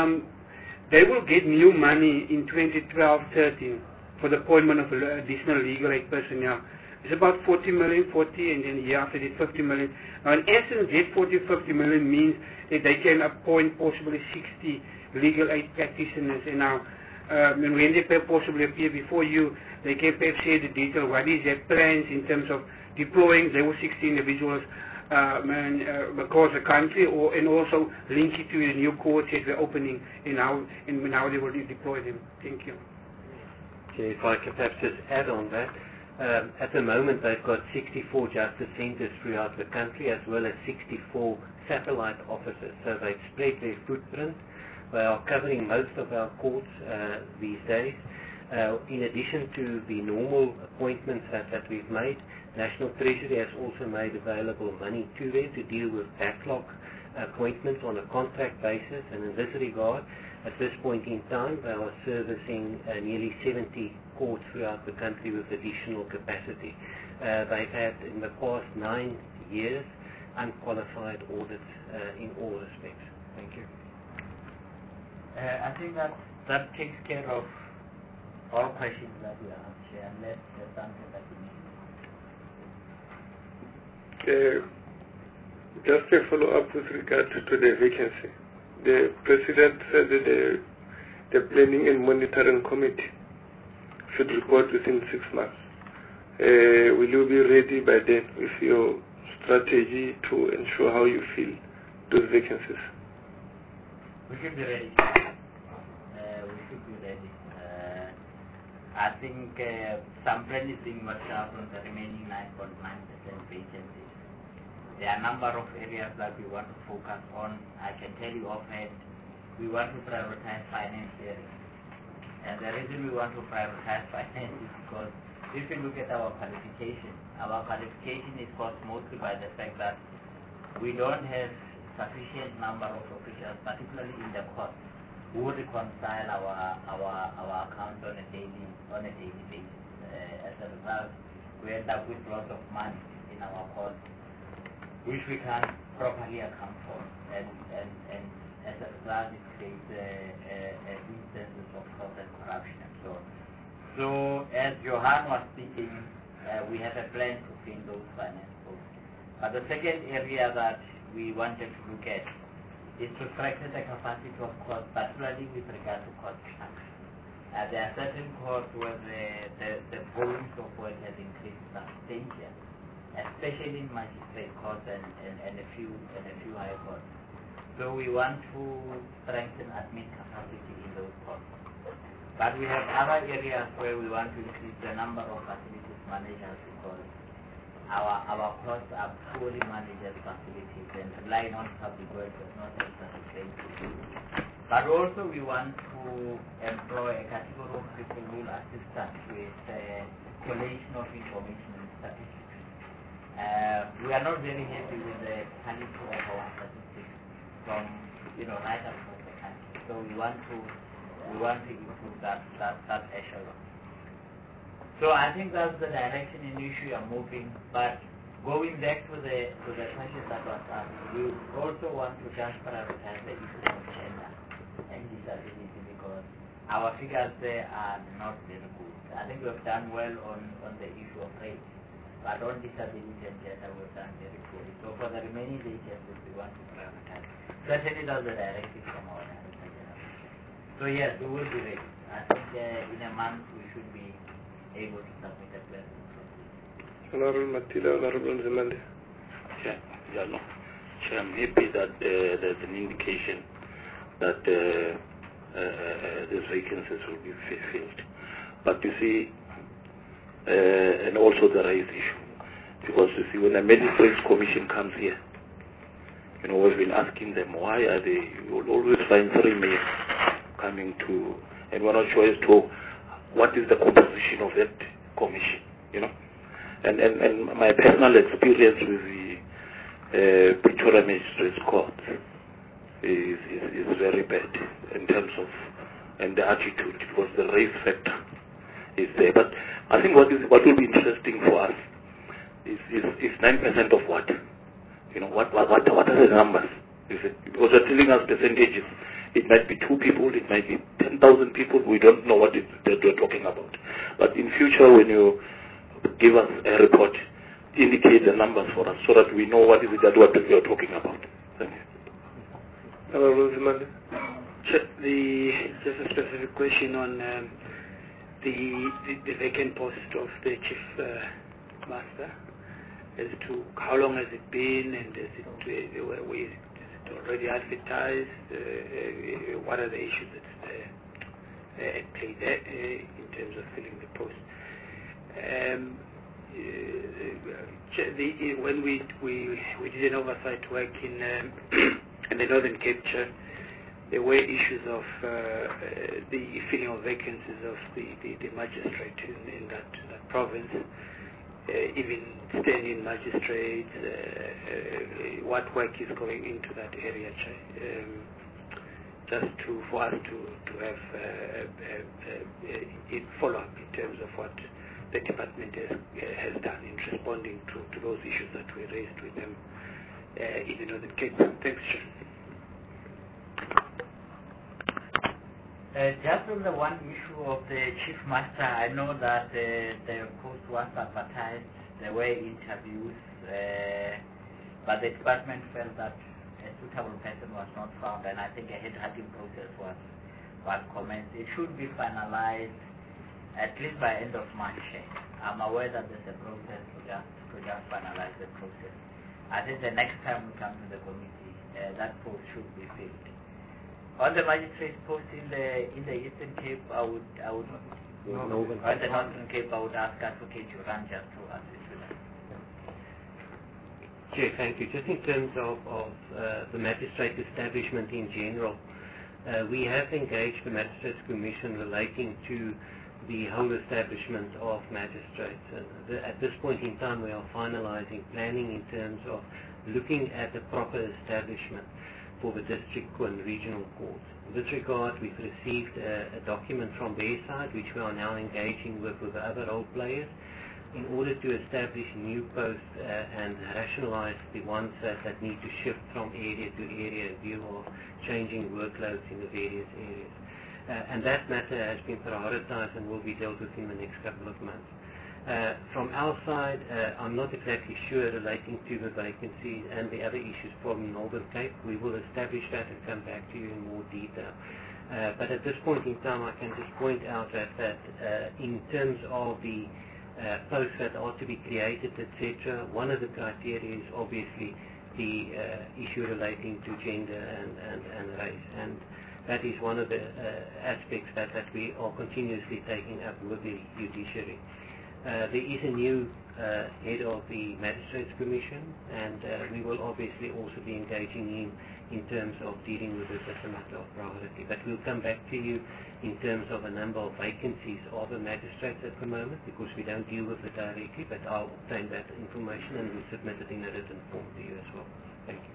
they will get new money in 2012-13 for the appointment of additional legal aid personnel. It's about 40 million, and then the year after that 50 million. Now, in essence, that 40-50 million means that they can appoint possibly 60 legal aid practitioners. And now, when they possibly appear before you, they can perhaps share the detail. What is their plans in terms of deploying those 60 individuals across the country, and also link it to the new courts that we're opening, and how they will deploy them. Thank you. Okay, if I can perhaps just add on that. At the moment, they've got 64 justice centers throughout the country, as well as 64 satellite offices. So they've spread their footprint. They are covering most of our courts these days. In addition to the normal appointments that we've made, National Treasury has also made available money to them to deal with backlog appointments on a contract basis. And in this regard, at this point in time, they are servicing nearly 70 courts throughout the country with additional capacity. They've had, in the past 9 years, unqualified audits in all respects. Thank you. I think that takes care of all questions that we have, Chair, unless there's something that we need. Just a follow-up with regard to the vacancy. The President said that the Planning and Monitoring Committee should report within 6 months. Will you be ready by then with your strategy to ensure how you fill those vacancies? We should be ready. I think some plan is being worked out on the remaining 9.9% vacancies. There are a number of areas that we want to focus on. I can tell you offhand, we want to prioritize finance areas. And the reason we want to prioritize finance is because if you look at our qualification is caused mostly by the fact that we don't have sufficient number of officials, particularly in the court, who reconcile our accounts on a daily basis. As a result, we end up with lots of money in our courts, which we can't properly account for, and as a result, it creates instances of fraud and corruption and so on. So, as Johan was speaking, we have a plan to fill those finance posts. But the second area that we wanted to look at is to strengthen the capacity of courts, particularly with regard to court clerks. There are certain courts where the volumes of work has increased substantially, especially in magistrate courts and a few higher courts. So we want to strengthen admin capacity in those courts. But we have other areas where we want to increase the number of facilities managers, because our courts are poorly managed facilities and relying on public works does not help us explain to do. But also we want to employ a category of people who will assist us with collation of information and statistics. We are not very happy with the quality of our statistics from right across the country. So we want to improve that echelon. So I think that's the direction in which we are moving. But going back to the question that was asked, we also want to just prioritize the issue of gender and disability, because our figures there are not very good. I think we've done well on the issue of race, but on disability and gender we've done very poorly. So for the remaining agencies we want to prioritize. Certainly that's the directive from our Director General. So yes, we will be ready. I think in a month we should be able to submit a plan. Honorable Matila, Honorable Nzimande. No. I'm happy that there's an indication that these vacancies will be filled. But you see, and also the race issue, because you see, when a magistrates commission comes here, we've been asking them, why are they, you will always find 3 men coming to, and we're not sure as to what is the composition of that commission, And my personal experience with the Pretoria Magistrates Court is very bad in terms of, and the attitude, because the race factor is there. But I think what will be interesting for us is 9% of what? What are the numbers? Because they're telling us percentages. It might be 2 people, it might be 10,000 people. We don't know what they're talking about. But in future, when you give us a report, indicate the numbers for us so that we know what is it that we are talking about. Thank you. Just a specific question on the vacant post of the chief master, as to how long has it been, and is it already advertised? What are the issues that at play there in terms of filling the post? When we did an oversight work in the Northern Cape, there were issues of the filling of vacancies of the magistrate in that province, even standing magistrates. What work is going into that area, just for us to have follow up in terms of what the department has done in responding to those issues that we raised with them in the Northern Cape. Thanks, Chair. Just on the one issue of the chief master, I know that the post was advertised, there were interviews, but the department felt that a suitable person was not found, and I think a headhunting process was commenced. It should be finalized at least by end of March. I'm aware that there's a process to just finalize the process. I think the next time we come to the committee, that post should be filled. On the magistrate post in the Eastern Cape, I would on the Northern Cape, I would ask Advocate Joran just to assist with that. Chair, thank you. Just in terms of the magistrate establishment in general, we have engaged the Magistrates Commission relating to the whole establishment of magistrates. At this point in time, we are finalizing planning in terms of looking at the proper establishment for the district and regional courts. In this regard, we've received a document from their side, which we are now engaging with other role players in order to establish new posts and rationalize the ones that need to shift from area to area in view of changing workloads in the various areas. And that matter has been prioritized and will be dealt with in the next couple of months. From our side, I'm not exactly sure relating to the vacancies and the other issues from Northern Cape. We will establish that and come back to you in more detail. But at this point in time, I can just point out that in terms of the posts that are to be created, etc., one of the criteria is obviously the issue relating to gender and race. And that is one of the aspects that we are continuously taking up with the judiciary. There is a new head of the Magistrates Commission, and we will obviously also be engaging him in terms of dealing with this as a matter of priority. But we'll come back to you in terms of a number of vacancies of the magistrates at the moment, because we don't deal with it directly, but I'll obtain that information and we'll submit it in a written form to you as well. Thank you.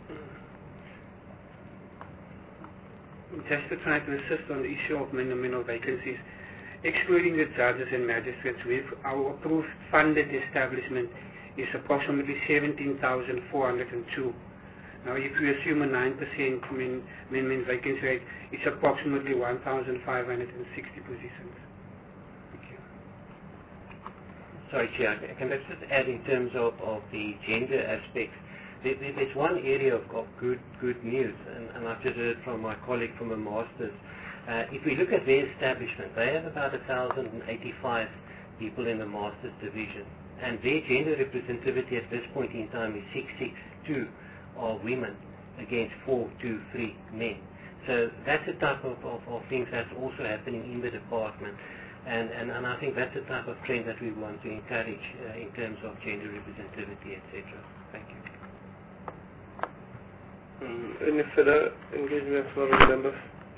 Just to try to assist on the issue of minimum vacancies, excluding the judges and magistrates, our approved funded establishment is approximately 17,402. Now, if you assume a 9% minimum vacancy rate, it's approximately 1,560 positions. Thank you. Sorry, Chair, can I just add in terms of the gender aspects? There's one area of good news, and I've just heard from my colleague from the Masters. If we look at their establishment, they have about 1,085 people in the Masters division, and their gender representativity at this point in time is 662 of women against 423 men. So that's the type of things that's also happening in the department, and I think that's the type of trend that we want to encourage in terms of gender representativity, etc. Thank you. Any further engagement from the members?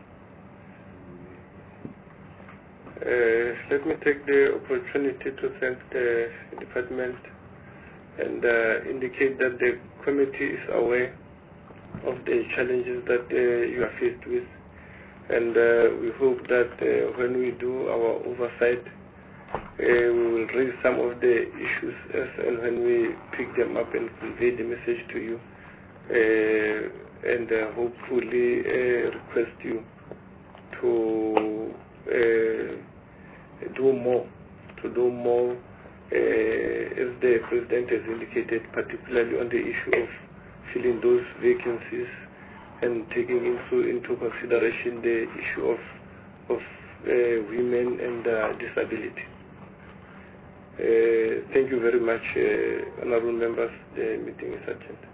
Let me take the opportunity to thank the department and indicate that the committee is aware of the challenges that you are faced with, and we hope that when we do our oversight, we will raise some of the issues and when we pick them up and convey the message to you, and hopefully request you to do more, as the President has indicated, particularly on the issue of filling those vacancies and taking into consideration the issue of women and disability. Thank you very much, honorable members. The meeting is adjourned.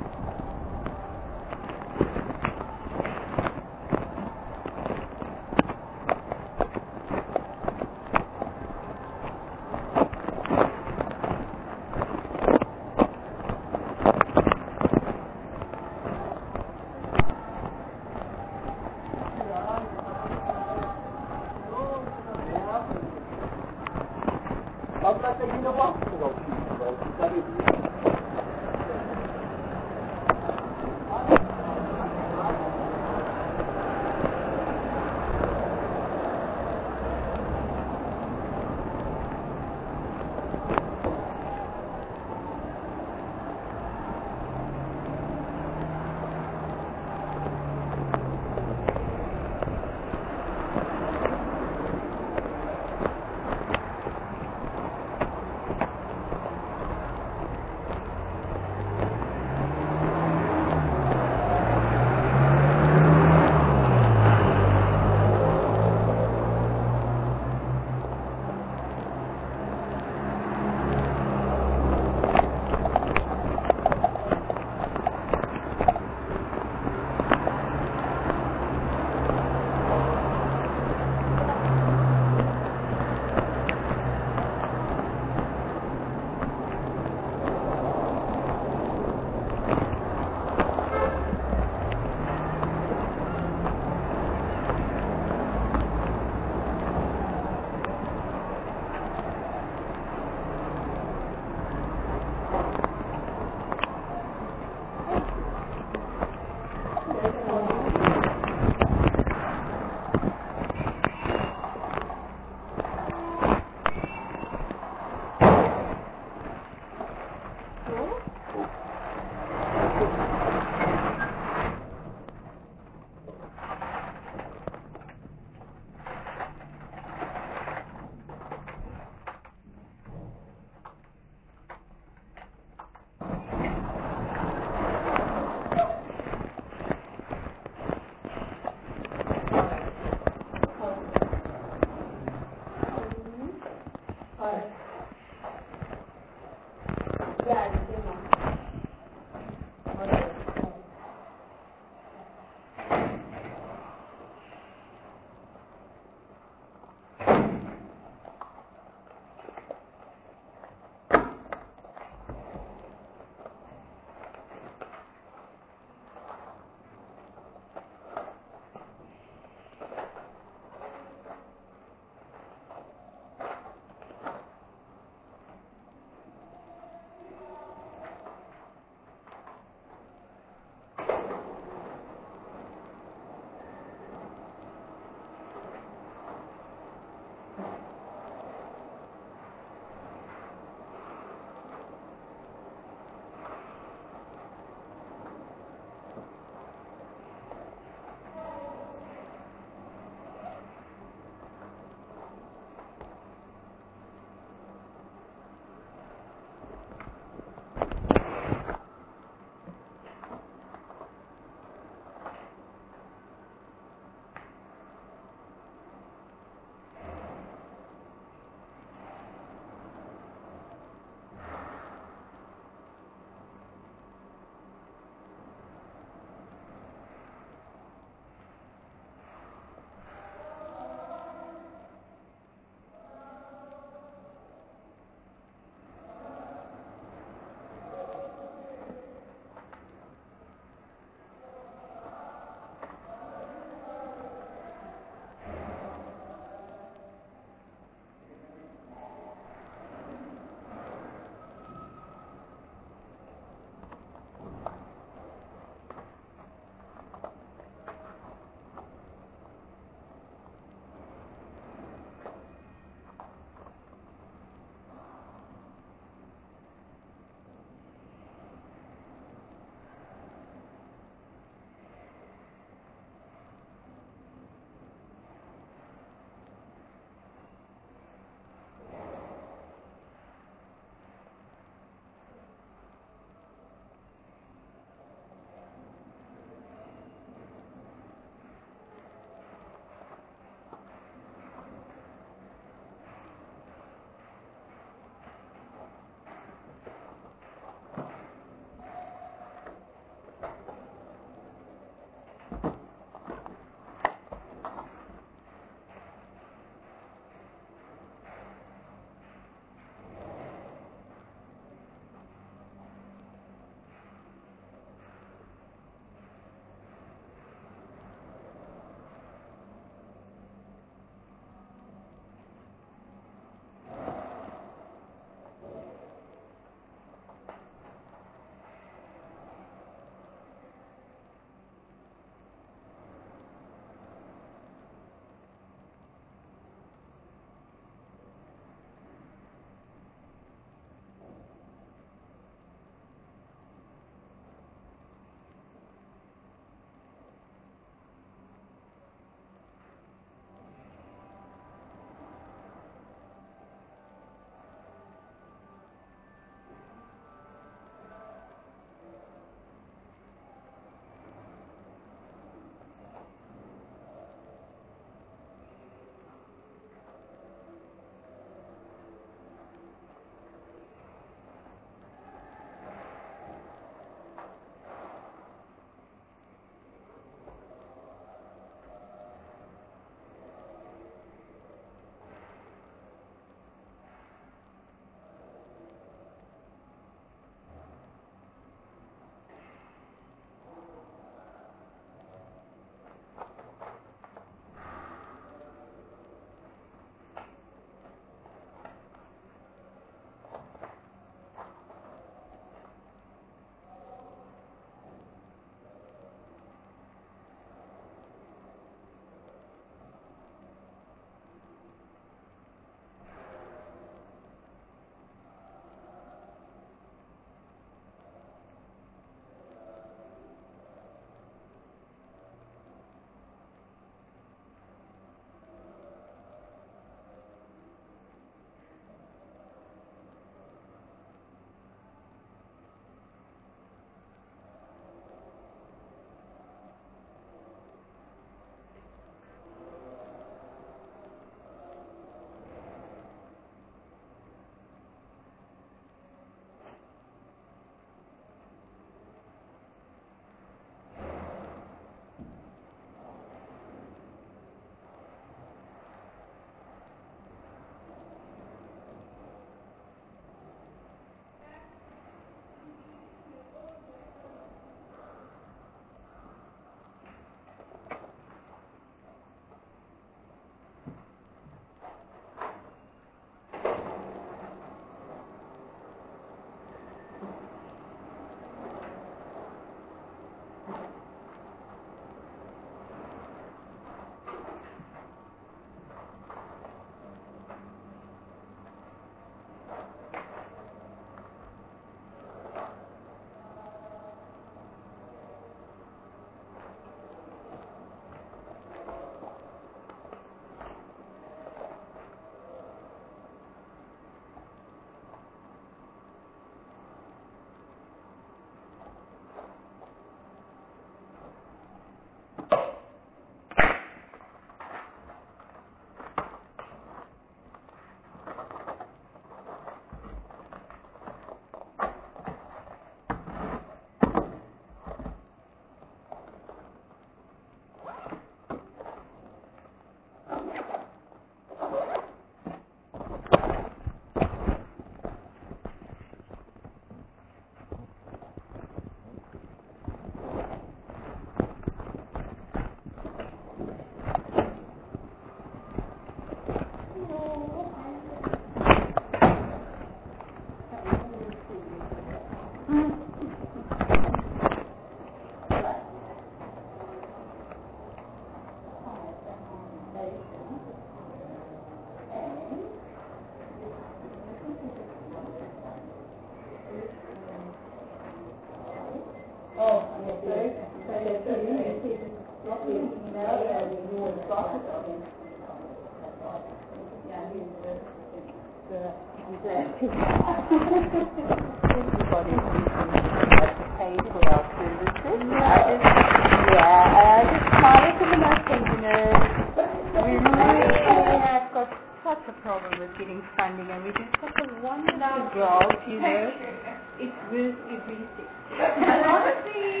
Problem with getting funding, and we do such a wonderful job, you know. It's worth everything. And honestly,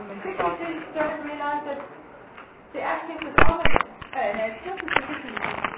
secretaries don't realize that the access is on it. And it's just a